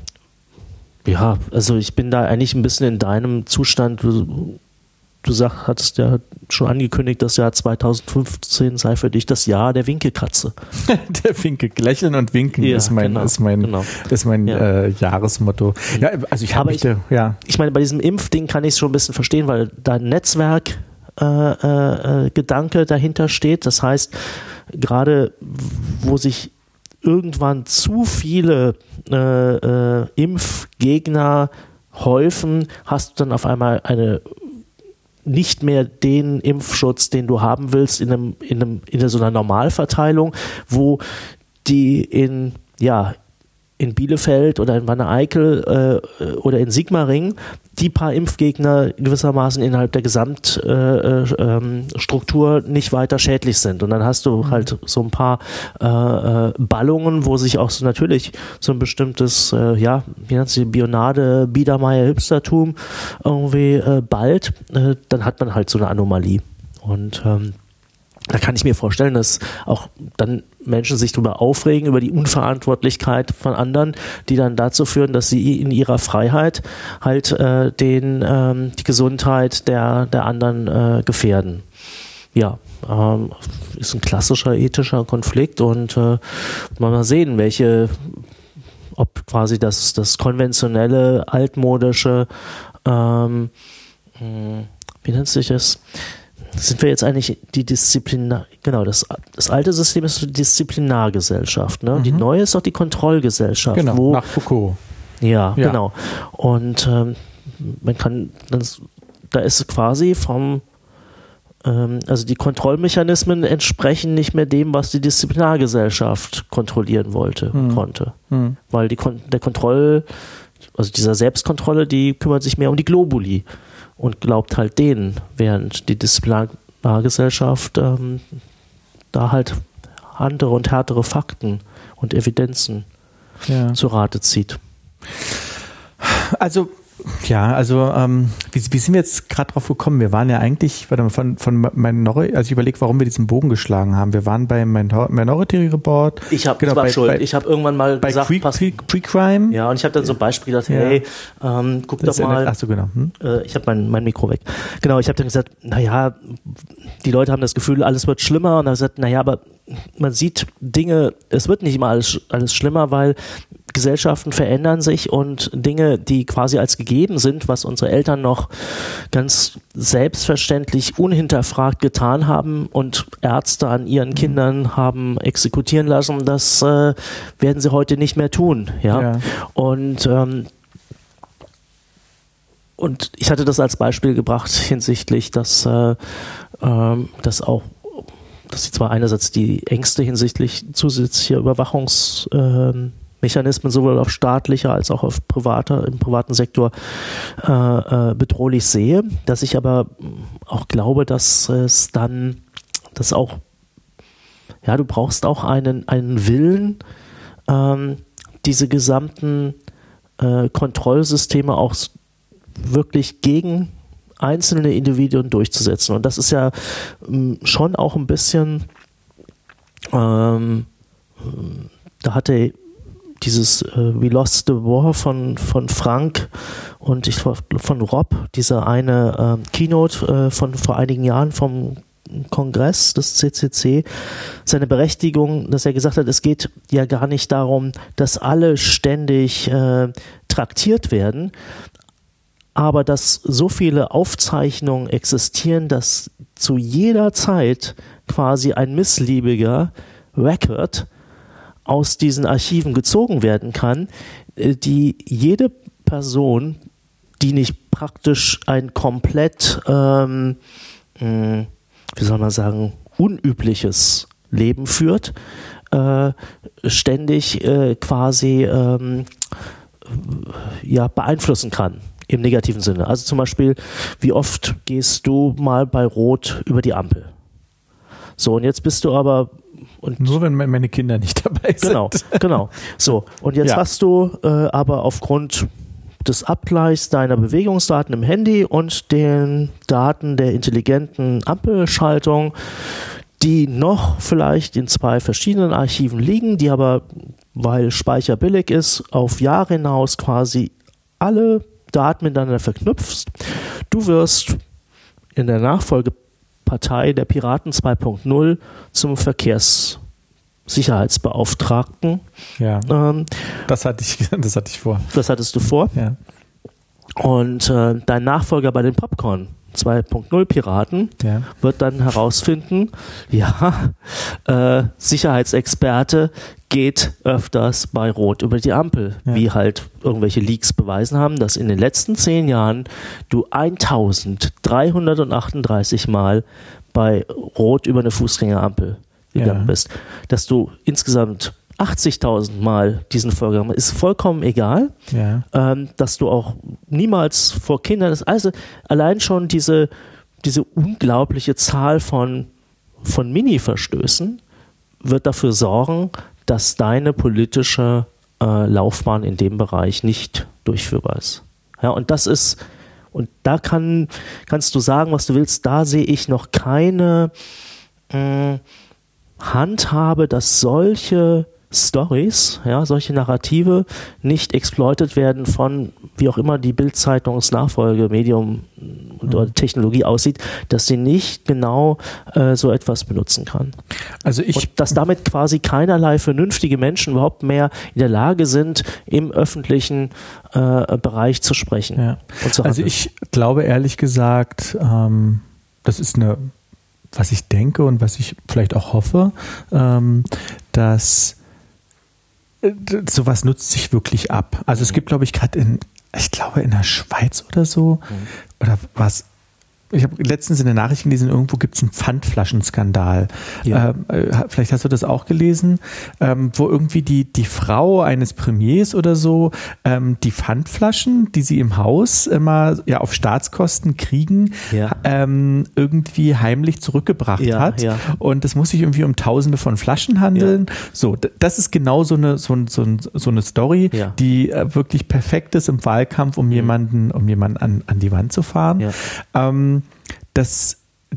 ja, also ich bin da eigentlich ein bisschen in deinem Zustand. Du, du sag, hattest ja schon angekündigt, das Jahr zweitausendfünfzehn sei für dich das Jahr der Winkelkatze. Der Winkel, lächeln und winken ja, ist mein, genau, ist mein, genau. ist mein ja. äh, Jahresmotto. Ja, also ich habe ich, ja. ich meine, bei diesem Impfding kann ich es schon ein bisschen verstehen, weil dein Netzwerk Äh, äh, Gedanke dahinter steht. Das heißt, gerade wo sich irgendwann zu viele äh, äh, Impfgegner häufen, hast du dann auf einmal eine nicht mehr den Impfschutz, den du haben willst, in einem, in einem, in so einer Normalverteilung, wo die in, ja, in Bielefeld oder in Wanne-Eickel äh, oder in Sigmaringen die paar Impfgegner gewissermaßen innerhalb der Gesamtstruktur äh, äh, nicht weiter schädlich sind. Und dann hast du halt so ein paar äh, äh, Ballungen, wo sich auch so natürlich so ein bestimmtes, äh, ja, wie nennt sie, Bionade, Biedermeier, Hipstertum irgendwie äh, bald, äh, dann hat man halt so eine Anomalie. Und ähm, da kann ich mir vorstellen, dass auch dann Menschen sich darüber aufregen, über die Unverantwortlichkeit von anderen, die dann dazu führen, dass sie in ihrer Freiheit halt äh, den, ähm, die Gesundheit der, der anderen äh, gefährden. Ja, ähm, ist ein klassischer ethischer Konflikt und äh, mal sehen, welche, ob quasi das, das konventionelle, altmodische, ähm, wie nennt sich das? Sind wir jetzt eigentlich die Disziplinar, genau, das, das alte System ist die Disziplinargesellschaft, ne? Mhm. Die neue ist doch die Kontrollgesellschaft. Genau, wo, nach Foucault. Ja, ja. genau. Und ähm, man kann, das, da ist quasi vom, ähm, also die Kontrollmechanismen entsprechen nicht mehr dem, was die Disziplinargesellschaft kontrollieren wollte, mhm. konnte. Mhm. Weil die, der Kontroll, also dieser Selbstkontrolle, die kümmert sich mehr um die Globuli. Und glaubt halt denen, während die Disziplinargesellschaft ähm, da halt andere und härtere Fakten und Evidenzen ja. zu Rate zieht. Also, ja, also ähm, wie, wie sind wir jetzt gerade drauf gekommen? Wir waren ja eigentlich, warte mal, von, von Minority, also ich überlege, warum wir diesen Bogen geschlagen haben. Wir waren bei Minority Report. Ich habe genau, schuld. Bei, ich habe irgendwann mal bei gesagt, Pre, Pre, Pre-Crime. Ja, und ich habe dann so ein Beispiel gedacht, ja. hey, ähm, guck das doch mal. Achso, genau. Hm? Äh, ich habe mein, mein Mikro weg. Genau, ich habe dann gesagt, naja, die Leute haben das Gefühl, alles wird schlimmer. Und dann habe ich gesagt, naja, aber man sieht Dinge, es wird nicht immer alles, alles schlimmer, weil Gesellschaften verändern sich und Dinge, die quasi als gegeben sind, was unsere Eltern noch ganz selbstverständlich unhinterfragt getan haben und Ärzte an ihren Kindern haben exekutieren lassen, das äh, werden sie heute nicht mehr tun. Ja, ja. Und ähm, und ich hatte das als Beispiel gebracht hinsichtlich, dass äh, äh, dass auch dass zwar einerseits die Ängste hinsichtlich zusätzlicher Überwachungs äh, Mechanismen sowohl auf staatlicher als auch auf privater, im privaten Sektor äh, äh, bedrohlich sehe, dass ich aber auch glaube, dass es dann, dass auch, ja, du brauchst auch einen, einen Willen, ähm, diese gesamten äh, Kontrollsysteme auch wirklich gegen einzelne Individuen durchzusetzen. Und das ist ja ähm, schon auch ein bisschen, ähm, da hatte dieses äh, We Lost the War von, von Frank und ich von Rob, diese eine äh, Keynote äh, von vor einigen Jahren vom Kongress des C C C, seine Berechtigung, dass er gesagt hat, es geht ja gar nicht darum, dass alle ständig äh, traktiert werden, aber dass so viele Aufzeichnungen existieren, dass zu jeder Zeit quasi ein missliebiger Record aus diesen Archiven gezogen werden kann, die jede Person, die nicht praktisch ein komplett, ähm, wie soll man sagen, unübliches Leben führt, äh, ständig äh, quasi ähm, ja, beeinflussen kann. Im negativen Sinne. Also zum Beispiel, wie oft gehst du mal bei Rot über die Ampel? So, und jetzt bist du aber und nur wenn meine Kinder nicht dabei sind. Genau, genau. So, und jetzt ja. hast du äh, aber aufgrund des Abgleichs deiner Bewegungsdaten im Handy und den Daten der intelligenten Ampelschaltung, die noch vielleicht in zwei verschiedenen Archiven liegen, die aber, weil Speicher billig ist, auf Jahre hinaus quasi alle Daten miteinander verknüpfst. Du wirst in der Nachfolgepartei der Piraten zwei Punkt null zum Verkehrssicherheitsbeauftragten. Ja, ähm, das hatte ich, das hatte ich vor. Das hattest du vor. Ja. Und äh, dein Nachfolger bei den Popcorn zwei Punkt null Piraten ja. wird dann herausfinden, ja, äh, Sicherheitsexperte geht öfters bei Rot über die Ampel, ja. wie halt irgendwelche Leaks beweisen haben, dass in den letzten zehn Jahren du eintausenddreihundertachtunddreißig Mal bei Rot über eine Fußgängerampel gegangen ja. bist. Dass du insgesamt achtzigtausend Mal diesen Vorgang ist vollkommen egal, ja. ähm, dass du auch niemals vor Kindern, das also allein schon diese, diese unglaubliche Zahl von, von Mini-Verstößen wird dafür sorgen, dass deine politische äh, Laufbahn in dem Bereich nicht durchführbar ist. Ja, und das ist, und da kann, kannst du sagen, was du willst, da sehe ich noch keine äh, Handhabe, dass solche Stories, ja, solche Narrative nicht exploitet werden von, wie auch immer die Bild-Zeitungs-Nachfolgemedium oder mhm. Technologie aussieht, dass sie nicht genau äh, so etwas benutzen kann. Also ich, und dass damit quasi keinerlei vernünftige Menschen überhaupt mehr in der Lage sind, im öffentlichen äh, Bereich zu sprechen. Ja. Und zu also ich glaube ehrlich gesagt, ähm, das ist eine, was ich denke und was ich vielleicht auch hoffe, ähm, dass sowas nutzt sich wirklich ab. Also es gibt, glaube ich, gerade in, ich glaube in der Schweiz oder so, mhm. oder was, ich habe letztens in den Nachrichten gelesen, irgendwo gibt es einen Pfandflaschenskandal. Ja. Ähm, vielleicht hast du das auch gelesen, ähm, wo irgendwie die, die Frau eines Premiers oder so ähm, die Pfandflaschen, die sie im Haus immer ja auf Staatskosten kriegen, ja. ähm, irgendwie heimlich zurückgebracht ja, hat. Ja. Und es muss sich irgendwie um Tausende von Flaschen handeln. Ja. So, das ist genau so eine, so, so, so eine Story, ja. die äh, wirklich perfekt ist im Wahlkampf, um mhm. jemanden, um jemanden an, an die Wand zu fahren. Ja. Ähm, Das,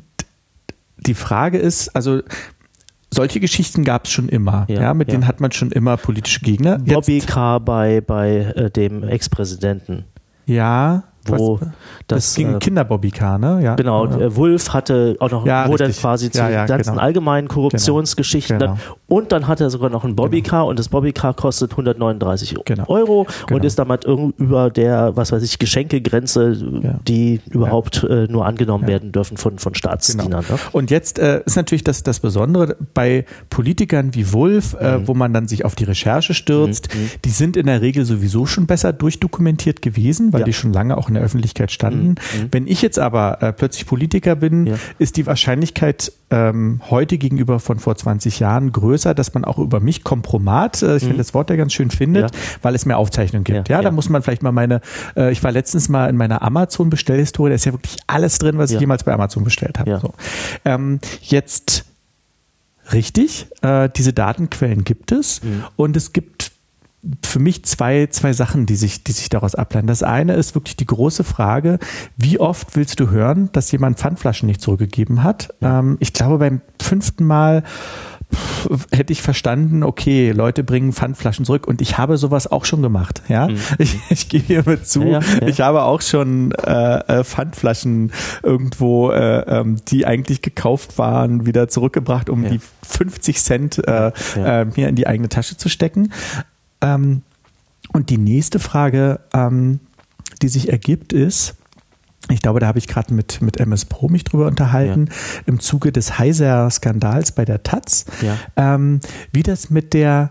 die Frage ist, also solche Geschichten gab es schon immer, ja, ja mit ja. denen hat man schon immer politische Gegner. Bobby Carr bei, bei äh, dem Ex-Präsidenten. Ja, wo was, das, das ging äh, Kinder-Bobby Carr, ne? Ja. Genau, ja. Wulff hatte auch noch, ja, wo richtig. dann quasi zu ja, ja, ganzen genau. allgemeinen Korruptionsgeschichten genau. dann, und dann hat er sogar noch einen Bobby Carr und das Bobby Carr kostet hundertneununddreißig genau. Euro genau. und ist damit über der, was weiß ich, Geschenkegrenze, ja. die überhaupt ja. äh, nur angenommen ja. werden dürfen von, von Staatsdienern. Genau. Ne? Und jetzt äh, ist natürlich das, das Besondere bei Politikern wie Wulff, äh, mhm. wo man dann sich auf die Recherche stürzt, mhm. die sind in der Regel sowieso schon besser durchdokumentiert gewesen, weil ja. die schon lange auch in der Öffentlichkeit standen. Mhm. Wenn ich jetzt aber äh, plötzlich Politiker bin, ja. ist die Wahrscheinlichkeit ähm, heute gegenüber von vor zwanzig Jahren größer, dass man auch über mich Kompromat, äh, ich mhm. finde das Wort ja ganz schön findet, ja. weil es mehr Aufzeichnungen gibt. Ja, ja, ja. da muss man vielleicht mal meine, äh, ich war letztens mal in meiner Amazon-Bestellhistorie, da ist ja wirklich alles drin, was ja. ich jemals bei Amazon bestellt habe. Ja. So. Ähm, jetzt richtig, äh, diese Datenquellen gibt es mhm. und es gibt für mich zwei, zwei Sachen, die sich, die sich daraus ableiten. Das eine ist wirklich die große Frage, wie oft willst du hören, dass jemand Pfandflaschen nicht zurückgegeben hat? Ja. Ähm, ich glaube, beim fünften Mal pff, hätte ich verstanden, okay, Leute bringen Pfandflaschen zurück und ich habe sowas auch schon gemacht. Ja, mhm. ich, ich gebe hiermit zu, ja, ja, ja. ich habe auch schon äh, Pfandflaschen irgendwo, äh, ähm, die eigentlich gekauft waren, wieder zurückgebracht, um ja. die fünfzig Cent äh, ja. äh, mir in die eigene Tasche zu stecken. Ähm, und die nächste Frage, ähm, die sich ergibt, ist, ich glaube, da habe ich gerade mit, mit M S Pro mich drüber unterhalten, ja. im Zuge des Heiser-Skandals bei der Taz, ja. ähm, wie das mit der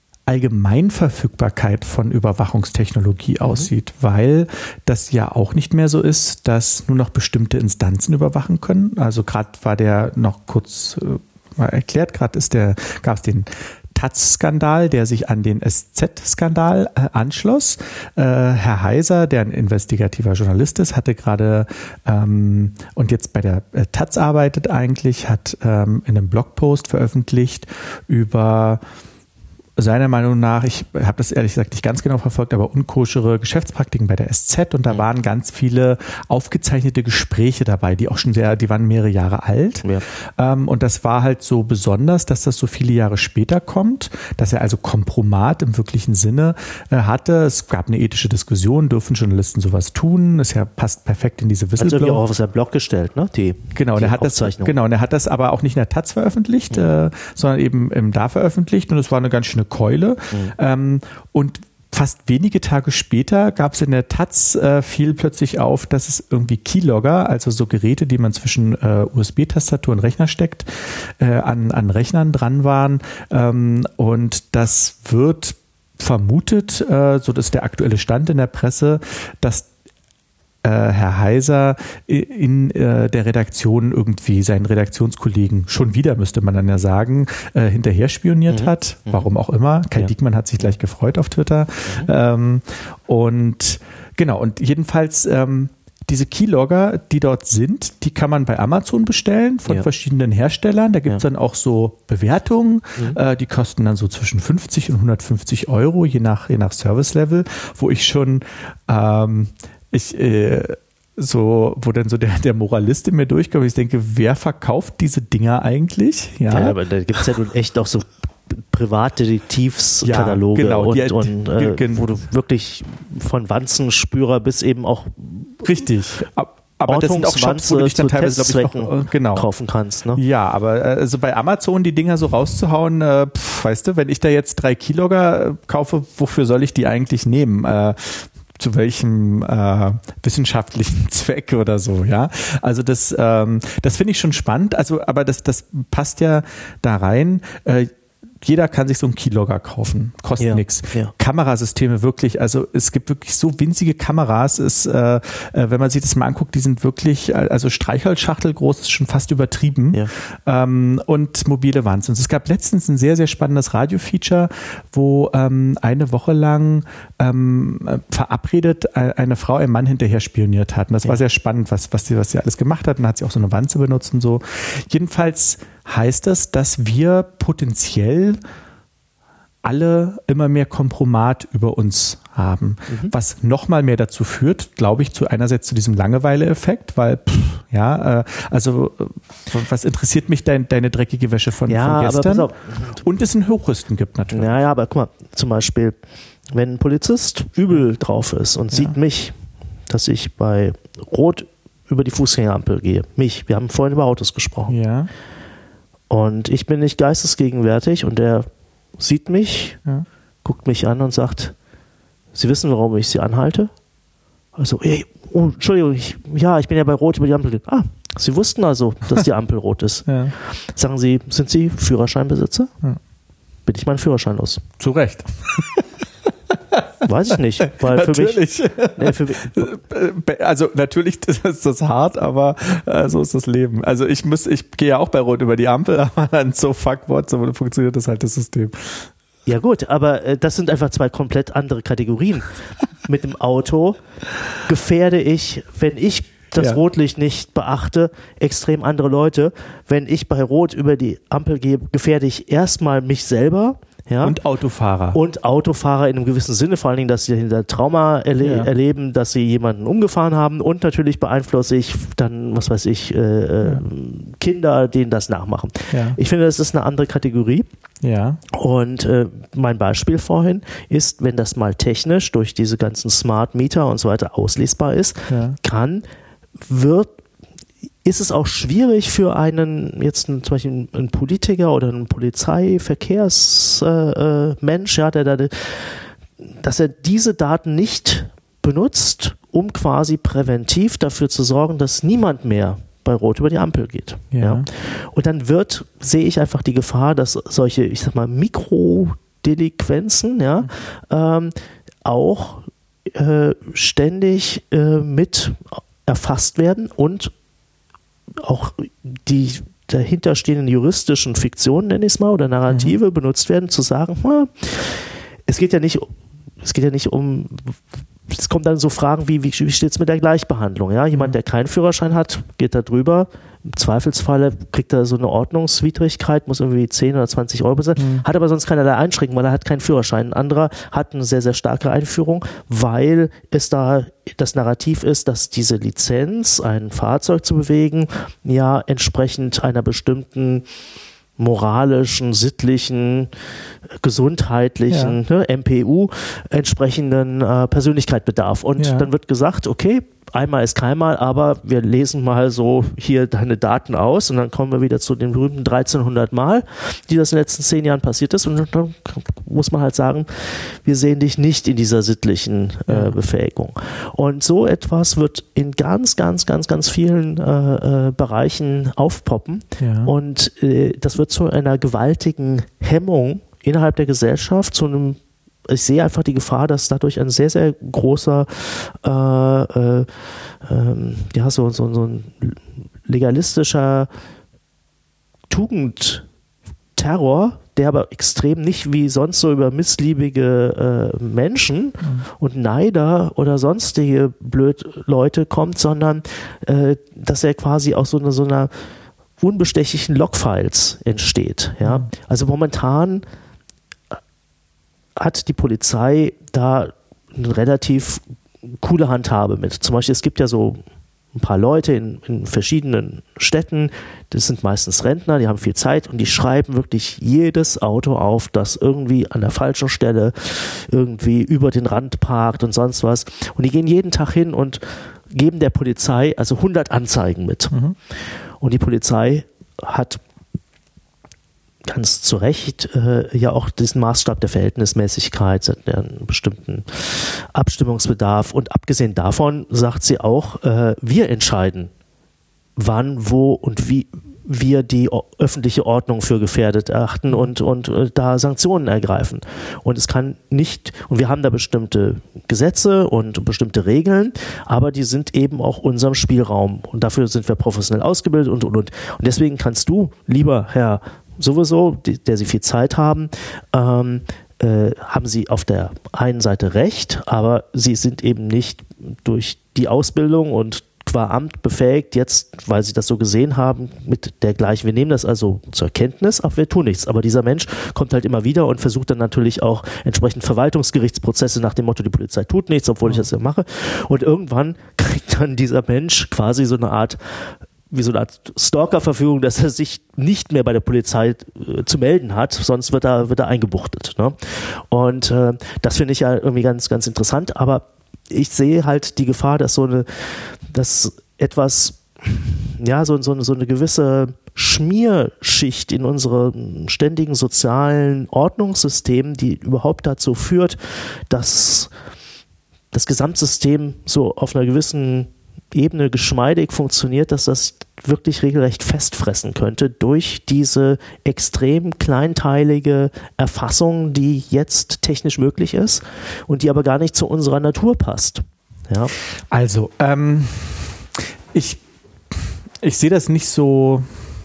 Allgemeinverfügbarkeit von Überwachungstechnologie mhm. aussieht, weil das ja auch nicht mehr so ist, dass nur noch bestimmte Instanzen überwachen können. Also gerade war der noch kurz äh, mal erklärt, gerade ist der, gab es den Taz-Skandal, der sich an den S Z-Skandal äh, anschloss. Äh, Herr Heiser, der ein investigativer Journalist ist, hatte gerade ähm, und jetzt bei der äh, Taz arbeitet eigentlich, hat ähm, in einem Blogpost veröffentlicht über seiner Meinung nach, ich habe das ehrlich gesagt nicht ganz genau verfolgt, aber unkoschere Geschäftspraktiken bei der S Z, und da mhm. waren ganz viele aufgezeichnete Gespräche dabei, die auch schon sehr, die waren mehrere Jahre alt. Ja. Ähm, und das war halt so besonders, dass das so viele Jahre später kommt, dass er also Kompromat im wirklichen Sinne äh, hatte. Es gab eine ethische Diskussion, dürfen Journalisten sowas tun? Das ja passt perfekt in diese Whistleblower. Also auch auf seinen Blog gestellt, ne? Die, genau, die der hat das, genau, und er hat das aber auch nicht in der Taz veröffentlicht, mhm. äh, sondern eben im Da veröffentlicht, und es war eine ganz schöne Keule. Mhm. Ähm, und fast wenige Tage später gab es in der Taz, äh, fiel plötzlich auf, dass es irgendwie Keylogger, also so Geräte, die man zwischen äh, U S B-Tastatur und Rechner steckt, äh, an, an Rechnern dran waren. Ähm, und das wird vermutet, äh, so ist der aktuelle Stand in der Presse, dass Herr Heiser in äh, der Redaktion irgendwie seinen Redaktionskollegen schon wieder, müsste man dann ja sagen, äh, hinterher spioniert mhm. hat. Warum auch immer. Kai ja. Diekmann hat sich gleich gefreut auf Twitter. Mhm. Ähm, und genau, und jedenfalls ähm, diese Keylogger, die dort sind, die kann man bei Amazon bestellen von ja. verschiedenen Herstellern. Da gibt es ja. dann auch so Bewertungen, mhm. äh, die kosten dann so zwischen fünfzig und hundertfünfzig Euro, je nach, je nach Service-Level, wo ich schon ähm, Ich, äh, so, wo dann so der, der Moralist in mir durchkommt, ich denke, wer verkauft diese Dinger eigentlich? Ja, ja aber da gibt es ja nun echt auch so Privatdetektivskataloge, ja, genau, und, die, und äh, die, wo du wirklich von Wanzenspürer bis eben auch richtig. Aber das sind auch Shops, wo du dich dann teilweise, glaube ich, noch, genau. kaufen kannst. Ne? Ja, aber also bei Amazon die Dinger so rauszuhauen, äh, pf, weißt du, wenn ich da jetzt drei Keylogger äh, kaufe, wofür soll ich die eigentlich nehmen? Äh, zu welchem äh, wissenschaftlichen Zweck oder so, ja. Also das, ähm, das finde ich schon spannend. Also, aber das, das passt ja da rein. Äh, Jeder kann sich so einen Keylogger kaufen, kostet ja, nichts. Ja. Kamerasysteme wirklich, also es gibt wirklich so winzige Kameras, ist, äh, wenn man sich das mal anguckt, die sind wirklich, also Streichholzschachtel groß, ist schon fast übertrieben, ja. ähm, und mobile Wanzen. Es gab letztens ein sehr, sehr spannendes Radio-Feature, wo ähm, eine Woche lang ähm, verabredet eine Frau einen Mann hinterher spioniert hat. Und das ja. war sehr spannend, was, was, sie, was sie alles gemacht hat. Und dann hat sie auch so eine Wanze benutzt und so. Jedenfalls heißt das, dass wir potenziell alle immer mehr Kompromat über uns haben, mhm. was nochmal mehr dazu führt, glaube ich, zu einerseits zu diesem Langeweile-Effekt, weil, pff, ja, äh, also was interessiert mich dein, deine dreckige Wäsche von, ja, von gestern? Aber pass auf. Und es ein Hochrüsten gibt natürlich. Ja, ja, aber guck mal, zum Beispiel, wenn ein Polizist übel drauf ist und ja. sieht mich, dass ich bei Rot über die Fußgängerampel gehe, mich, wir haben vorhin über Autos gesprochen, ja. und ich bin nicht geistesgegenwärtig und er sieht mich, ja. guckt mich an und sagt, Sie wissen, warum ich Sie anhalte? Also, ey, oh, Entschuldigung, ich, ja, ich bin ja bei Rot über die Ampel. Ah, Sie wussten also, dass die Ampel rot ist. Ja. Sagen Sie, sind Sie Führerscheinbesitzer? Ja. Bin ich meinen Führerschein los? Zu Recht. Weiß ich nicht. Weil natürlich. Für mich, nee, für mich, also natürlich ist das hart, aber äh, so ist das Leben. Also ich muss, ich gehe ja auch bei Rot über die Ampel, aber dann so Fuckwort, so funktioniert das halt, das System. Ja gut, aber äh, das sind einfach zwei komplett andere Kategorien. Mit dem Auto gefährde ich, wenn ich das ja. Rotlicht nicht beachte, extrem andere Leute. Wenn ich bei Rot über die Ampel gehe, gefährde ich erstmal mich selber. Ja? Und Autofahrer. Und Autofahrer in einem gewissen Sinne, vor allen Dingen, dass sie hinter Trauma erle- ja. erleben, dass sie jemanden umgefahren haben, und natürlich beeinflusse ich dann, was weiß ich, äh, ja. Kinder, denen das nachmachen. Ja. Ich finde, das ist eine andere Kategorie. Ja. Und äh, mein Beispiel vorhin ist, wenn das mal technisch durch diese ganzen Smart Meter und so weiter auslesbar ist, ja. kann, wird ist es auch schwierig für einen, jetzt einen, zum Beispiel einen Politiker oder einen Polizeiverkehrsmensch, äh, äh, ja, der, der, dass er diese Daten nicht benutzt, um quasi präventiv dafür zu sorgen, dass niemand mehr bei Rot über die Ampel geht. Ja. Ja. Und dann wird, sehe ich einfach die Gefahr, dass solche, ich sag mal, Mikrodelinquenzen, ja, mhm. ähm, auch äh, ständig äh, mit erfasst werden und auch die dahinterstehenden juristischen Fiktionen, nenne ich es mal, oder Narrative mhm. benutzt werden, zu sagen, hm, es geht ja nicht, es geht ja nicht um, es kommen dann so Fragen wie, wie, wie steht es mit der Gleichbehandlung? Ja? Jemand, der keinen Führerschein hat, geht da drüber, im Zweifelsfalle kriegt er so eine Ordnungswidrigkeit, muss irgendwie zehn oder zwanzig Euro bezahlen, mhm. hat aber sonst keinerlei Einschränkungen, weil er hat keinen Führerschein. Ein anderer hat eine sehr, sehr starke Einführung, weil es da das Narrativ ist, dass diese Lizenz, ein Fahrzeug zu bewegen, ja entsprechend einer bestimmten moralischen, sittlichen, gesundheitlichen, ja. ne, M P U entsprechenden äh, Persönlichkeit bedarf. Und ja. dann wird gesagt, okay, einmal ist keinmal, aber wir lesen mal so hier deine Daten aus und dann kommen wir wieder zu den berühmten dreizehnhundert Mal, die das in den letzten zehn Jahren passiert ist, und dann muss man halt sagen, wir sehen dich nicht in dieser sittlichen äh, Befähigung. Und so etwas wird in ganz, ganz, ganz, ganz vielen äh, äh, Bereichen aufpoppen ja. und äh, das wird zu einer gewaltigen Hemmung innerhalb der Gesellschaft, zu einem ich sehe einfach die Gefahr, dass dadurch ein sehr, sehr großer äh, äh, äh, ja, so, so, so ein legalistischer Tugendterror, der aber extrem nicht wie sonst so über missliebige äh, Menschen mhm. und Neider oder sonstige Blödleute kommt, sondern äh, dass er quasi aus so einer, so einer unbestechlichen Logfiles entsteht. Ja? Mhm. Also momentan hat die Polizei da eine relativ coole Handhabe mit. Zum Beispiel, es gibt ja so ein paar Leute in, in verschiedenen Städten, das sind meistens Rentner, die haben viel Zeit und die schreiben wirklich jedes Auto auf, das irgendwie an der falschen Stelle irgendwie über den Rand parkt und sonst was. Und die gehen jeden Tag hin und geben der Polizei also hundert Anzeigen mit. Mhm. Und die Polizei hat ganz zu Recht äh, ja auch diesen Maßstab der Verhältnismäßigkeit, einen bestimmten Abstimmungsbedarf, und abgesehen davon sagt sie auch, äh, wir entscheiden, wann, wo und wie wir die öffentliche Ordnung für gefährdet erachten und, und äh, da Sanktionen ergreifen. Und es kann nicht, und wir haben da bestimmte Gesetze und bestimmte Regeln, aber die sind eben auch unserem Spielraum und dafür sind wir professionell ausgebildet und, und, und. Und deswegen kannst du, lieber Herr sowieso, die, der Sie viel Zeit haben, ähm, äh, haben Sie auf der einen Seite recht, aber Sie sind eben nicht durch die Ausbildung und qua Amt befähigt, jetzt, weil Sie das so gesehen haben, mit dergleichen. Wir nehmen das also zur Kenntnis, aber wir tun nichts. Aber dieser Mensch kommt halt immer wieder und versucht dann natürlich auch entsprechend Verwaltungsgerichtsprozesse nach dem Motto, die Polizei tut nichts, obwohl ich das ja mache. Und irgendwann kriegt dann dieser Mensch quasi so eine Art wie so eine Art Stalker-Verfügung, dass er sich nicht mehr bei der Polizei äh, zu melden hat, sonst wird er, wird er eingebuchtet. Ne? Und äh, das finde ich ja irgendwie ganz, ganz interessant, aber ich sehe halt die Gefahr, dass so eine, dass etwas, ja, so, so, so eine gewisse Schmierschicht in unserem ständigen sozialen Ordnungssystem, die überhaupt dazu führt, dass das Gesamtsystem so auf einer gewissen Ebene geschmeidig funktioniert, dass das wirklich regelrecht festfressen könnte durch diese extrem kleinteilige Erfassung, die jetzt technisch möglich ist und die aber gar nicht zu unserer Natur passt. Ja. Also, ähm, ich, ich sehe das nicht so,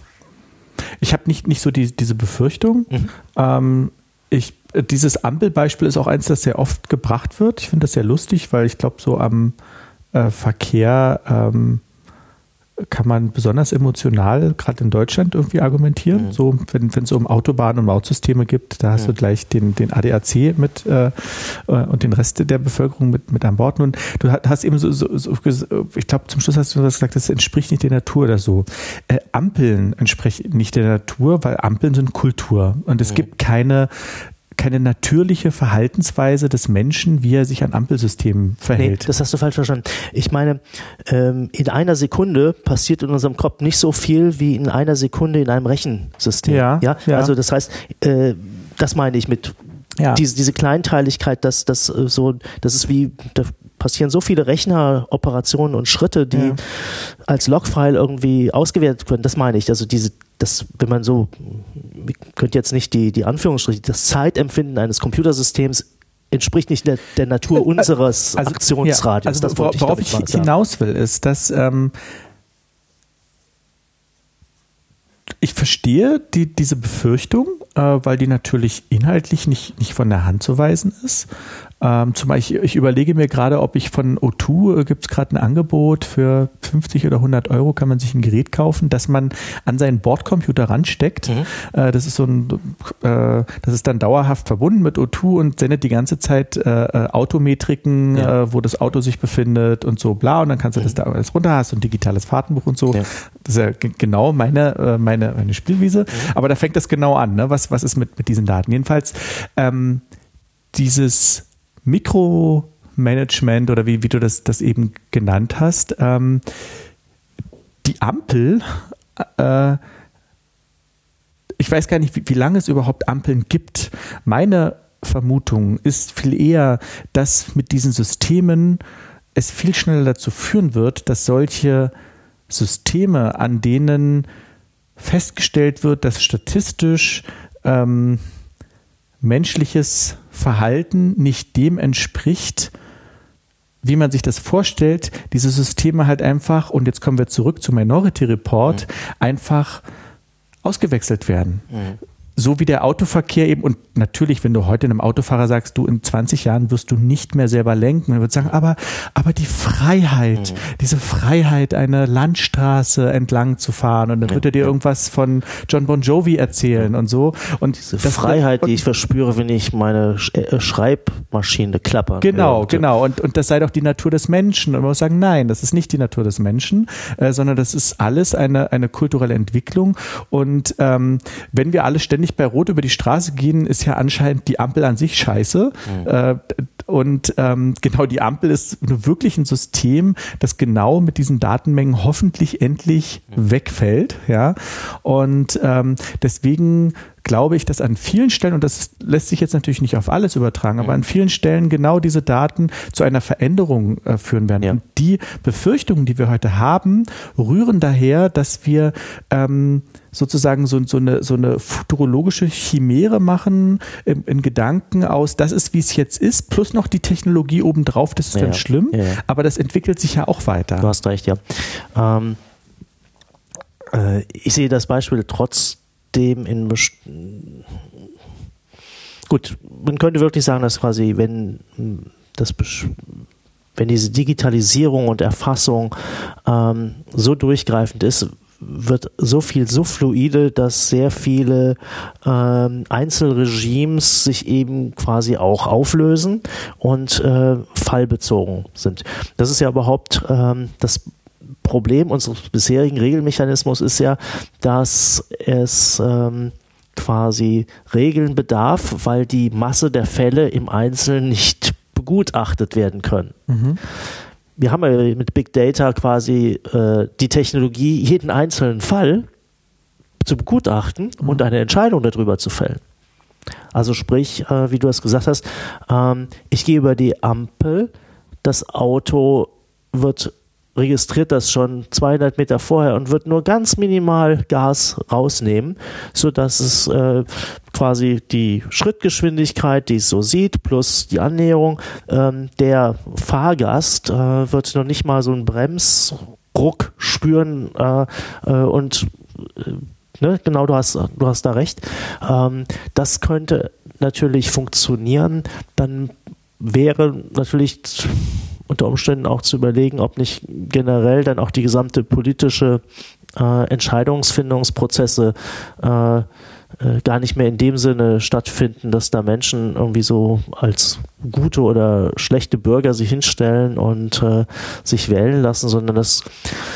ich habe nicht, nicht so die, diese Befürchtung. Mhm. Ähm, ich, dieses Ampelbeispiel ist auch eins, das sehr oft gebracht wird. Ich finde das sehr lustig, weil ich glaube, so am Äh, Verkehr ähm, kann man besonders emotional, gerade in Deutschland, irgendwie argumentieren. Mhm. So, wenn es um Autobahnen und Mautsysteme gibt, da hast mhm. du gleich den, den A D A C mit äh, und den Rest der Bevölkerung mit, mit an Bord. Und du hast eben so, so, so ich glaube, zum Schluss hast du was gesagt, das entspricht nicht der Natur oder so. Äh, Ampeln entsprechen nicht der Natur, weil Ampeln sind Kultur. Und es mhm. gibt keine keine natürliche Verhaltensweise des Menschen, wie er sich an Ampelsystemen verhält. Nee, das hast du falsch verstanden. Ich meine, ähm, in einer Sekunde passiert in unserem Kopf nicht so viel wie in einer Sekunde in einem Rechensystem. Ja, ja? ja. Also das heißt, äh, das meine ich mit ja. diese, diese Kleinteiligkeit, dass das äh, so, das ist wie, da passieren so viele Rechneroperationen und Schritte, die ja. als Logfile irgendwie ausgewertet werden. Das meine ich. Also diese, das, wenn man so, ich könnte jetzt nicht die, die Anführungsstriche, das Zeitempfinden eines Computersystems entspricht nicht der, der Natur unseres also, Aktionsradius. Ja, also das wor- worauf ich, ich hinaus will, ist, dass ähm, ich verstehe die, diese Befürchtung, äh, weil die natürlich inhaltlich nicht, nicht von der Hand zu weisen ist. Ähm, zum Beispiel, ich, ich überlege mir gerade, ob ich von O zwei, äh, gibt es gerade ein Angebot für fünfzig oder hundert Euro, kann man sich ein Gerät kaufen, das man an seinen Bordcomputer ransteckt. Mhm. Äh, das ist so ein, äh, das ist dann dauerhaft verbunden mit O zwei und sendet die ganze Zeit äh, Autometriken, ja. äh, wo das Auto sich befindet und so bla. Und dann kannst du mhm. das da alles runter, hast, so ein digitales Fahrtenbuch und so. Ja. Das ist ja g- genau meine, äh, meine, meine Spielwiese. Mhm. Aber da fängt das genau an, ne? Was, was ist mit, mit diesen Daten? Jedenfalls ähm, dieses Mikromanagement oder wie, wie du das, das eben genannt hast, ähm, die Ampel, äh, ich weiß gar nicht, wie, wie lange es überhaupt Ampeln gibt. Meine Vermutung ist viel eher, dass mit diesen Systemen es viel schneller dazu führen wird, dass solche Systeme, an denen festgestellt wird, dass statistisch ähm, menschliches Verhalten nicht dem entspricht, wie man sich das vorstellt, diese Systeme halt einfach, und jetzt kommen wir zurück zu Minority Report, mhm. einfach ausgewechselt werden. Mhm. So wie der Autoverkehr eben, und natürlich, wenn du heute einem Autofahrer sagst, du in zwanzig Jahren wirst du nicht mehr selber lenken, dann wird sagen, aber, aber die Freiheit, mhm. diese Freiheit, eine Landstraße entlang zu fahren, und dann ja, wird er dir ja. irgendwas von John Bon Jovi erzählen ja. und so. Und diese das, Freiheit, und, die ich verspüre, wenn ich meine Schreibmaschine klappern. Genau, will. genau. Und, und das sei doch die Natur des Menschen. Und man muss sagen, nein, das ist nicht die Natur des Menschen, äh, sondern das ist alles eine, eine kulturelle Entwicklung. Und ähm, wenn wir alle ständig bei Rot über die Straße gehen, ist ja anscheinend die Ampel an sich scheiße. Mhm. Äh, und ähm, genau, die Ampel ist nur wirklich ein System, das genau mit diesen Datenmengen hoffentlich endlich mhm. wegfällt. Ja? Und ähm, deswegen glaube ich, dass an vielen Stellen, und das ist, lässt sich jetzt natürlich nicht auf alles übertragen, aber an vielen Stellen genau diese Daten zu einer Veränderung äh, führen werden. Ja. Und die Befürchtungen, die wir heute haben, rühren daher, dass wir ähm, sozusagen so, so, eine, so eine futurologische Chimäre machen in, in Gedanken aus, das ist, wie es jetzt ist, plus noch die Technologie obendrauf, das ist ja, dann schlimm, ja, ja. aber das entwickelt sich ja auch weiter. Du hast recht, ja. Ähm, äh, ich sehe das Beispiel trotz dem in best- gut, man könnte wirklich sagen, dass quasi, wenn das wenn diese Digitalisierung und Erfassung ähm, so durchgreifend ist, wird so viel so fluide, dass sehr viele ähm, Einzelregimes sich eben quasi auch auflösen und äh, fallbezogen sind. Das ist ja überhaupt ähm, das Problem unseres bisherigen Regelmechanismus ist ja, dass es ähm, quasi Regeln bedarf, weil die Masse der Fälle im Einzelnen nicht begutachtet werden können. Mhm. Wir haben ja mit Big Data quasi äh, die Technologie, jeden einzelnen Fall zu begutachten mhm. und eine Entscheidung darüber zu fällen. Also sprich, äh, wie du es gesagt hast, ähm, ich gehe über die Ampel, das Auto wird registriert das schon zweihundert Meter vorher und wird nur ganz minimal Gas rausnehmen, sodass es äh, quasi die Schrittgeschwindigkeit, die es so sieht, plus die Annäherung, ähm, der Fahrgast äh, wird noch nicht mal so einen Bremsruck spüren äh, äh, und äh, ne, genau, du hast, du hast da recht. Ähm, das könnte natürlich funktionieren, dann wäre natürlich unter Umständen auch zu überlegen, ob nicht generell dann auch die gesamte politische äh, Entscheidungsfindungsprozesse äh, äh, gar nicht mehr in dem Sinne stattfinden, dass da Menschen irgendwie so als gute oder schlechte Bürger sich hinstellen und äh, sich wählen lassen, sondern dass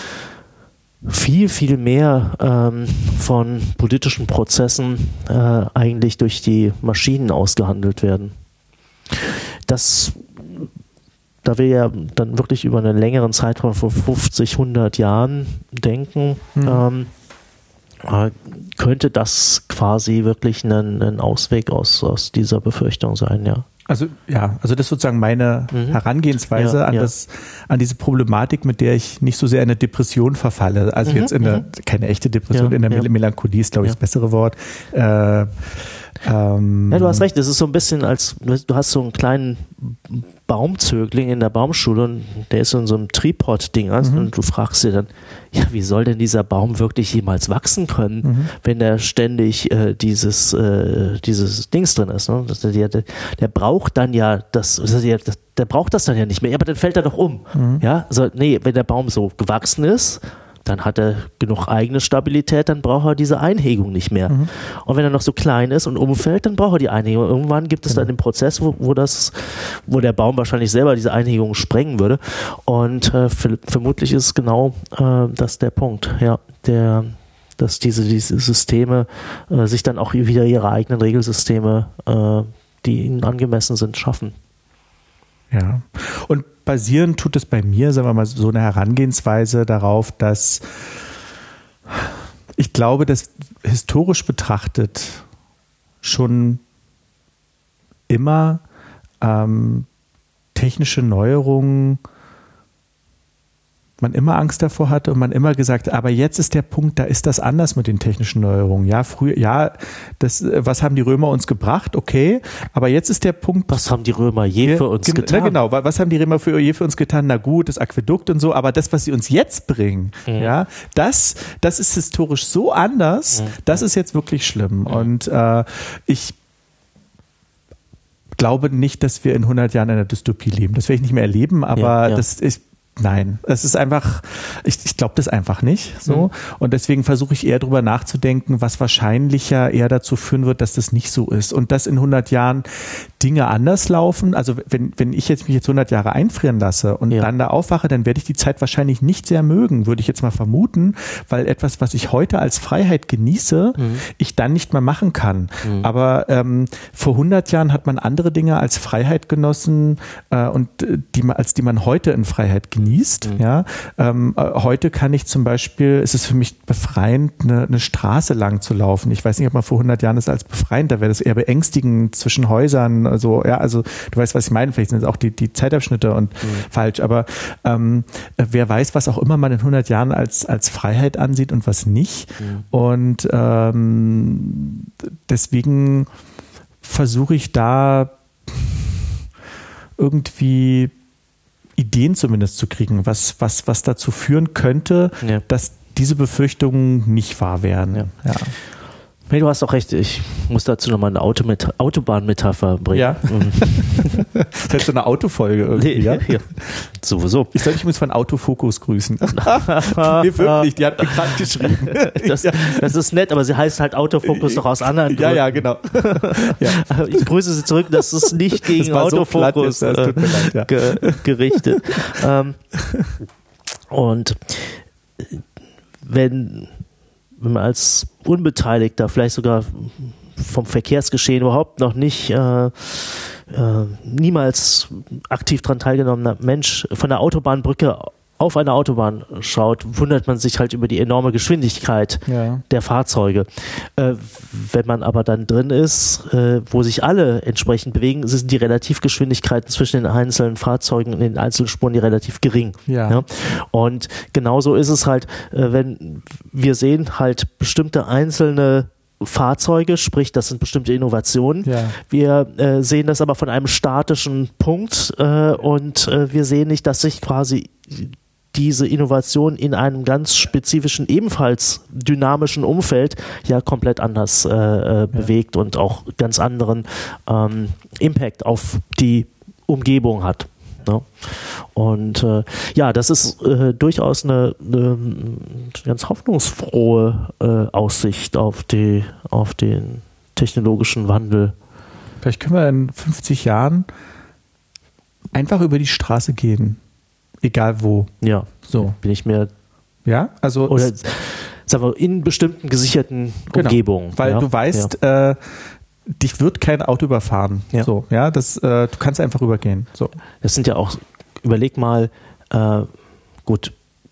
viel, viel mehr ähm, von politischen Prozessen äh, eigentlich durch die Maschinen ausgehandelt werden. Das Da wir ja dann wirklich über einen längeren Zeitraum von fünfzig, hundert Jahren denken, mhm. ähm, äh, könnte das quasi wirklich ein, ein Ausweg aus, aus dieser Befürchtung sein, ja. Also ja, also das ist sozusagen meine mhm. Herangehensweise ja, an, ja. Das, an diese Problematik, mit der ich nicht so sehr in eine Depression verfalle. Also mhm. jetzt in eine, keine echte Depression, ja, in der ja. Melancholie ist, glaube ich, ja. das bessere Wort. Äh, Ähm, ja, du hast recht, es ist so ein bisschen als, du hast so einen kleinen Baumzögling in der Baumschule und der ist so in so einem Tripod-Ding mhm. und du fragst dir dann, ja, wie soll denn dieser Baum wirklich jemals wachsen können, mhm. wenn der ständig äh, dieses, äh, dieses Dings drin ist. Ne? Das, der, der, der braucht dann ja das, das, das, der braucht das dann ja nicht mehr, aber dann fällt er doch um. Mhm. Ja, also nee, wenn der Baum so gewachsen ist, dann hat er genug eigene Stabilität, dann braucht er diese Einhegung nicht mehr. Mhm. Und wenn er noch so klein ist und umfällt, dann braucht er die Einhegung. Irgendwann gibt es genau. dann den Prozess, wo, wo, das, wo der Baum wahrscheinlich selber diese Einhegung sprengen würde. Und äh, für, vermutlich ist genau äh, das der Punkt, ja, der, dass diese, diese Systeme äh, sich dann auch wieder ihre eigenen Regelsysteme, äh, die ihnen angemessen sind, schaffen. Ja, und basierend tut es bei mir, sagen wir mal, so eine Herangehensweise darauf, dass ich glaube, dass historisch betrachtet schon immer ähm, technische Neuerungen man immer Angst davor hatte und man immer gesagt, aber jetzt ist der Punkt, da ist das anders mit den technischen Neuerungen. Ja, früher, ja, das, was haben die Römer uns gebracht? Okay, aber jetzt ist der Punkt. Was haben die Römer je für uns gen- getan? Na genau, was haben die Römer für, je für uns getan? Na gut, das Aquädukt und so, aber das, was sie uns jetzt bringen, mhm. ja, das, das ist historisch so anders, mhm. das ist jetzt wirklich schlimm. Mhm. Und äh, ich glaube nicht, dass wir in hundert Jahren in einer Dystopie leben. Das werde ich nicht mehr erleben, aber ja, ja. das ist Nein, es ist einfach, ich, ich glaube das einfach nicht so. Mhm. Und deswegen versuche ich eher drüber nachzudenken, was wahrscheinlicher eher dazu führen wird, dass das nicht so ist. Und dass in hundert Jahren Dinge anders laufen. Also wenn, wenn ich jetzt mich jetzt hundert Jahre einfrieren lasse und ja. dann da aufwache, dann werde ich die Zeit wahrscheinlich nicht sehr mögen, würde ich jetzt mal vermuten, weil etwas, was ich heute als Freiheit genieße, mhm. ich dann nicht mehr machen kann. Mhm. Aber ähm, vor hundert Jahren hat man andere Dinge als Freiheit genossen äh, und die, als die man heute in Freiheit genießt. Mhm. Ja, ähm, heute kann ich zum Beispiel, ist es für mich befreiend, eine, eine Straße lang zu laufen. Ich weiß nicht, ob man vor hundert Jahren das als befreiend, da wäre das eher beängstigend zwischen Häusern. Also ja, also du weißt, was ich meine. Vielleicht sind es auch die, die Zeitabschnitte und mhm. falsch. Aber ähm, wer weiß, was auch immer man in hundert Jahren als als Freiheit ansieht und was nicht. Mhm. Und ähm, deswegen versuche ich da irgendwie Ideen zumindest zu kriegen, was, was, was dazu führen könnte, ja. dass diese Befürchtungen nicht wahr werden. Ja. Ja. Nee, du hast auch recht, ich muss dazu nochmal eine Automet- Autobahnmetapher bringen. Ja. Das ist so eine Autofolge irgendwie, nee, ja? ja? Sowieso. Ich soll dich übrigens von Autofokus grüßen. Nee, wirklich, die hat mir gerade geschrieben. Das, ja. das ist nett, aber sie heißt halt Autofokus doch aus anderen Gründen. Ja, ja, genau. Ja. Ich grüße sie zurück, dass es nicht gegen Autofokus so ist, leid, ja. ge- gerichtet. ähm, und wenn wenn man als Unbeteiligter, vielleicht sogar vom Verkehrsgeschehen überhaupt noch nicht, äh, äh, niemals aktiv daran teilgenommener Mensch von der Autobahnbrücke auf eine Autobahn schaut, wundert man sich halt über die enorme Geschwindigkeit ja. der Fahrzeuge. Äh, wenn man aber dann drin ist, äh, wo sich alle entsprechend bewegen, sind die Relativgeschwindigkeiten zwischen den einzelnen Fahrzeugen und den einzelnen Spuren die relativ gering. Ja. Ja? Und genauso ist es halt, äh, wenn wir sehen halt bestimmte einzelne Fahrzeuge, sprich, das sind bestimmte Innovationen. Ja. Wir äh, sehen das aber von einem statischen Punkt äh, und äh, wir sehen nicht, dass sich quasi diese Innovation in einem ganz spezifischen, ebenfalls dynamischen Umfeld ja komplett anders äh, ja. bewegt und auch ganz anderen ähm, Impact auf die Umgebung hat. Ne? Und äh, ja, das ist äh, durchaus eine, eine ganz hoffnungsfrohe äh, Aussicht auf, die, auf den technologischen Wandel. Vielleicht können wir in fünfzig Jahren einfach über die Straße gehen. Egal wo. Ja, so bin ich mir. Ja, also. Oder sagen wir, in bestimmten gesicherten genau, Umgebungen. Weil ja? du weißt, ja. äh, dich wird kein Auto überfahren. Ja. So, ja, das, äh, du kannst einfach rübergehen. So. Das sind ja auch, überleg mal, äh, gut,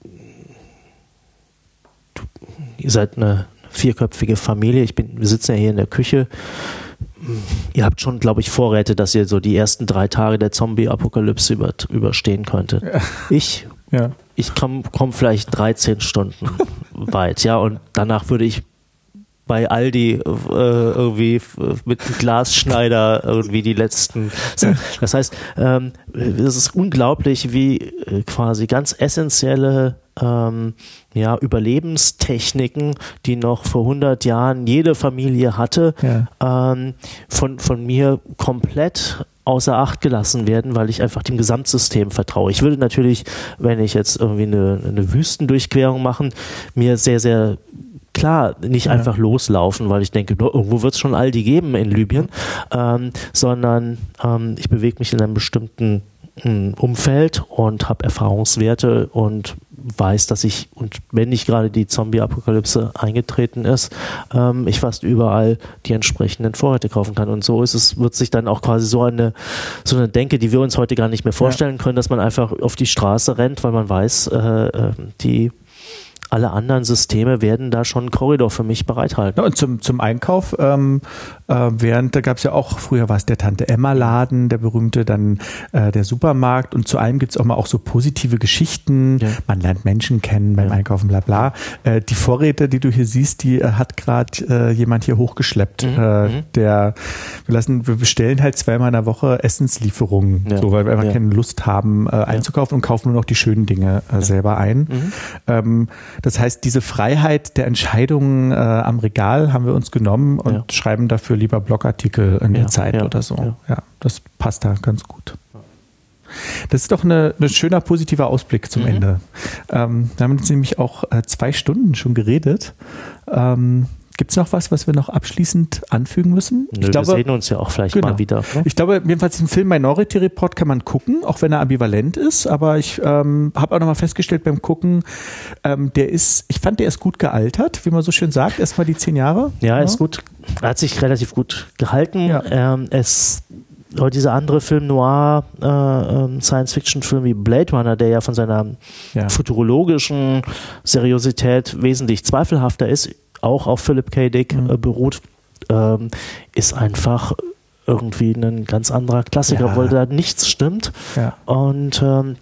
du, ihr seid eine vierköpfige Familie, ich bin, wir sitzen ja hier in der Küche. Ihr habt schon, glaube ich, Vorräte, dass ihr so die ersten drei Tage der Zombie-Apokalypse über, überstehen könntet. Ja. Ich, ja. ich komme komm vielleicht dreizehn Stunden weit, ja, und danach würde ich bei Aldi äh, irgendwie mit einem Glasschneider irgendwie die letzten. Das heißt, ähm, es ist unglaublich, wie äh, quasi ganz essentielle ähm, ja, Überlebenstechniken, die noch vor hundert Jahren jede Familie hatte, ja. ähm, von, von mir komplett außer Acht gelassen werden, weil ich einfach dem Gesamtsystem vertraue. Ich würde natürlich, wenn ich jetzt irgendwie eine, eine Wüstendurchquerung machen, mir sehr, sehr klar nicht ja. einfach loslaufen, weil ich denke, no, irgendwo wird es schon Aldi geben in Libyen, ähm, sondern ähm, ich bewege mich in einem bestimmten ähm, Umfeld und habe Erfahrungswerte und weiß, dass ich, und wenn nicht gerade die Zombie-Apokalypse eingetreten ist, ähm, ich fast überall die entsprechenden Vorräte kaufen kann. Und so ist es, wird sich dann auch quasi so eine, so eine Denke, die wir uns heute gar nicht mehr vorstellen ja. können, dass man einfach auf die Straße rennt, weil man weiß, äh, die alle anderen Systeme werden da schon einen Korridor für mich bereithalten. Ja, und zum, zum Einkauf, ähm, äh, während, da gab es ja auch, früher war es der Tante-Emma-Laden, der berühmte, dann äh, der Supermarkt, und zu allem gibt es auch mal auch so positive Geschichten, ja. man lernt Menschen kennen beim ja. Einkaufen, bla bla. Äh, die Vorräte, die du hier siehst, die äh, hat gerade äh, jemand hier hochgeschleppt. Mhm. Äh, der, wir lassen, wir bestellen halt zweimal in der Woche Essenslieferungen, ja. so, weil wir einfach ja. keine Lust haben, äh, einzukaufen ja. und kaufen nur noch die schönen Dinge äh, ja. selber ein. Mhm. Ähm, Das heißt, diese Freiheit der Entscheidungen äh, am Regal haben wir uns genommen und ja. schreiben dafür lieber Blogartikel in der ja, Zeit ja, oder so. Ja. ja, das passt da ganz gut. Das ist doch ein eine schöner, positiver Ausblick zum mhm. Ende. Ähm, wir haben jetzt nämlich auch äh, zwei Stunden schon geredet. Ähm, Gibt es noch was, was wir noch abschließend anfügen müssen? Nö, ich glaube, wir sehen uns ja auch vielleicht genau. mal wieder. Ne? Ich glaube, jedenfalls den Film Minority Report kann man gucken, auch wenn er ambivalent ist. Aber ich ähm, habe auch nochmal festgestellt beim Gucken, ähm, der ist, ich fand, der ist gut gealtert, wie man so schön sagt. Erstmal die zehn Jahre. Ja, er ist gut. Er hat sich relativ gut gehalten. Ja. Ähm, es Aber dieser andere Film Noir, äh, Science-Fiction-Film wie Blade Runner, der ja von seiner ja. futurologischen Seriosität wesentlich zweifelhafter ist, auch auf Philip K. Dick mhm. äh, beruht, ähm, ist einfach irgendwie ein ganz anderer Klassiker, ja. weil da nichts stimmt. Ja. Und ähm,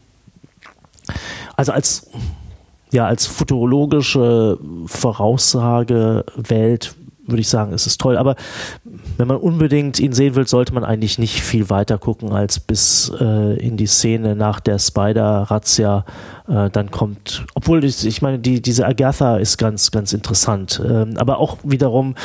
also als, ja, als futurologische Voraussagewelt würde ich sagen, es ist toll, aber wenn man unbedingt ihn sehen will, sollte man eigentlich nicht viel weiter gucken als bis äh, in die Szene nach der Spider-Razzia. Äh, dann kommt, obwohl ich, ich meine, die, diese Agatha ist ganz, ganz interessant, ähm, aber auch wiederum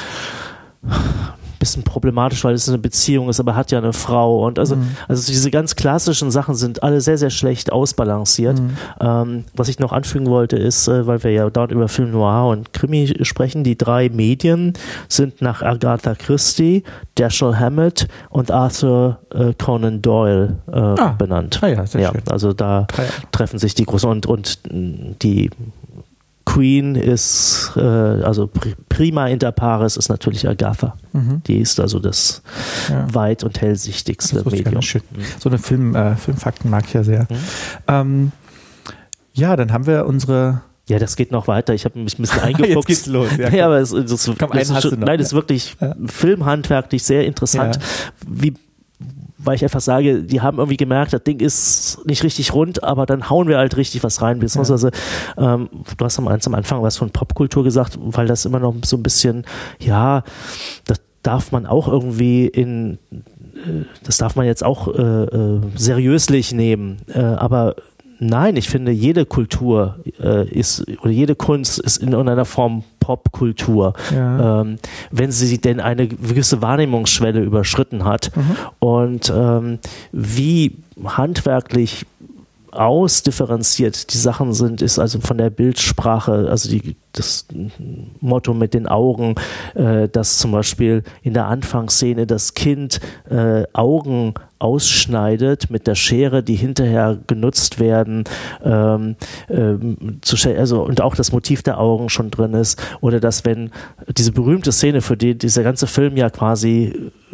ein bisschen problematisch, weil es eine Beziehung ist, aber hat ja eine Frau und also, mhm. also diese ganz klassischen Sachen sind alle sehr, sehr schlecht ausbalanciert. Mhm. Ähm, was ich noch anfügen wollte ist, äh, weil wir ja dort über Film Noir und Krimi sprechen, die drei Medien sind nach Agatha Christie, Dashiell Hammett und Arthur äh, Conan Doyle äh, ah. benannt. Ah ja, sehr ja, schön. Also da ah ja. treffen sich die großen und, und die Queen ist, äh, also prima inter pares ist natürlich Agatha. Mhm. Die ist also das ja. weit- und hellsichtigste das Medium. Schön. Mhm. So eine Film, äh, Filmfakten mag ich ja sehr. Mhm. Ähm, ja, dann haben wir unsere... Ja, das geht noch weiter. Ich habe mich ein bisschen eingefuchst. Jetzt geht's los. Ja, ja, aber es, es, es, komm, es ist schon, nein, das ist wirklich ja. filmhandwerklich sehr interessant, ja. wie weil ich einfach sage, die haben irgendwie gemerkt, das Ding ist nicht richtig rund, aber dann hauen wir halt richtig was rein. Beziehungsweise, ja. ähm, du hast am, am Anfang was von Popkultur gesagt, weil das immer noch so ein bisschen, ja, das darf man auch irgendwie in, das darf man jetzt auch äh, äh, seriöslich nehmen, äh, aber nein, ich finde, jede Kultur äh, ist, oder jede Kunst ist in irgendeiner Form Popkultur, ja. ähm, wenn sie denn eine gewisse Wahrnehmungsschwelle überschritten hat. Mhm. Und ähm, wie handwerklich ausdifferenziert die Sachen sind, ist also von der Bildsprache, also die, das Motto mit den Augen, äh, dass zum Beispiel in der Anfangsszene das Kind äh, Augen ausschneidet mit der Schere, die hinterher genutzt werden, ähm, ähm, zu, also und auch das Motiv der Augen schon drin ist, oder dass wenn diese berühmte Szene, für die dieser ganze Film ja quasi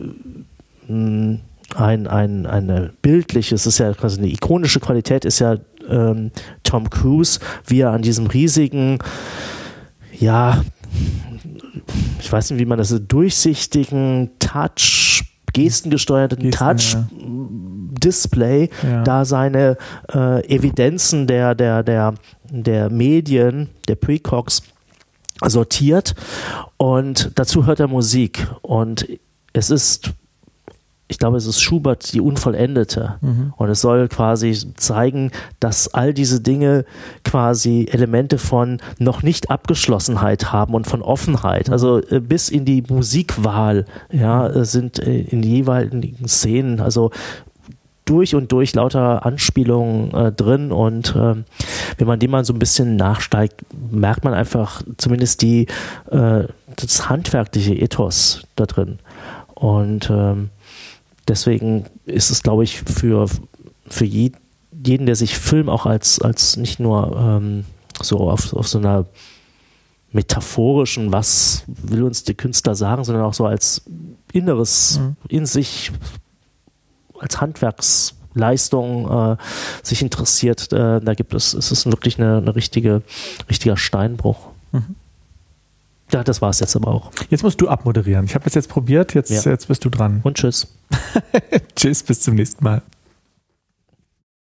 äh, ein, ein, eine bildliche, es ist ja quasi eine ikonische Qualität, ist ja ähm, Tom Cruise, wie er an diesem riesigen, ja, ich weiß nicht, wie man das so, durchsichtigen Touch, gestengesteuerten Touch-Display, ja. ja. da seine äh, Evidenzen der, der, der, der Medien, der Precogs sortiert und dazu hört er Musik und es ist, ich glaube, es ist Schubert die Unvollendete mhm. und es soll quasi zeigen, dass all diese Dinge quasi Elemente von noch nicht Abgeschlossenheit haben und von Offenheit, also äh, bis in die Musikwahl, ja, sind äh, in die jeweiligen Szenen, also durch und durch lauter Anspielungen äh, drin und äh, wenn man dem mal so ein bisschen nachsteigt, merkt man einfach zumindest die äh, das handwerkliche Ethos da drin und ähm, deswegen ist es, glaube ich, für, für je, jeden, der sich Film auch als, als nicht nur ähm, so auf, auf so einer metaphorischen, was will uns der Künstler sagen, sondern auch so als Inneres mhm. in sich, als Handwerksleistung äh, sich interessiert, äh, da gibt es, es ist wirklich eine, eine richtige, richtiger Steinbruch. Mhm. Ja, das war es jetzt aber auch. Jetzt musst du abmoderieren. Ich habe das jetzt probiert, jetzt, ja. jetzt bist du dran. Und tschüss. Tschüss, bis zum nächsten Mal.